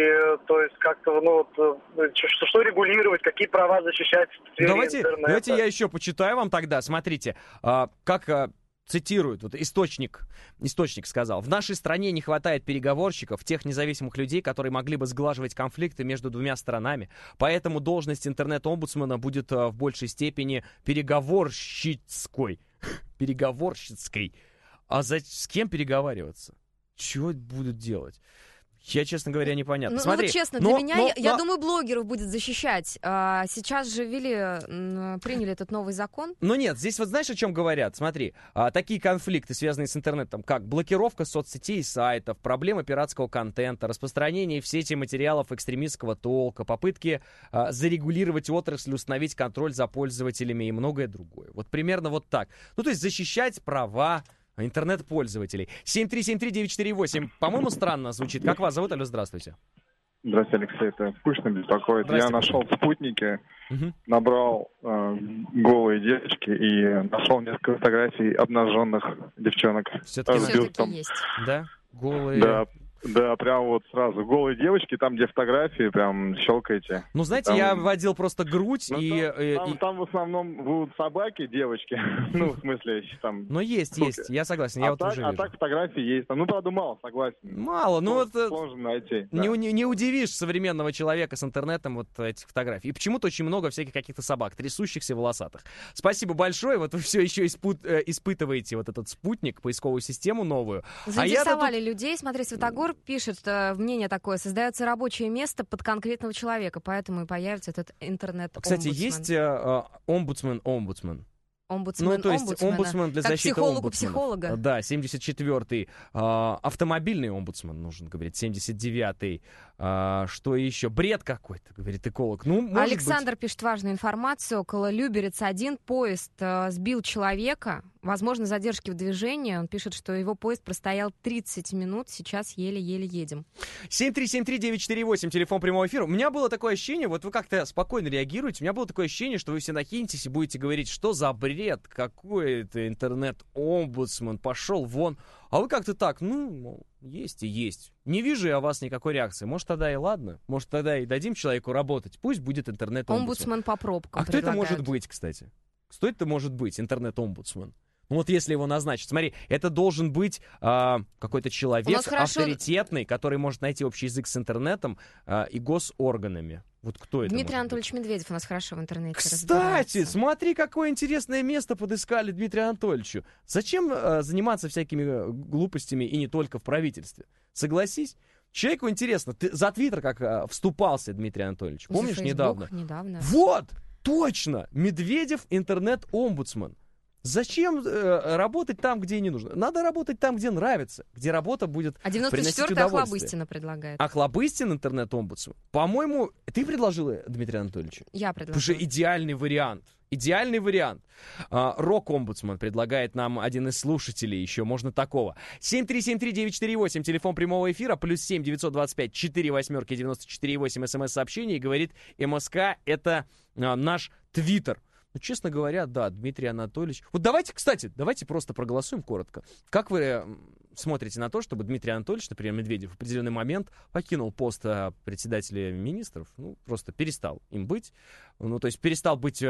то есть, как-то, ну, вот, что, что регулировать, какие права защищать в сфере давайте, интернета. Давайте я еще почитаю вам тогда. Смотрите, а, как... А... Цитирует, вот источник, источник сказал: в нашей стране не хватает переговорщиков, тех независимых людей, которые могли бы сглаживать конфликты между двумя сторонами. Поэтому должность интернет-омбудсмена будет в большей степени переговорщицкой. Переговорщицкой. А за, с кем переговариваться? Чего будут делать? Я, честно говоря, непонятно. Ну, Смотри, ну честно, но, для меня, но, я, я но... думаю, блогеров будет защищать. А, сейчас же ввели, приняли этот новый закон. Ну нет, здесь вот знаешь, о чем говорят? Смотри, а, такие конфликты, связанные с интернетом, как блокировка соцсетей и сайтов, проблемы пиратского контента, распространение в сети материалов экстремистского толка, попытки а, зарегулировать отрасль, установить контроль за пользователями и многое другое. Вот примерно вот так. Ну то есть защищать права интернет-пользователей. семь три семь три девять четыре восемь. По-моему, странно звучит. Как вас зовут? Алло, здравствуйте. Здравствуйте, Алексей. Это Пышно беспокоит. Я нашел в спутнике, угу. набрал э, голые девочки и нашел несколько фотографий обнаженных девчонок. Все-таки, с бюстом. Есть. Да? Голые... Да. Да, прям вот сразу. Голые девочки, там, где фотографии, прям щелкаете. Ну, знаете, там... я вводил просто грудь ну, и... Там, и, там, и... там в основном будут собаки, девочки. Ну, в смысле, там... Ну, есть, есть, я согласен, я а вот так, уже А вижу. так фотографии есть. Ну, правда, мало, согласен. Мало, ну вот... Сложно найти. Не, да. не, не удивишь современного человека с интернетом вот этих фотографий. И почему-то очень много всяких каких-то собак, трясущихся, волосатых. Спасибо большое. Вот вы все еще испут, э, испытываете вот этот спутник, поисковую систему новую. Заинтересовали а тут... людей. Смотри, Святогор пишет... мнение такое: создается рабочее место под конкретного человека, поэтому и появится этот интернет-омбудсмен. Кстати, есть э, омбудсмен-омбудсмен. Омбудсмен, ну, то есть омбудсмена. омбудсмен для как защиты психологу омбудсмена. психолога. Да, семьдесят четвёртый. А, автомобильный омбудсмен нужен, говорит, семьдесят девятый. А, что еще? Бред какой-то, говорит эколог. Ну, может Александр быть... пишет важную информацию. Около Люберец один поезд э, сбил человека. Возможно, задержки в движении. Он пишет, что его поезд простоял тридцать минут. Сейчас еле-еле едем. семь три семь три девять четыре восемь, телефон прямого эфира. У меня было такое ощущение, вот вы как-то спокойно реагируете, у меня было такое ощущение, что вы все нахинетесь и будете говорить, что за бред, какой это интернет-омбудсмен, пошел вон. А вы как-то так, ну, мол, есть и есть. Не вижу я у вас никакой реакции. Может, тогда и ладно. Может, тогда и дадим человеку работать. Пусть будет интернет-омбудсмен. Омбудсмен по пробкам А кто это предлагают. может быть, кстати? Кто это может быть, интернет-омбудсмен? Ну вот если его назначить, смотри, это должен быть э, какой-то человек хорошо... авторитетный, который может найти общий язык с интернетом э, и госорганами. Вот кто это? Дмитрий Анатольевич быть? Медведев у нас хорошо в интернете Кстати, смотри, какое интересное место подыскали Дмитрию Анатольевичу. Зачем э, заниматься всякими глупостями и не только в правительстве? Согласись. Человеку интересно. Ты за Твиттер как э, вступался, Дмитрий Анатольевич? Помнишь, за недавно? недавно? Вот! Точно! Медведев интернет-омбудсмен. Зачем э, работать там, где не нужно? Надо работать там, где нравится, где работа будет а приносить удовольствие. А Охлобыстина предлагает. Охлобыстин интернет-омбудсмен? По-моему, ты предложила Дмитрию Анатольевичу? Я предложила. Потому что идеальный вариант. Идеальный вариант. А, Рок-омбудсмен предлагает нам один из слушателей. Еще можно такого. семь три семь три девять четыре восемь, телефон прямого эфира, плюс семь девятьсот двадцать пять четыре восьмерки девяносто четыре восемь, смс-сообщение. И говорит, МСК — это а, наш Твиттер. Ну, честно говоря, да, Дмитрий Анатольевич... Вот давайте, кстати, давайте просто проголосуем коротко. Как вы смотрите на то, чтобы Дмитрий Анатольевич, например, Медведев, в определенный момент покинул пост председателя министров, ну, просто перестал им быть, ну, то есть перестал быть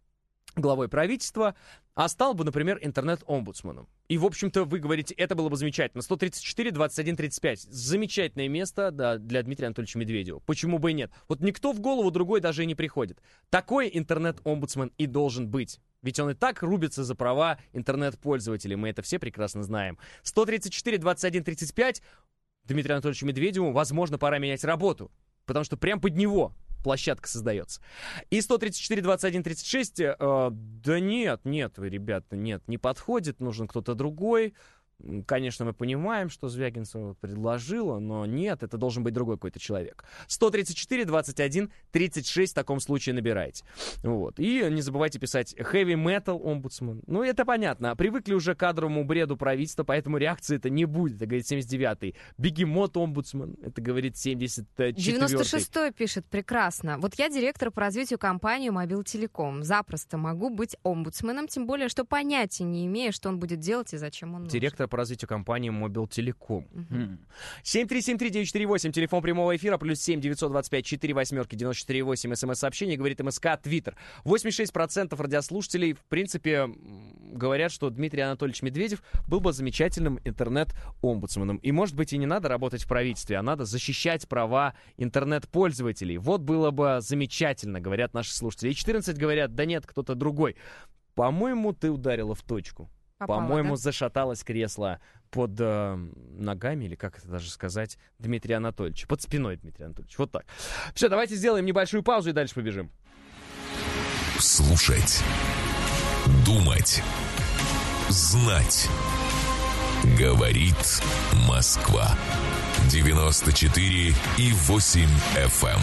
главой правительства, а стал бы, например, интернет-омбудсменом. И, в общем-то, вы говорите, это было бы замечательно. сто тридцать четыре двадцать один тридцать пять. Замечательное место, да, для Дмитрия Анатольевича Медведева. Почему бы и нет? Вот никто в голову другой даже и не приходит. Такой интернет-омбудсмен и должен быть. Ведь он и так рубится за права интернет-пользователей. Мы это все прекрасно знаем. сто тридцать четыре двадцать один тридцать пять. Дмитрию Анатольевичу Медведеву, возможно, пора менять работу. Потому что прям под него площадка создается. И сто тридцать четыре двадцать один тридцать шесть, э, да нет, нет, вы, ребята, нет, не подходит, нужен кто-то другой. Конечно, мы понимаем, что Звягинцева предложила, но нет, это должен быть другой какой-то человек. сто тридцать четыре двадцать один тридцать шесть в таком случае набирайте. Вот. И не забывайте писать heavy metal омбудсмен. Ну, это понятно. Привыкли уже к кадровому бреду правительства, поэтому реакции-то не будет. Это говорит семьдесят девятый. Бегемот омбудсмен. Это говорит семьдесят четвёртый. девяносто шестой пишет, прекрасно. Вот я директор по развитию компании Мобилтелеком. Запросто могу быть омбудсменом, тем более, что понятия не имею, что он будет делать и зачем он нужен. Директор по развитию компании Мобилтелеком. Uh-huh. семь три семь три девять четыре восемь, телефон прямого эфира, плюс семь девятьсот двадцать пять четыре восьмерки девяносто четыре восемь, смс-сообщение, говорит МСК, Твиттер. восемьдесят шесть процентов радиослушателей, в принципе, говорят, что Дмитрий Анатольевич Медведев был бы замечательным интернет-омбудсменом. И, может быть, и не надо работать в правительстве, а надо защищать права интернет-пользователей. Вот было бы замечательно, говорят наши слушатели. И четырнадцать говорят, да нет, кто-то другой. По-моему, ты ударила в точку. Попала, По-моему, да? зашаталось кресло под э, ногами, или как это даже сказать, Дмитрия Анатольевича. Под спиной Дмитрия Анатольевича. Вот так. Все, давайте сделаем небольшую паузу и дальше побежим. Слушать. Думать. Знать. Говорит Москва. девяносто четыре и восемь эф эм.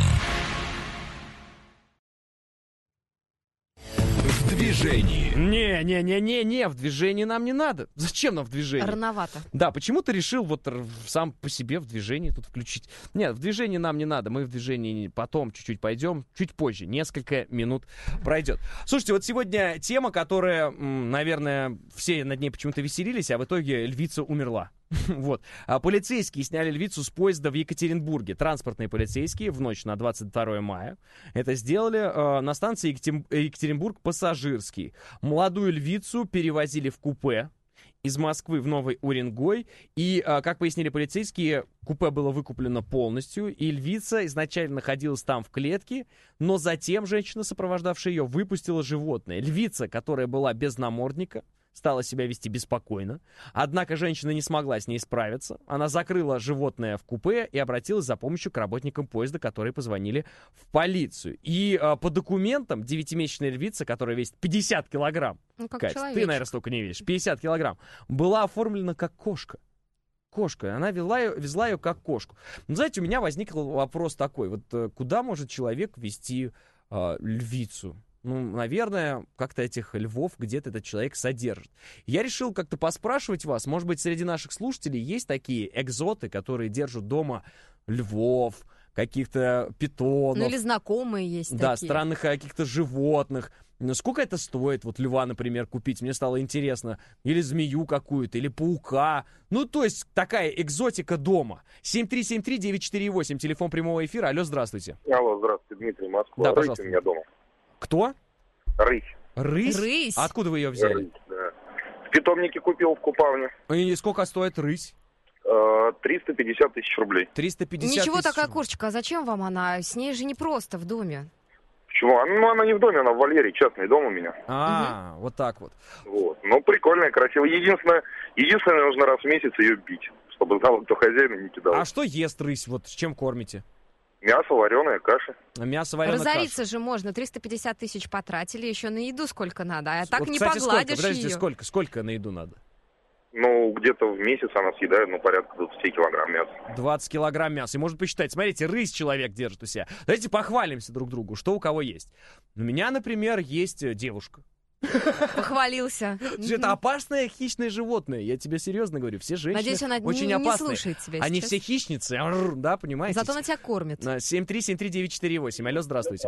В движении. Не-не-не-не-не, в движении нам не надо. Зачем нам в движении? Рановато. Да, почему ты решил вот сам по себе в движении тут включить? Нет, в движении нам не надо. Мы в движении потом чуть-чуть пойдем, чуть позже. Несколько минут пройдет. Слушайте, вот сегодня тема, которая, наверное, все над ней почему-то веселились, а в итоге львица умерла. Вот. А полицейские сняли львицу с поезда в Екатеринбурге. Транспортные полицейские в ночь на двадцать второе мая это сделали э, на станции Екатер... Екатеринбург-Пассажирский. Молодую львицу перевозили в купе из Москвы в Новый Уренгой. И, э, как пояснили полицейские, купе было выкуплено полностью. И львица изначально находилась там в клетке, но затем женщина, сопровождавшая ее, выпустила животное. Львица, которая была без намордника, стала себя вести беспокойно. Однако женщина не смогла с ней справиться. Она закрыла животное в купе и обратилась за помощью к работникам поезда, которые позвонили в полицию. И э, по документам девятимесячная львица, которая весит пятьдесят килограмм, ну, как Кать, человечек. ты, наверное, столько не весишь, пятьдесят килограмм, была оформлена как кошка. Кошка. Она вела ее, везла ее как кошку. Но, знаете, у меня возник вопрос такой. Вот э, куда может человек везти э, львицу? Ну, наверное, как-то этих львов где-то этот человек содержит. Я решил как-то поспрашивать вас. Может быть, среди наших слушателей есть такие экзоты, которые держат дома львов, каких-то питонов. Ну, или знакомые есть да, такие. странных каких-то животных. Ну, сколько это стоит, вот льва, например, купить? Мне стало интересно. Или змею какую-то, или паука. Ну, то есть такая экзотика дома. семь три семь три девять четыре восемь, телефон прямого эфира. Алло, здравствуйте. Алло, здравствуйте, Дмитрий, Москва. Да, Рысь пожалуйста. у меня дома. Кто? Рысь. Рысь? Рысь. А откуда вы ее взяли? Рысь, да. В питомнике купил в Купавне. И сколько стоит рысь? триста пятьдесят тысяч рублей. триста пятьдесят Ничего, тысяч. такая кошечка. А зачем вам она? С ней же не просто в доме. Почему? Ну, она не в доме, она в вольере, частный дом у меня. А, угу. Вот так вот. Вот. Ну, прикольная, красивая. Единственное, единственное, нужно раз в месяц ее бить, чтобы знала, кто хозяин, и не кидал. А что ест рысь? Вот с чем кормите? Мясо, вареное, каша. Мясо, вареное, Разориться каша. же можно. триста пятьдесят тысяч потратили, еще на еду сколько надо. А так вот, не кстати, погладишь сколько? Подождите, ее. сколько? Сколько на еду надо? Ну, где-то в месяц она съедает, ну, порядка двадцать килограмм мяса. двадцать килограмм мяса. И можно посчитать. Смотрите, рысь человек держит у себя. Давайте похвалимся друг другу, что у кого есть. У меня, например, есть девушка. Похвалился. Это опасное хищное животное. Я тебе серьезно говорю. Все женщины Надеюсь, она очень не, опасные. не слушает тебя Они сейчас. все хищницы, да, понимаете? Зато она тебя кормит. семь три семь три девять четыре восемь. Алло, здравствуйте.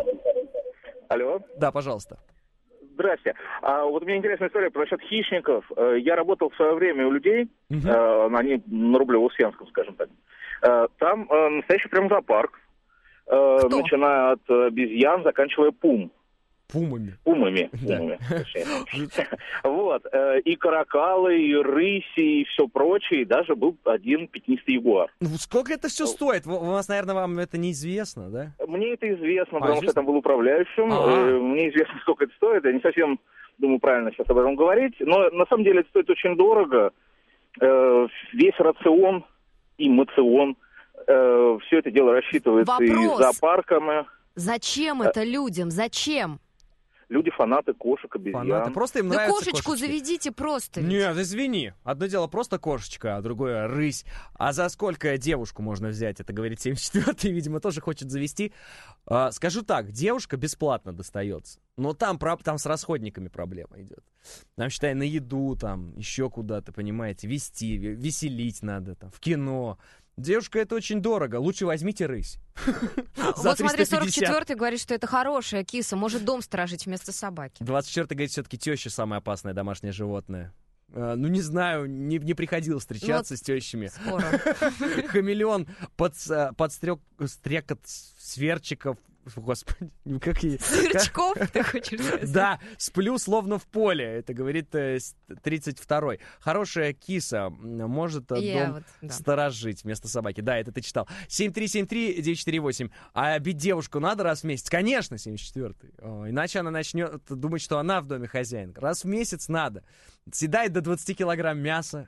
Алло. Да, пожалуйста. Здрасте. А вот у меня интересная история про насчет хищников. Я работал в свое время у людей, Угу. э, они на Рублево-Успенском, скажем так. Э, там э, настоящий прям зоопарк, э, начиная от обезьян, заканчивая пум. Пумами. Пумами. Да. Пумами, вот. э, И каракалы, и рыси, и все прочее. И даже был один пятнистый ягуар. Ну, сколько это все стоит? У вас, наверное, вам это неизвестно, да? Мне это известно, А, потому известно? что я там был управляющим. А-а. Э, Мне известно, сколько это стоит. Я не совсем думаю, правильно сейчас об этом говорить. Но на самом деле это стоит очень дорого. Э, Весь рацион и мацион, э, все это дело рассчитывается Вопрос. и зоопарками. Зачем это людям? Зачем? люди фанаты кошек, обезьян. Фанаты. Просто им Да нравятся кошечку кошечки. заведите просто. ведь. Нет, извини. Одно дело просто кошечка, а другое рысь. А за сколько девушку можно взять? Это говорит семьдесят четвёртый, видимо, тоже хочет завести. А, скажу так, девушка бесплатно достается. Но там, там с расходниками проблема идет. Там, считай, на еду, там, еще куда-то, понимаете, вести, веселить надо, там, в кино. Девушка, это очень дорого. Лучше возьмите рысь. Вот смотри, сорок четвёртый говорит, что это хорошая киса, может дом сторожить вместо собаки. двадцать четвёртый говорит, все-таки теща самое опасное домашнее животное. Uh, ну, не знаю, не, не приходилось встречаться ну, с тещами. Скоро. Хамелеон, под, подстрек, стрекот сверчиков. Господи, как и... Сверчков, ты хочешь сказать? Да, сплю словно в поле. Это говорит тридцать второй. Хорошая киса может Я дом вот, да. сторожить вместо собаки. Да, это ты читал. семь три семь три девять четыре восемь. А бить девушку надо раз в месяц? Конечно, семьдесят четвёртый. О, иначе она начнет думать, что она в доме хозяин. Раз в месяц надо. Съедает до двадцати килограмм мяса.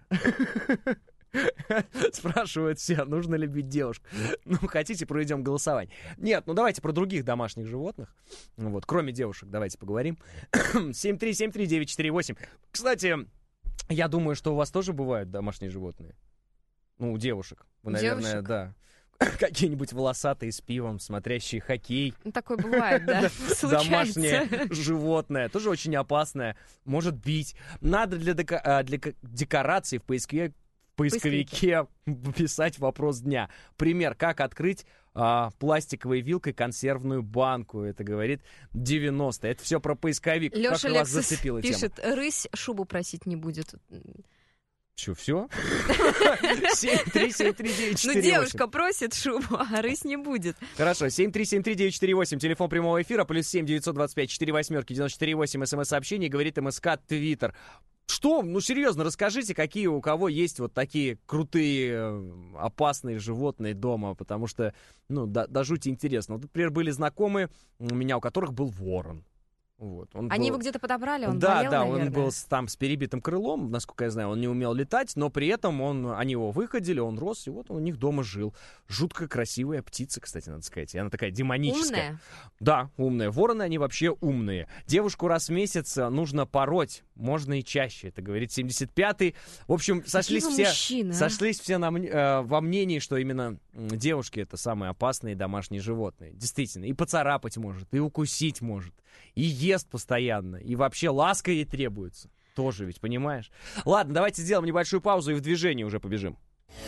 Спрашивают все, нужно ли бить девушку. Ну, хотите, проведем голосование. Нет, ну давайте про других домашних животных. Вот, кроме девушек, давайте поговорим. семь три семь три девять четыре восемь. Кстати, я думаю, что у вас тоже бывают домашние животные. Ну, у девушек. Вы, наверное, девушек? Да. Какие-нибудь волосатые с пивом, смотрящие хоккей. Ну, такое бывает, да. Домашнее животное. Тоже очень опасное. Может бить. Надо для декорации в поисковике В поисковике писать вопрос дня. Пример, как открыть а, пластиковой вилкой консервную банку. Это говорит девяносто. Это все про поисковик. Леша как вас зацепила пишет, тема? рысь шубу просить не будет. Че, все? семь три семь три девять четыре восемь. Ну, девушка просит шубу, а рысь не будет. Хорошо, семь три семь три девять четыре восемь, телефон прямого эфира, плюс семь девятьсот двадцать пять четыре восьмерки девяносто четыре восемь, смс-сообщение, говорит МСК, Твиттер. Что? Ну, серьезно, расскажите, какие у кого есть вот такие крутые, опасные животные дома, потому что, ну, до, до жути интересно. Вот, например, были знакомые у меня, у которых был ворон. Вот, он Они был... его где-то подобрали, он да, болел, да, наверное. он был с, там с перебитым крылом, насколько я знаю, он не умел летать, но при этом он, они его выходили, он рос, и вот он у них дома жил. Жутко красивая птица, кстати, надо сказать. И она такая демоническая. Умная? Да, умная. Вороны, они вообще умные. Девушку раз в месяц нужно пороть, можно и чаще, это говорит семьдесят пятый. В общем, сошлись все, мужчины, сошлись все на, э, во мнении, что именно девушки — это самые опасные домашние животные. Действительно, и поцарапать может, и укусить может, и ест постоянно, и вообще ласка ей требуется. Тоже ведь, понимаешь? Ладно, давайте сделаем небольшую паузу и в движении уже побежим.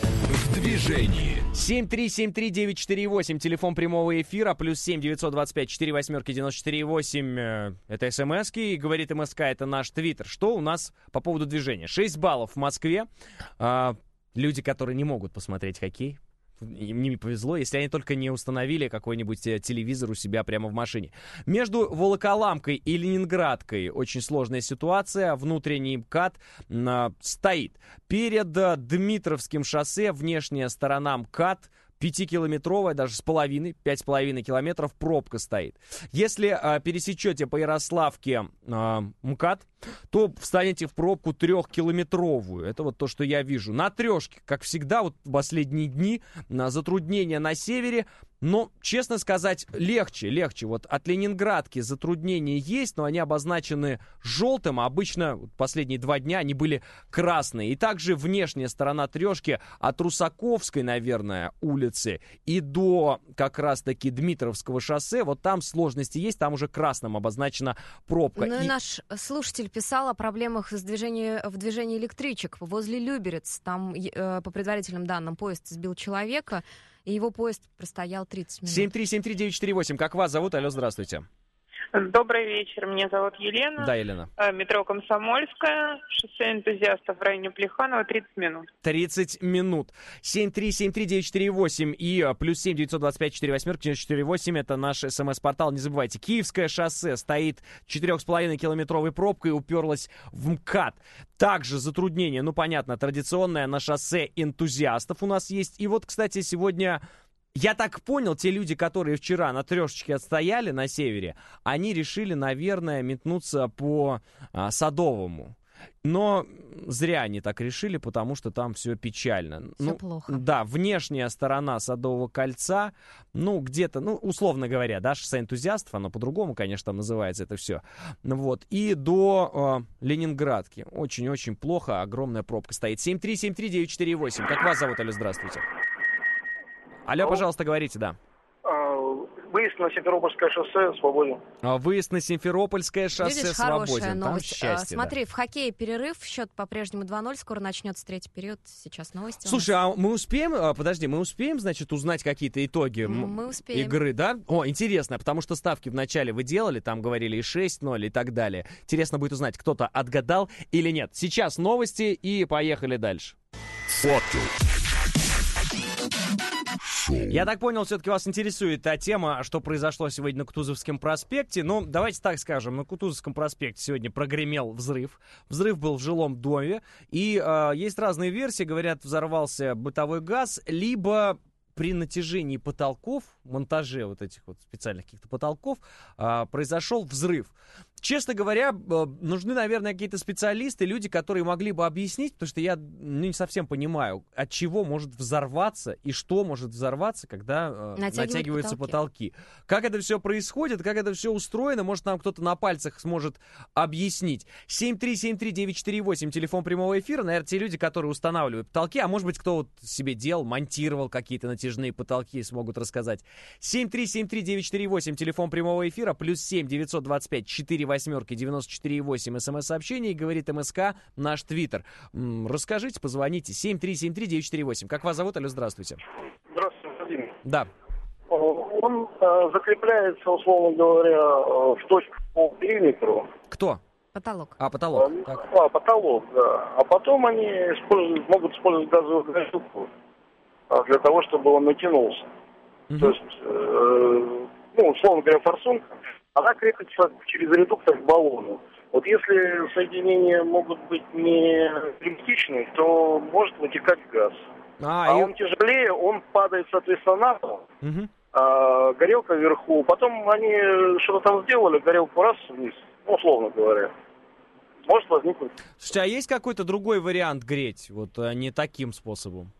В движении. семь три семь три девять четыре восемь, телефон прямого эфира, плюс семь девятьсот двадцать пять четыре восьмерки девяносто четыре восемь, э, это смски, и говорит МСК, это наш твиттер. Что у нас по поводу движения? шесть баллов в Москве. Э, люди, которые не могут посмотреть хоккей, им не повезло, если они только не установили какой-нибудь телевизор у себя прямо в машине. Между Волоколамкой и Ленинградкой очень сложная ситуация. Внутренний МКАД э, стоит. Перед э, Дмитровским шоссе внешняя сторона МКАД пятикилометровая, даже с половиной, пять с половиной километров пробка стоит. Если э, пересечете по Ярославке э, МКАД, то встанете в пробку трехкилометровую. Это вот то, что я вижу. На трешке, как всегда, вот в последние дни, на затруднения на севере. Но, честно сказать, легче, легче. Вот от Ленинградки затруднения есть, но они обозначены желтым, а обычно вот последние два дня они были красные. И также внешняя сторона трешки от Русаковской, наверное, улицы и до как раз-таки Дмитровского шоссе, вот там сложности есть, там уже красным обозначена пробка. Ну и и... наш слушатель писал о проблемах с движением, в движении электричек возле Люберец. Там, э, по предварительным данным, поезд сбил человека, и его поезд простоял тридцать минут. семь три семь три девять четыре восемь. Как вас зовут? Алло, здравствуйте. Добрый вечер, меня зовут Елена. Да, Елена. Метро Комсомольская, шоссе Энтузиастов в районе Плеханова, тридцать минут. тридцать минут. семь три семь три девять четыре восемь и плюс семь девятьсот двадцать пять четыре восьмерки девяносто четыре восемь, это наш смс-портал. Не забывайте, Киевское шоссе стоит четырех с половиной километровой пробкой, уперлась в МКАД. Также затруднение, ну понятно, традиционное на шоссе Энтузиастов у нас есть. И вот, кстати, сегодня... Я так понял, те люди, которые вчера на трешечке отстояли на севере, они решили, наверное, метнуться по а, Садовому. Но зря они так решили, потому что там все печально. Все ну, плохо. Да, внешняя сторона Садового кольца, ну, где-то, ну, условно говоря, да, шоссе энтузиастов, оно по-другому, конечно, там называется это все. Вот. И до э, Ленинградки. Очень-очень плохо, огромная пробка стоит. семь три семь три девять четыре восемь. Как вас зовут, алло, здравствуйте. Алло, пожалуйста, говорите, да. Выезд на Симферопольское шоссе свободен. А, выезд на Симферопольское шоссе Видишь, свободен. Там новость. счастье, Смотри, да. в хоккее перерыв, счет по-прежнему два ноль, скоро начнется третий период, сейчас новости. Слушай, а мы успеем, а, подожди, мы успеем, значит, узнать какие-то итоги мы успеем. игры, да? О, интересно, потому что ставки вначале вы делали, там говорили и шесть ноль и так далее. Интересно будет узнать, кто-то отгадал или нет. Сейчас новости и поехали дальше. Фото. Я так понял, все-таки вас интересует та тема, что произошло сегодня на Кутузовском проспекте. Ну, давайте так скажем, на Кутузовском проспекте сегодня прогремел взрыв. Взрыв был в жилом доме. И э, есть разные версии. Говорят, взорвался бытовой газ, либо при натяжении потолков, монтаже вот этих вот специальных каких-то потолков, э, произошел взрыв. Честно говоря, нужны, наверное, какие-то специалисты, люди, которые могли бы объяснить, потому что я ну, не совсем понимаю, от чего может взорваться и что может взорваться, когда э, натягиваются потолки. потолки. Как это все происходит, как это все устроено, может, нам кто-то на пальцах сможет объяснить. семь три семь три девять четыре восемь, телефон прямого эфира, наверное, те люди, которые устанавливают потолки, а может быть, кто вот себе делал, монтировал какие-то натяжные потолки, смогут рассказать. семь три семь три девять четыре восемь, телефон прямого эфира, плюс семь девятьсот двадцать пять четыре восьмерки девяносто четыре восемь, смс-сообщение, и говорит МСК, наш твиттер. М-м, расскажите, позвоните. семь три семь три девять четыре восемь. Как вас зовут? Алло, здравствуйте. Здравствуйте, Владимир. Да. Он э, закрепляется, условно говоря, э, в точку по периметру. Кто? Потолок. А, потолок. А, так. а, потолок, да. А потом они используют, могут использовать газовую горелку для того, чтобы он натянулся. Mm-hmm. То есть, э, ну, условно говоря, форсунка, она крепится через редуктор к баллону. Вот если соединения могут быть не герметичны, то может вытекать газ. А, а и... он тяжелее, он падает, соответственно, на пол, угу. а горелка вверху. Потом они что-то там сделали, горелку раз вниз, ну, условно говоря. Может возникнуть. Слушайте, а есть какой-то другой вариант греть, вот не таким способом?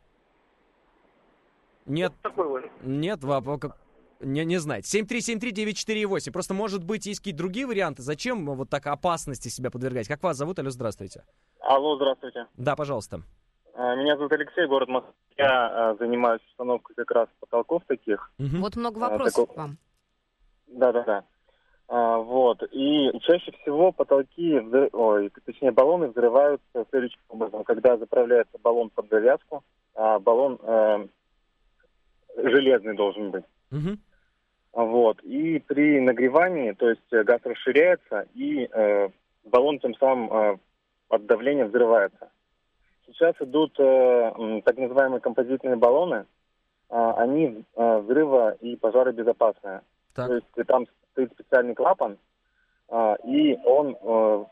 Нет. Вот такой вариант. Нет, вопрос. Не, не знаете. семь три семь три девять четыре восемь. Просто, может быть, есть какие-то другие варианты. Зачем вот так опасности себя подвергать? Как вас зовут? Алло, здравствуйте. Алло, здравствуйте. Да, пожалуйста. Меня зовут Алексей, город Москва. Я занимаюсь установкой как раз потолков таких. Угу. Вот много вопросов Таков... к вам. Да-да-да. А, вот. И чаще всего потолки, взрыв... ой, точнее, баллоны взрываются следующим образом. Когда заправляется баллон под завязку, а баллон э, железный должен быть. Угу. Вот. И при нагревании, то есть газ расширяется, и э, баллон тем самым э, от давления взрывается. Сейчас идут э, так называемые композитные баллоны. Э, они э, взрыва и пожаробезопасные. Так. То есть там стоит специальный клапан, э, и он э,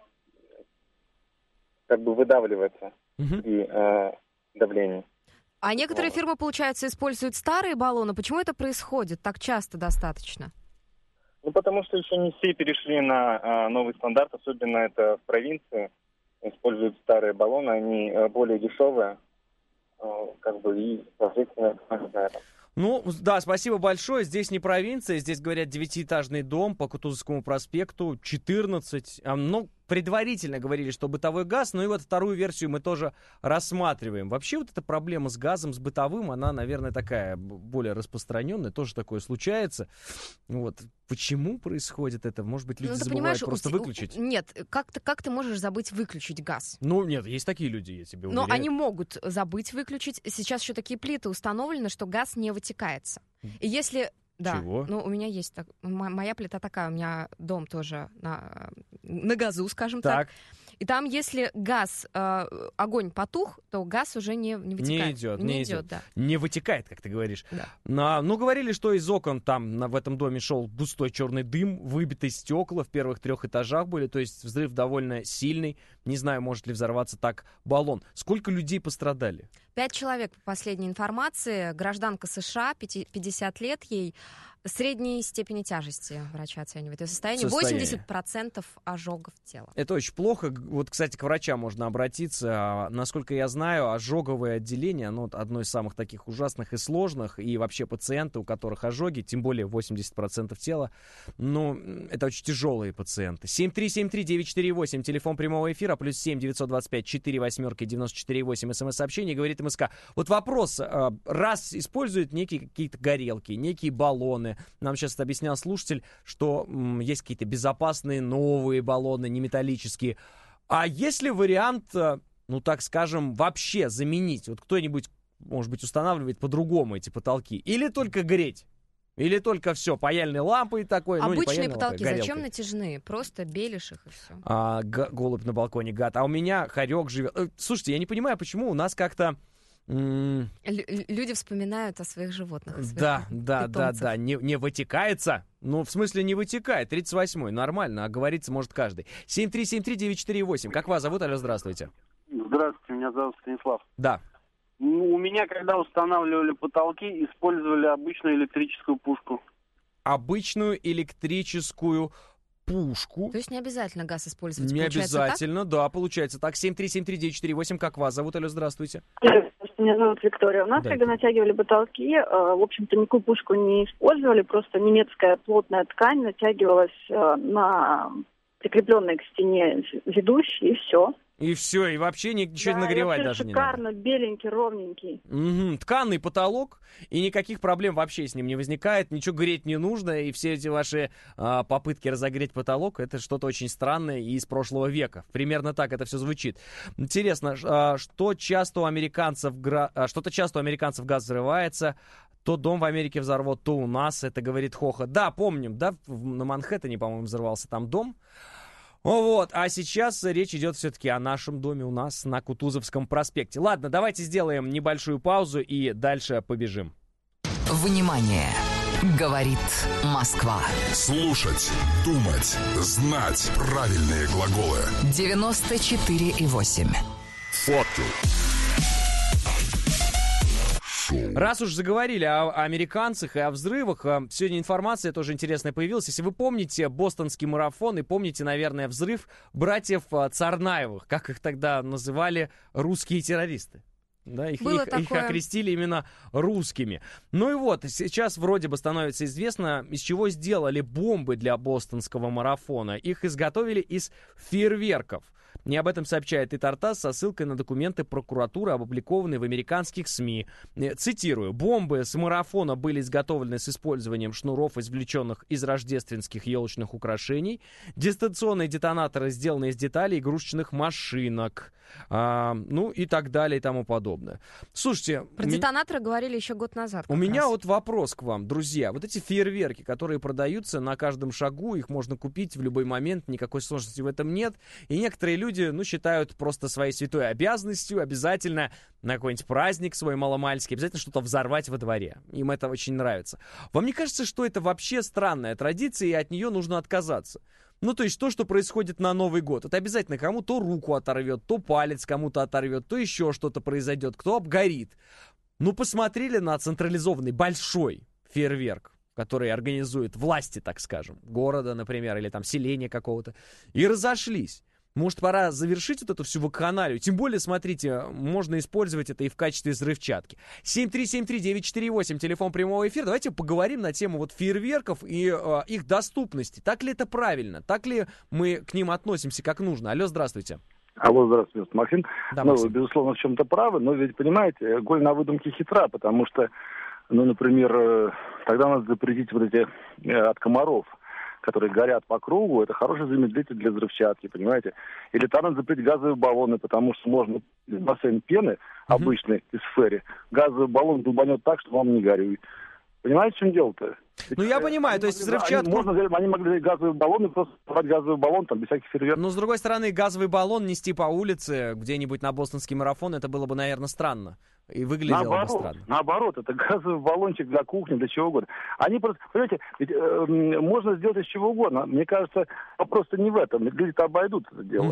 как бы выдавливается угу. при э, давлении. А некоторые фирмы, получается, используют старые баллоны. Почему это происходит так часто достаточно? Ну, потому что еще не все перешли на а, новый стандарт, особенно это в провинции. Используют старые баллоны, они а, более дешевые, а, как бы, и, соответственно, на этом. Ну, да, спасибо большое. Здесь не провинция, здесь, говорят, девятиэтажный дом по Кутузовскому проспекту, четырнадцать. Ну, предварительно говорили, что бытовой газ, но и вот вторую версию мы тоже рассматриваем. Вообще вот эта проблема с газом, с бытовым, она, наверное, такая более распространенная, тоже такое случается. Вот. Почему происходит это? Может быть, люди ну, забывают просто выключить? Нет, как ты, как ты можешь забыть выключить газ? Ну, нет, есть такие люди, я тебе уверяю. Но они могут забыть выключить. Сейчас еще такие плиты установлены, что газ не вытекается. И если... Да, Чего? ну у меня есть так, моя плита такая, у меня дом тоже на, на газу, скажем так. так. И там, если газ, э, огонь потух, то газ уже не, не вытекает. Не идет, не, не идет, идет. Да. Не вытекает, как ты говоришь. Да. Но, ну, говорили, что из окон там на, в этом доме шел густой черный дым, выбитые стекла в первых трех этажах были, то есть взрыв довольно сильный. Не знаю, может ли взорваться так баллон. Сколько людей пострадали? Пять человек, по последней информации. Гражданка США, пятьдесят лет ей. Средней степени тяжести врачи оценивают. Ее состояние, Состояние. восемьдесят процентов ожогов тела. Это очень плохо. Вот, кстати, к врачам можно обратиться. Насколько я знаю, ожоговое отделение, оно одно из самых таких ужасных и сложных. И вообще пациенты, у которых ожоги, тем более восемьдесят процентов тела, ну, это очень тяжелые пациенты. семь три семь три девять четыре восемь, телефон прямого эфира, плюс семь девятьсот двадцать пять четыре восьмерки девяносто четыре восемь, смс-сообщение, говорит МСК. Вот вопрос. Раз используют некие какие-то горелки, некие баллоны, нам сейчас объяснял слушатель, что м, есть какие-то безопасные новые баллоны, не металлические. А есть ли вариант, ну так скажем, вообще заменить? Вот кто-нибудь, может быть, устанавливает по-другому эти потолки? Или только греть? Или только все, паяльной лампой такой? Обычные ну, потолки лампой, зачем натяжные? Просто белишь их и все. А, г- голубь на балконе, гад. А у меня хорек живет. Э, слушайте, я не понимаю, почему у нас как-то... М- Лю- люди вспоминают о своих животных. О своих Да, да, да, питомцах. да, не, не вытекается. Ну, в смысле, не вытекает. тридцать восьмой, нормально, а говорится может каждый. семь три семь три девять четыре восемь. Как вас зовут? Алло, здравствуйте. Здравствуйте, меня зовут Станислав. Да. Ну, у меня, когда устанавливали потолки, использовали обычную электрическую пушку. Обычную электрическую пушку. То есть не обязательно газ использовать. Не Получается обязательно, да, получается так. семь три семь три девять четыре восемь. Как вас зовут? Алло, здравствуйте. Меня зовут Виктория. У нас, Да. когда натягивали потолки, э, в общем-то, никакую пушку не использовали, просто немецкая плотная ткань натягивалась э, на прикрепленной к стене ведущей, и все. И все, и вообще ни- ничего Да, нагревать и вообще даже не надо. шикарно, беленький, ровненький. Мгм. Тканый потолок, и никаких проблем вообще с ним не возникает, ничего греть не нужно, и все эти ваши а, попытки разогреть потолок, это что-то очень странное и из прошлого века. Примерно так это все звучит. Интересно, ш- а, что часто у американцев, гра- а, что-то часто у американцев газ взрывается, то дом в Америке взорвет, то у нас, это говорит Хоха. Да, помним, да, в- на Манхэттене, по-моему, взорвался там дом. Вот, а сейчас речь идет все-таки о нашем доме у нас на Кутузовском проспекте. Ладно, давайте сделаем небольшую паузу и дальше побежим. Внимание! Говорит Москва. Слушать, думать, знать правильные глаголы. девяносто четыре и восемь. Фотки. Раз уж заговорили о, о американцах и о взрывах, а, сегодня информация тоже интересная появилась. Если вы помните бостонский марафон и помните, наверное, взрыв братьев а, Царнаевых, как их тогда называли русские террористы. Да, их, Было их, их такое. окрестили именно русскими. Ну и вот, сейчас вроде бы становится известно, из чего сделали бомбы для бостонского марафона. Их изготовили из фейерверков. И об этом сообщает и Тартас со ссылкой на документы прокуратуры, опубликованные в американских СМИ. Э, Цитирую. «Бомбы с марафона были изготовлены с использованием шнуров, извлеченных из рождественских елочных украшений. Дистанционные детонаторы сделаны из деталей игрушечных машинок». А, ну и так далее и тому подобное. Слушайте... Про ми- детонаторы говорили еще год назад. у как меня раз. вот вопрос к вам, друзья. Вот эти фейерверки, которые продаются на каждом шагу, их можно купить в любой момент, никакой сложности в этом нет. И некоторые люди, ну, считают просто своей святой обязанностью обязательно на какой-нибудь праздник свой маломальский, обязательно что-то взорвать во дворе. Им это очень нравится. Вам не кажется, что это вообще странная традиция, и от нее нужно отказаться? Ну, то есть то, что происходит на Новый год. Это обязательно кому-то руку оторвет, то палец кому-то оторвет, то еще что-то произойдет, кто обгорит. Ну, посмотрели на централизованный большой фейерверк, который организует власти, так скажем, города, например, или там селения какого-то, и разошлись. Может, пора завершить вот эту всю вакханалию? Тем более, смотрите, можно использовать это и в качестве взрывчатки. семь три семь три девять четыре восемь, телефон прямого эфира. Давайте поговорим на тему вот фейерверков и э, их доступности. Так ли это правильно? Так ли мы к ним относимся как нужно? Алло, здравствуйте. Алло, здравствуйте, Максим. Да, ну, Максим. вы, безусловно, в чем-то правы, но ведь, понимаете, голь на выдумке хитра, потому что, ну, например, э, тогда надо запретить вот эти э, от комаров, которые горят по кругу, это хороший замедлитель для взрывчатки, понимаете? Или там надо запретить газовые баллоны, потому что можно из бассейн пены, обычной, из ферри, газовый баллон долбанет так, что вам не горюет. Понимаете, в чем дело-то? Ну, я понимаю, то есть взрывчатку... Они, можно, они могли взять газовый баллон и просто взорвать газовый баллон, там, без всяких фейерверков. Но, с другой стороны, газовый баллон нести по улице где-нибудь на бостонский марафон, это было бы, наверное, странно. И выглядело наоборот, бы странно. Наоборот, это газовый баллончик для кухни, для чего угодно. Они просто, понимаете, ведь, э, можно сделать из чего угодно. Мне кажется, вопрос-то не в этом. Люди-то обойдут это дело. Мгм.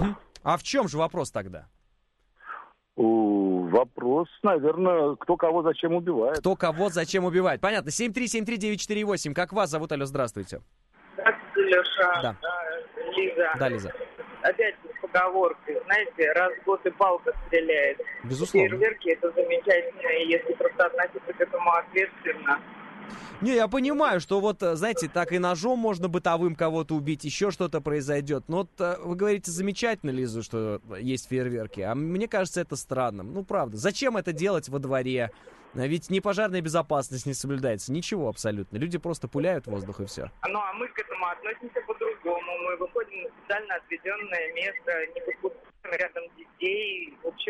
А в чем же вопрос тогда? Вопрос, наверное, кто кого зачем убивает. Кто кого зачем убивает. Понятно. семь три семь три девять четыре восемь. Как вас зовут? Алло, здравствуйте. Здравствуйте, Леша. Да. Лиза. Да, Лиза. Опять поговорка. Знаете, раз в год и палка стреляет. Безусловно. Фейерверки — это замечательно, и если просто относиться к этому ответственно. Не, я понимаю, что вот, знаете, так и ножом можно бытовым кого-то убить, еще что-то произойдет. Но вот вы говорите, замечательно, Лиза, что есть фейерверки. А мне кажется, это странным. Ну, правда. Зачем это делать во дворе? Ведь ни пожарная безопасность не соблюдается. Ничего абсолютно. Люди просто пуляют воздух и все. Ну, а мы к этому относимся по-другому. Мы выходим на специально отведенное место, не подпускаем рядом детей. В общем,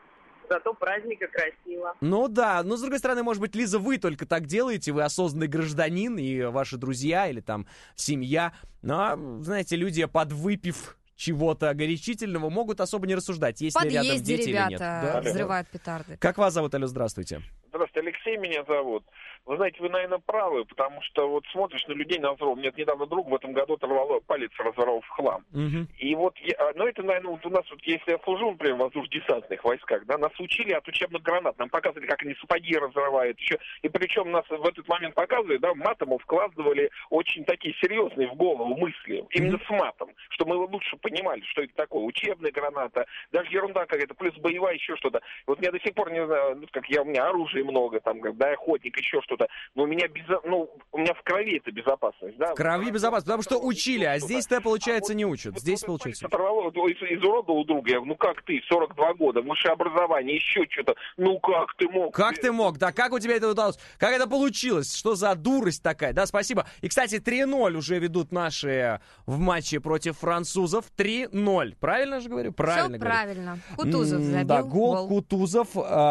зато праздника красиво. Ну да, но с другой стороны, может быть, Лиза, вы только так делаете, вы осознанный гражданин, и ваши друзья или там семья. Но, знаете, люди, подвыпив чего-то горячительного, могут особо не рассуждать, есть ли рядом дети или нет. Да, взрывают петарды. Как вас зовут, алло, здравствуйте. Здравствуйте, Алексей меня зовут. Вы знаете, вы, наверное, правы, потому что вот смотришь на людей на взрыв. У меня недавно друг в этом году оторвал палец, разорвал в хлам. Угу. И вот, я, ну это, наверное, вот у нас, вот, если я служил, например, в воздушно-десантных войсках, да, нас учили от учебных гранат. Нам показывали, как они сапоги разрывают. Еще. И причем нас в этот момент показывали, да, матом вкладывали очень такие серьезные в голову мысли. Именно с матом. Что мы лучше понимали, что это такое. Учебная граната, даже ерунда какая-то, плюс боевая, еще что-то. Вот я до сих пор не знаю, ну, как я, у меня оружия много, там, да, охотник, еще что-то. Но у меня, безо... ну, у меня в крови это безопасность, да? В крови безопасность, потому что учили, а здесь-то, получается, не учат. Здесь, получается, оторвало, изуродовал друга. Я говорю, ну как ты, сорок два года, высшее образование, еще что-то. Ну как ты мог? Как ты мог? Да как у тебя это удалось? Как это получилось? Что за дурость такая? Да, спасибо. И, кстати, три ноль уже ведут наши в матче против французов. три ноль. Правильно же говорю? Правильно Все говорю. правильно. Кутузов забил. Да, гол, гол. Кутузов.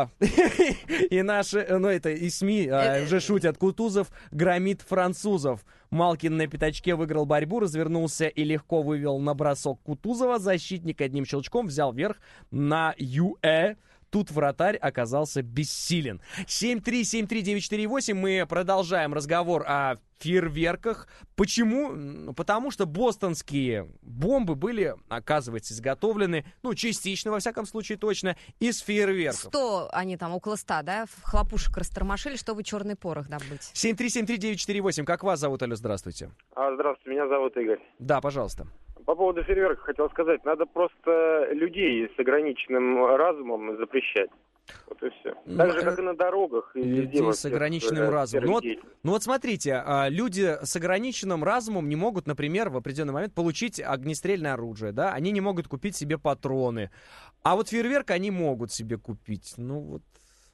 И наши, ну это и СМИ уже шутят. Кутузов громит французов. Малкин на пятачке выиграл борьбу, развернулся и легко вывел на бросок Кутузова. Защитник одним щелчком взял верх на Юэ. Тут вратарь оказался бессилен. семь три семь три девять четыре восемь. Мы продолжаем разговор о фейерверках. Почему? Потому что бостонские бомбы были, оказывается, изготовлены, ну, частично, во всяком случае, точно, из фейерверков. сто, они там, около ста, да, в хлопушек растормошили, чтобы черный порох добыть. семь три семь три девять четыре восемь. Как вас зовут, алло, здравствуйте. А, здравствуйте, меня зовут Игорь. Да, пожалуйста. По поводу фейерверков хотел сказать, надо просто людей с ограниченным разумом запрещать. Вот и все. Так же, как и на дорогах. И людей с ограниченным разумом. Ну вот, ну вот смотрите, люди с ограниченным разумом не могут, например, в определенный момент получить огнестрельное оружие, да? Они не могут купить себе патроны. А вот фейерверк они могут себе купить. Ну вот,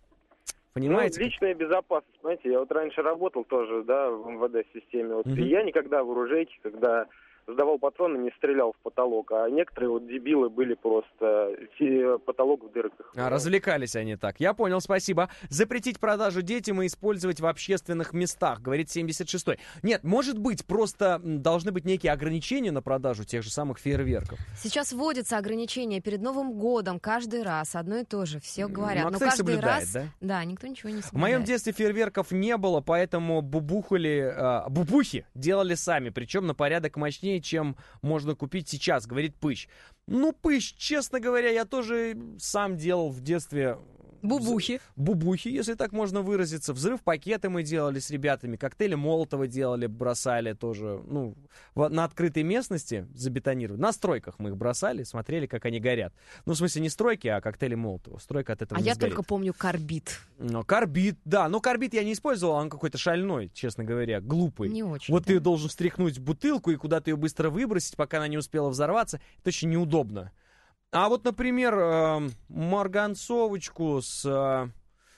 понимаете? Ну, личная безопасность, понимаете, я вот раньше работал тоже, да, в эм вэ дэ-системе. Вот, угу. И я никогда в оружейке, когда сдавал патроны, не стрелял в потолок, а некоторые вот дебилы были просто потолок в дырках. А, развлекались они так. Я понял, спасибо. Запретить продажу детям и использовать в общественных местах, говорит семьдесят шестой. Нет, может быть, просто должны быть некие ограничения на продажу тех же самых фейерверков. Сейчас вводятся ограничения перед Новым годом каждый раз, одно и то же, все говорят. Ну, а но кто их каждый соблюдает, раз, да? Да, никто ничего не соблюдает. В моем детстве фейерверков не было, поэтому бубухали, э, бубухи делали сами, причем на порядок мощнее, чем можно купить сейчас, говорит Пыщ. Ну, Пыщ, честно говоря, я тоже сам делал в детстве... Бубухи. Бубухи, если так можно выразиться. Взрыв-пакеты мы делали с ребятами, коктейли Молотова делали, бросали тоже, ну, в, на открытой местности забетонировали. На стройках мы их бросали, смотрели, как они горят. Ну, в смысле, не стройки, а коктейли Молотова. Стройка от этого а не я сгорит. только помню карбид. Ну, карбид, да. Но карбид я не использовал, он какой-то шальной, честно говоря, глупый. Не очень. Вот да. ты должен встряхнуть бутылку и куда-то ее быстро выбросить, пока она не успела взорваться. Это очень неудобно. А вот, например, э, марганцовочку с э,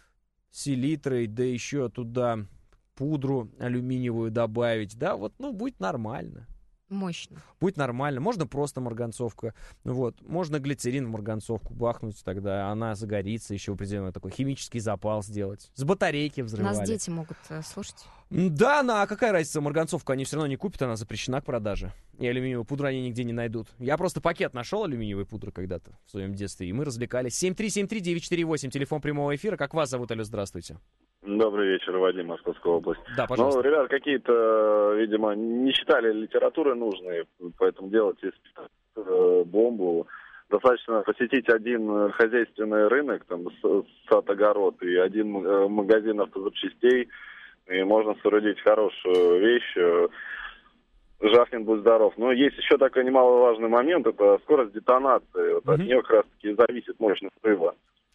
селитрой, да еще туда пудру алюминиевую добавить, да, вот, ну, будет нормально. Мощно. Будет нормально. Можно просто марганцовка. Вот. Можно глицерин в марганцовку бахнуть, тогда она загорится, еще определенный такой химический запал сделать. С батарейки взрывали. Нас дети могут э, слушать. Да, ну а какая разница, марганцовку они все равно не купят, она запрещена к продаже. И алюминиевую пудру они нигде не найдут. Я просто пакет нашел алюминиевой пудры когда-то в своем детстве, и мы развлекались. семь три семь три девять четыре восемь, телефон прямого эфира. Как вас зовут, алло, здравствуйте. Добрый вечер, Вадим, Московская область. Да, пожалуйста. Ну, ребят, какие-то, видимо, не читали литературы нужные, поэтому делать из бомбу Достаточно посетить один хозяйственный рынок, там, сад-огород, и один магазин автозапчастей, и можно соорудить хорошую вещь. Жахнет, будь здоров. Но есть еще такой немаловажный момент, это скорость детонации. Вот mm-hmm. От нее как раз-таки зависит мощность взрыва.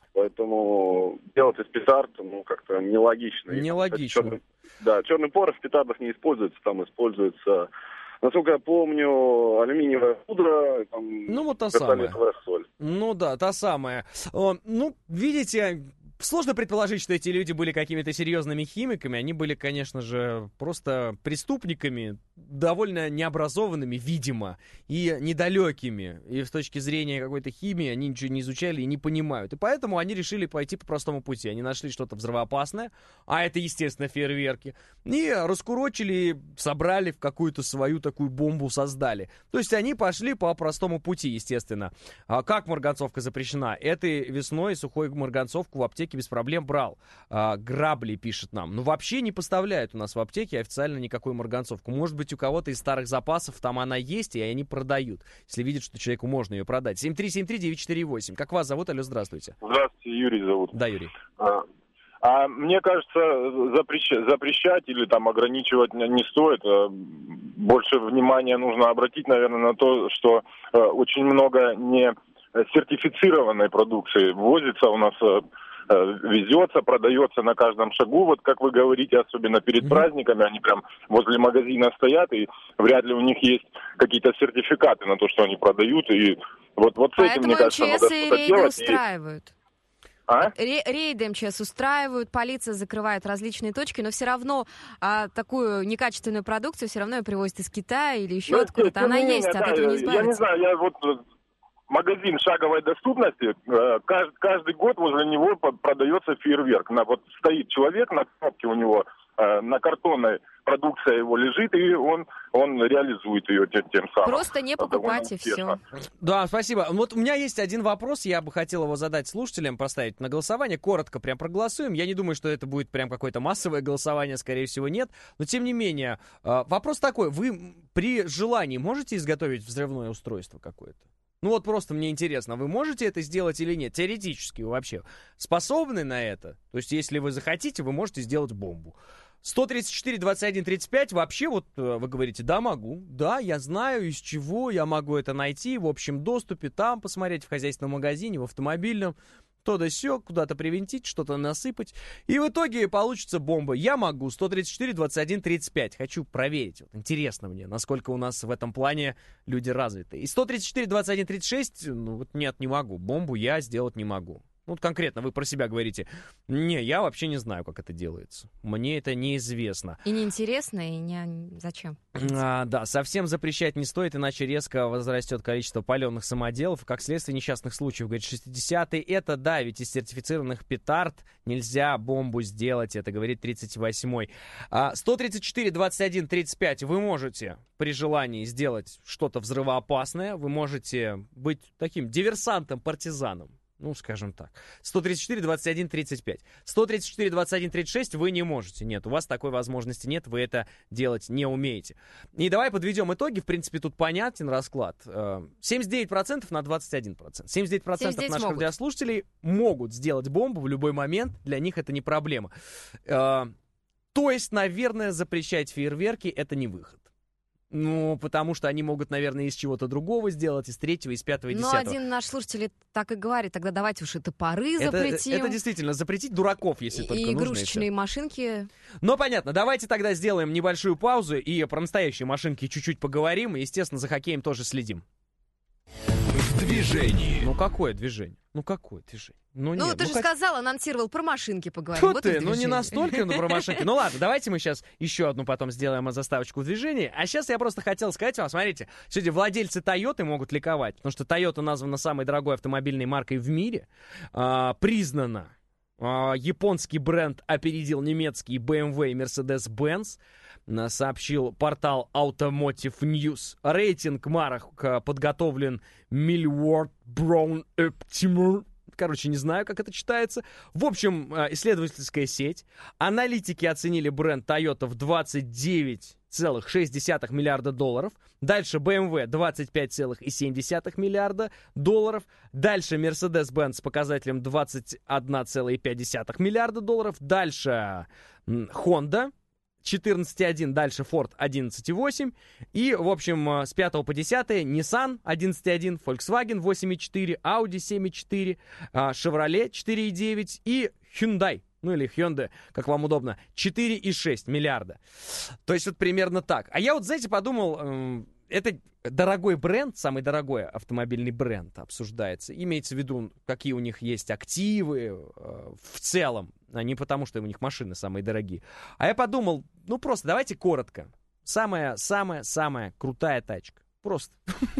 Поэтому делать из петард, ну, как-то нелогично. Нелогично. Черный, да, черный порох в петардах не используется, там используется, насколько я помню, алюминиевая пудра, там, ну, вот та самая. соль. Ну да, та самая. О, ну, видите... Сложно предположить, что эти люди были какими-то серьезными химиками. Они были, конечно же, просто преступниками, довольно необразованными, видимо, и недалекими. И с точки зрения какой-то химии они ничего не изучали и не понимают. И поэтому они решили пойти по простому пути. Они нашли что-то взрывоопасное, а это, естественно, фейерверки, и раскурочили, собрали в какую-то свою такую бомбу, создали. То есть они пошли по простому пути, естественно. А как марганцовка запрещена? Этой весной сухой марганцовку в аптеке без проблем брал. А, грабли пишет нам. Ну, вообще не поставляют у нас в аптеке официально никакую марганцовку. Может быть, у кого-то из старых запасов там она есть, и они продают, если видят, что человеку можно ее продать. семь три семь три девять четыре восемь. Как вас зовут? Алло, здравствуйте. Здравствуйте, Юрий зовут. Да, Юрий. А, а мне кажется, запрещать, запрещать или там ограничивать не стоит. Больше внимания нужно обратить, наверное, на то, что очень много не сертифицированной продукции возится у нас, везется, продается на каждом шагу. Вот как вы говорите, особенно перед mm-hmm. праздниками, они прям возле магазина стоят, и вряд ли у них есть какие-то сертификаты на то, что они продают. И вот, вот с этим, мне кажется, надо что-то делать. Поэтому МЧС устраивают. А? Рейды МЧС устраивают, полиция закрывает различные точки, но все равно а, такую некачественную продукцию все равно ее привозят из Китая или еще ну, откуда-то. Она не, есть, не, от да, этого не избавиться. Я не знаю, я вот... Магазин шаговой доступности, каждый, каждый год возле него продается фейерверк. На, вот стоит человек, на кнопке у него, на картонной продукция его лежит, и он, он реализует ее тем, тем самым. Просто не покупать, и все. Да, спасибо. Вот у меня есть один вопрос, я бы хотел его задать слушателям, поставить на голосование. Коротко прям проголосуем. Я не думаю, что это будет прям какое-то массовое голосование, скорее всего, нет. Но, тем не менее, вопрос такой. Вы при желании можете изготовить взрывное устройство какое-то? Ну вот просто мне интересно, вы можете это сделать или нет? Теоретически вы вообще способны на это? То есть если вы захотите, вы можете сделать бомбу. сто тридцать четыре двадцать один тридцать пять, вообще вот вы говорите, да, могу. Да, я знаю, из чего я могу это найти в общем доступе, там посмотреть в хозяйственном магазине, в автомобильном. То да сё, куда-то привинтить, что-то насыпать. И в итоге получится бомба. Я могу. сто тридцать четыре двадцать один тридцать пять. Хочу проверить. Вот, интересно мне, насколько у нас в этом плане люди развиты. И сто тридцать четыре двадцать один тридцать шесть, ну вот нет, не могу. Бомбу я сделать не могу. Вот конкретно вы про себя говорите. Не, я вообще не знаю, как это делается. Мне это неизвестно. И неинтересно, и не... зачем? А, да, совсем запрещать не стоит, иначе резко возрастет количество паленых самоделов. Как следствие несчастных случаев, говорит, шестидесятые. Это, да, ведь из сертифицированных петард нельзя бомбу сделать. Это говорит тридцать восьмой. А, сто тридцать четыре двадцать один тридцать пять. Вы можете при желании сделать что-то взрывоопасное. Вы можете быть таким диверсантом-партизаном. Ну, скажем так. сто тридцать четыре двадцать один тридцать пять. сто тридцать четыре двадцать один тридцать шесть вы не можете. Нет, у вас такой возможности нет, вы это делать не умеете. И давай подведем итоги. В принципе, тут понятен расклад. семьдесят девять процентов на двадцать один процент. семьдесят девять процентов наших могут. Радиослушателей могут сделать бомбу в любой момент. Для них это не проблема. То есть, наверное, запрещать фейерверки — это не выход. Ну, потому что они могут, наверное, из чего-то другого сделать, из третьего, из пятого, из десятого. Ну, один наш слушатель так и говорит, тогда давайте уж и топоры это, запретим. Это действительно, запретить дураков, если и, только и нужно. игрушечные и машинки. Ну, понятно, давайте тогда сделаем небольшую паузу и про настоящие машинки чуть-чуть поговорим, и, естественно, за хоккеем тоже следим. В движении. Ну, какое движение? Ну, какое движение? Ну, ну нет, ты ну, же как... сказал, анонсировал про машинки поговорим. Что вот ты? Ну, не настолько, но про машинки. Ну, ладно, давайте мы сейчас еще одну потом сделаем заставочку в движении. А сейчас я просто хотел сказать вам, смотрите, сегодня владельцы Toyota могут ликовать, потому что Toyota названа самой дорогой автомобильной маркой в мире. А, признана. А, японский бренд опередил немецкий бэ эм вэ и Mercedes-Benz. Сообщил портал Automotive News. Рейтинг марок подготовлен Millward Brown Optimal. Короче, не знаю, как это читается. В общем, исследовательская сеть. Аналитики оценили бренд Toyota в двадцать девять целых шесть десятых миллиарда долларов. Дальше бэ эм вэ двадцать пять целых семь десятых миллиарда долларов. Дальше Mercedes-Benz с показателем двадцать один целых пять десятых миллиарда долларов. Дальше Honda четырнадцать целых один, дальше Ford одиннадцать целых восемь. И, в общем, с пятого по десятое Nissan одиннадцать целых один, Volkswagen восемь целых четыре, Audi семь целых четыре, Chevrolet четыре целых девять и Hyundai, ну или Hyundai, как вам удобно, четыре целых шесть миллиарда. То есть вот примерно так. А я вот, знаете, подумал, это дорогой бренд, самый дорогой автомобильный бренд обсуждается. Имеется в виду, какие у них есть активы в целом, а не потому, что у них машины самые дорогие. А я подумал, ну просто давайте коротко. Самая-самая-самая крутая тачка. Просто.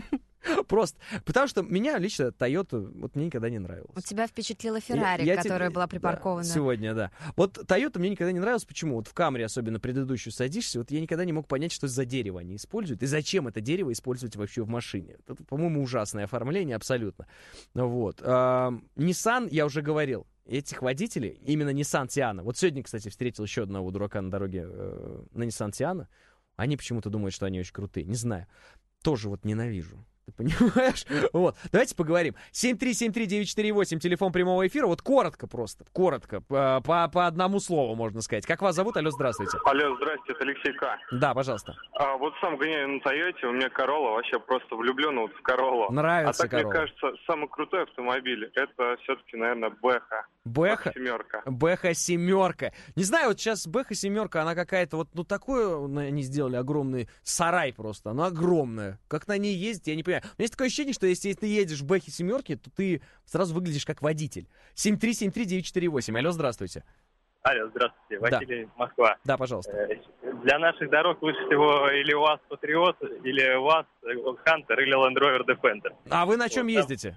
Просто. Потому что меня лично Toyota вот мне никогда не нравилась. У тебя впечатлила Феррари, я, я которая те... была припаркована. Да, сегодня, да. Вот Toyota мне никогда не нравилась. Почему? Вот в Camry, особенно предыдущую, садишься, вот я никогда не мог понять, что за дерево они используют и зачем это дерево использовать вообще в машине. Это, по-моему, ужасное оформление абсолютно. Вот. А, Nissan, я уже говорил, этих водителей, именно Nissan Tiana. Вот сегодня, кстати, встретил еще одного дурака на дороге э, на Nissan Tiana. Они почему-то думают, что они очень крутые. Не знаю. Тоже вот ненавижу. Ты понимаешь? Вот. Давайте поговорим. семь три семь три девять четыре восемь, телефон прямого эфира. Вот коротко просто, коротко, по, по, по одному слову можно сказать. Как вас зовут? Алло, здравствуйте. Алло, здрасте, это Алексей К. Да, пожалуйста. А, вот сам гоняю на Тойоте, у меня Королла, вообще просто влюблен вот в Короллу. Нравится А так, Королла. мне кажется, самый крутой автомобиль, это все-таки, наверное, Бэха. Бэха? Семерка. Бэха семерка. Не знаю, вот сейчас Бэха семерка, она какая-то вот, ну, такое они сделали огромный сарай просто, она огромная. Как на ней ездить, я не понимаю. У меня есть такое ощущение, что если, если ты едешь в Бэхе семерке, то ты сразу выглядишь как водитель. семь три семь три девять четыре восемь. Алло, здравствуйте. Алло, здравствуйте. Василий, да. Москва. Да, пожалуйста. Для наших дорог лучше всего или УАЗ Патриот, или УАЗ Хантер, или Land Rover Defender. А вы на чем вот, ездите?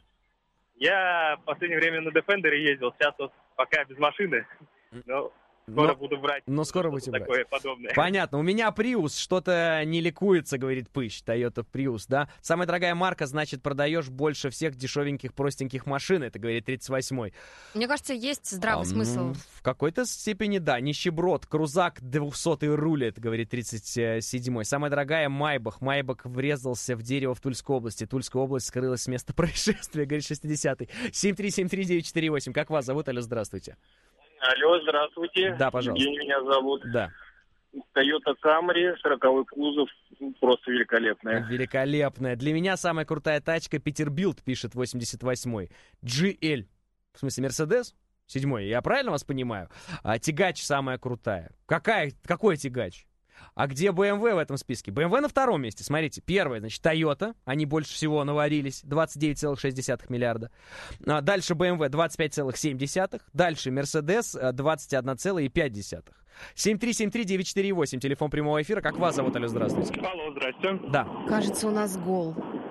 Я в последнее время на Defender ездил, сейчас вот пока без машины, но скоро но, буду брать. Но скоро будете брать. Такое подобное. Понятно. У меня Prius, что-то не ликуется, говорит Пыщ, Toyota Prius, да? Самая дорогая марка, значит, продаешь больше всех дешевеньких, простеньких машин, это говорит тридцать восьмой. Мне кажется, есть здравый а, смысл. Ну, в какой-то степени, да. Нищеброд, крузак, двухсотый рулет, говорит тридцать седьмой. Самая дорогая Майбах. Майбах врезался в дерево в Тульской области. Тульская область скрылась с места происшествия, говорит шестидесятый. семь три семь три девять четыре восемь. Как вас зовут? Алло, здравствуйте. Алло, здравствуйте. Да, пожалуйста. Евгений меня зовут. Да. Toyota Camry, сороковой кузов, просто великолепная. Великолепная. Для меня самая крутая тачка Peterbilt, пишет восемьдесят восьмой. джи эл, в смысле Mercedes? Седьмой, я правильно вас понимаю? А Тягач самая крутая. Какая, какой Тягач? А где бэ эм вэ в этом списке? бэ эм вэ на втором месте. Смотрите, первое, значит, Toyota. Они больше всего наварились. двадцать девять целых шесть десятых миллиарда. А дальше бэ эм вэ двадцать пять целых семь десятых. Дальше Mercedes двадцать один целых пять десятых. семь три семь три девять четыре восемь. Телефон прямого эфира. Как вас зовут? Алло, здравствуйте. Алло, здрасте. Да. Кажется, у нас гол.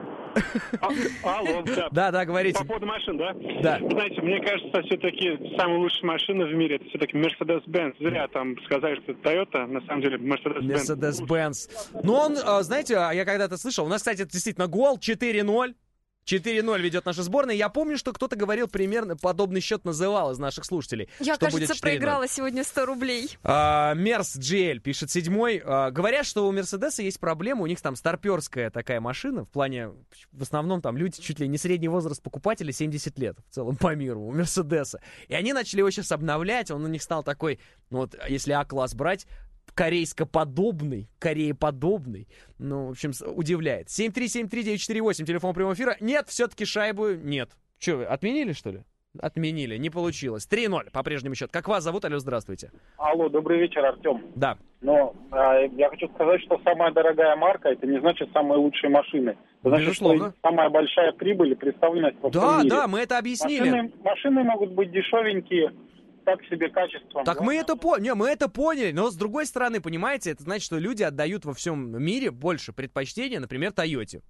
А, алло, да. Да, да, говорите. По поводу машин, да? Да. Знаете, мне кажется, все-таки самая лучшая машина в мире, это все-таки Mercedes-Benz. Зря там сказали, что это Toyota, на самом деле Mercedes-Benz. Mercedes-Benz. Ну, он, знаете, я когда-то слышал, у нас, кстати, действительно гол четыре ноль. четыре ноль ведет наша сборная. Я помню, что кто-то говорил примерно, подобный счет называл из наших слушателей. Я, что кажется, будет проиграла сегодня сто рублей. А, Мерс джи эл, пишет седьмой. А, говорят, что у Мерседеса есть проблема, у них там старперская такая машина, в плане, в основном там люди чуть ли не средний возраст покупателя семьдесят лет в целом по миру у Мерседеса. И они начали его сейчас обновлять, он у них стал такой, ну вот, если А-класс брать, корейско-подобный, корееподобный. Ну, в общем, удивляет. семь три семь три девять четыре восемь, телефон прямого эфира. Нет, все-таки шайбу нет. Че, вы, отменили, что ли? Отменили, не получилось. три ноль, по-прежнему счет. Как вас зовут? Алло, здравствуйте. Алло, добрый вечер, Артем. Да. Но а, я хочу сказать, что самая дорогая марка, это не значит самые лучшие машины. Это значит, безусловно, что самая большая прибыль и представленность во всем Да, мире. да, мы это объяснили. Машины, машины могут быть дешевенькие, так себе качеством. Так да? мы это поняли, не, мы это поняли, но с другой стороны, понимаете, это значит, что люди отдают во всем мире больше предпочтения, например, Тойоте.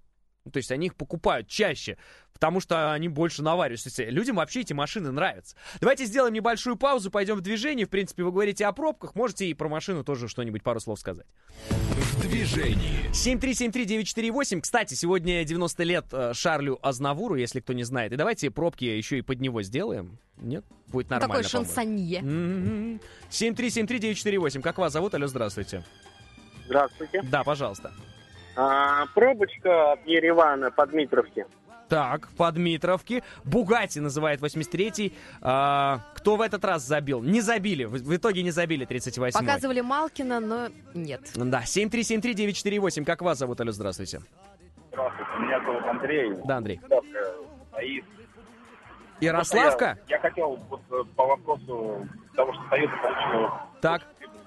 То есть они их покупают чаще, потому что они больше навариваются. То есть людям вообще эти машины нравятся. Давайте сделаем небольшую паузу, пойдем в движение. В принципе, вы говорите о пробках, можете и про машину тоже что-нибудь, пару слов сказать. В движении. семь три семь три девять четыре восемь. Кстати, сегодня девяносто лет Шарлю Азнавуру, если кто не знает. И давайте пробки еще и под него сделаем. Нет? Будет нормально. Такой шансонье. Mm-hmm. семь три семь три девять четыре восемь. Как вас зовут? Алло, здравствуйте. Здравствуйте. Да, пожалуйста. А, пробочка от Еревана по Дмитровке. Так, по Дмитровке. Бугатти называет восемьдесят третий. А, кто в этот раз забил? Не забили. В, в итоге не забили тридцать восьмой. Показывали Малкина, но нет. Да, семь три семь три девять четыре восемь. Как вас зовут? Алло, здравствуйте. Здравствуйте, меня зовут Андрей. Да, Андрей. И... Ярославка? Я, я хотел вот, по вопросу того, что Toyota получила... Так.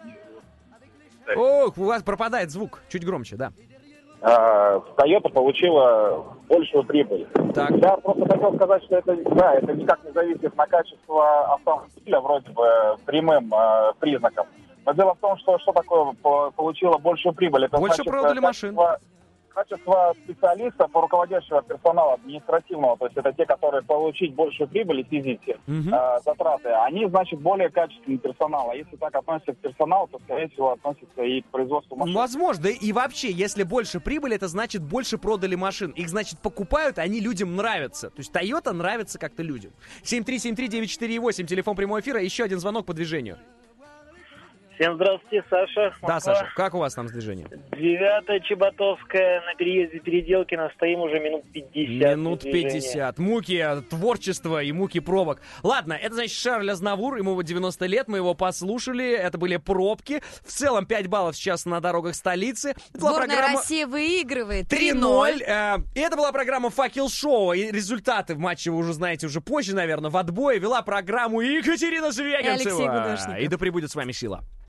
Ох, у вас пропадает звук. Чуть громче, да. Toyota получила большую прибыль. Так. Я просто хотел сказать, что это, да, это никак не зависит на качество автомобиля, вроде бы прямым э, признаком. Но дело в том, что что такое получила большую прибыль? Это больше значит, продали машин. Качество специалистов, руководящего персонала административного, то есть это те, которые получить большую прибыль и снизить угу. э, затраты, они, значит, более качественный персонал. А если так относятся к персоналу, то, скорее всего, относятся и к производству машин. Возможно. И вообще, если больше прибыли, это значит больше продали машин. Их, значит, покупают, они людям нравятся. То есть Toyota нравится как-то людям. семь три семь три девять четыре восемь, телефон прямого эфира. Еще один звонок по движению. Всем здравствуйте, Саша. Да, Москва. Саша, как у вас там с движением? Девятая Чеботовская, на переезде Переделкино, стоим уже минут пятьдесят. Минут пятьдесят. Муки творчества и муки пробок. Ладно, это значит Шарль Азнавур, ему вот девяносто лет, мы его послушали, это были пробки. В целом пять баллов сейчас на дорогах столицы. Это Сборная программа... России выигрывает три ноль. И это была программа «Факел-шоу». И результаты в матче вы уже знаете уже позже, наверное. В отбое вела программу Екатерина Звягинцева. И Алексей Гудошников. И да пребудет с вами сила.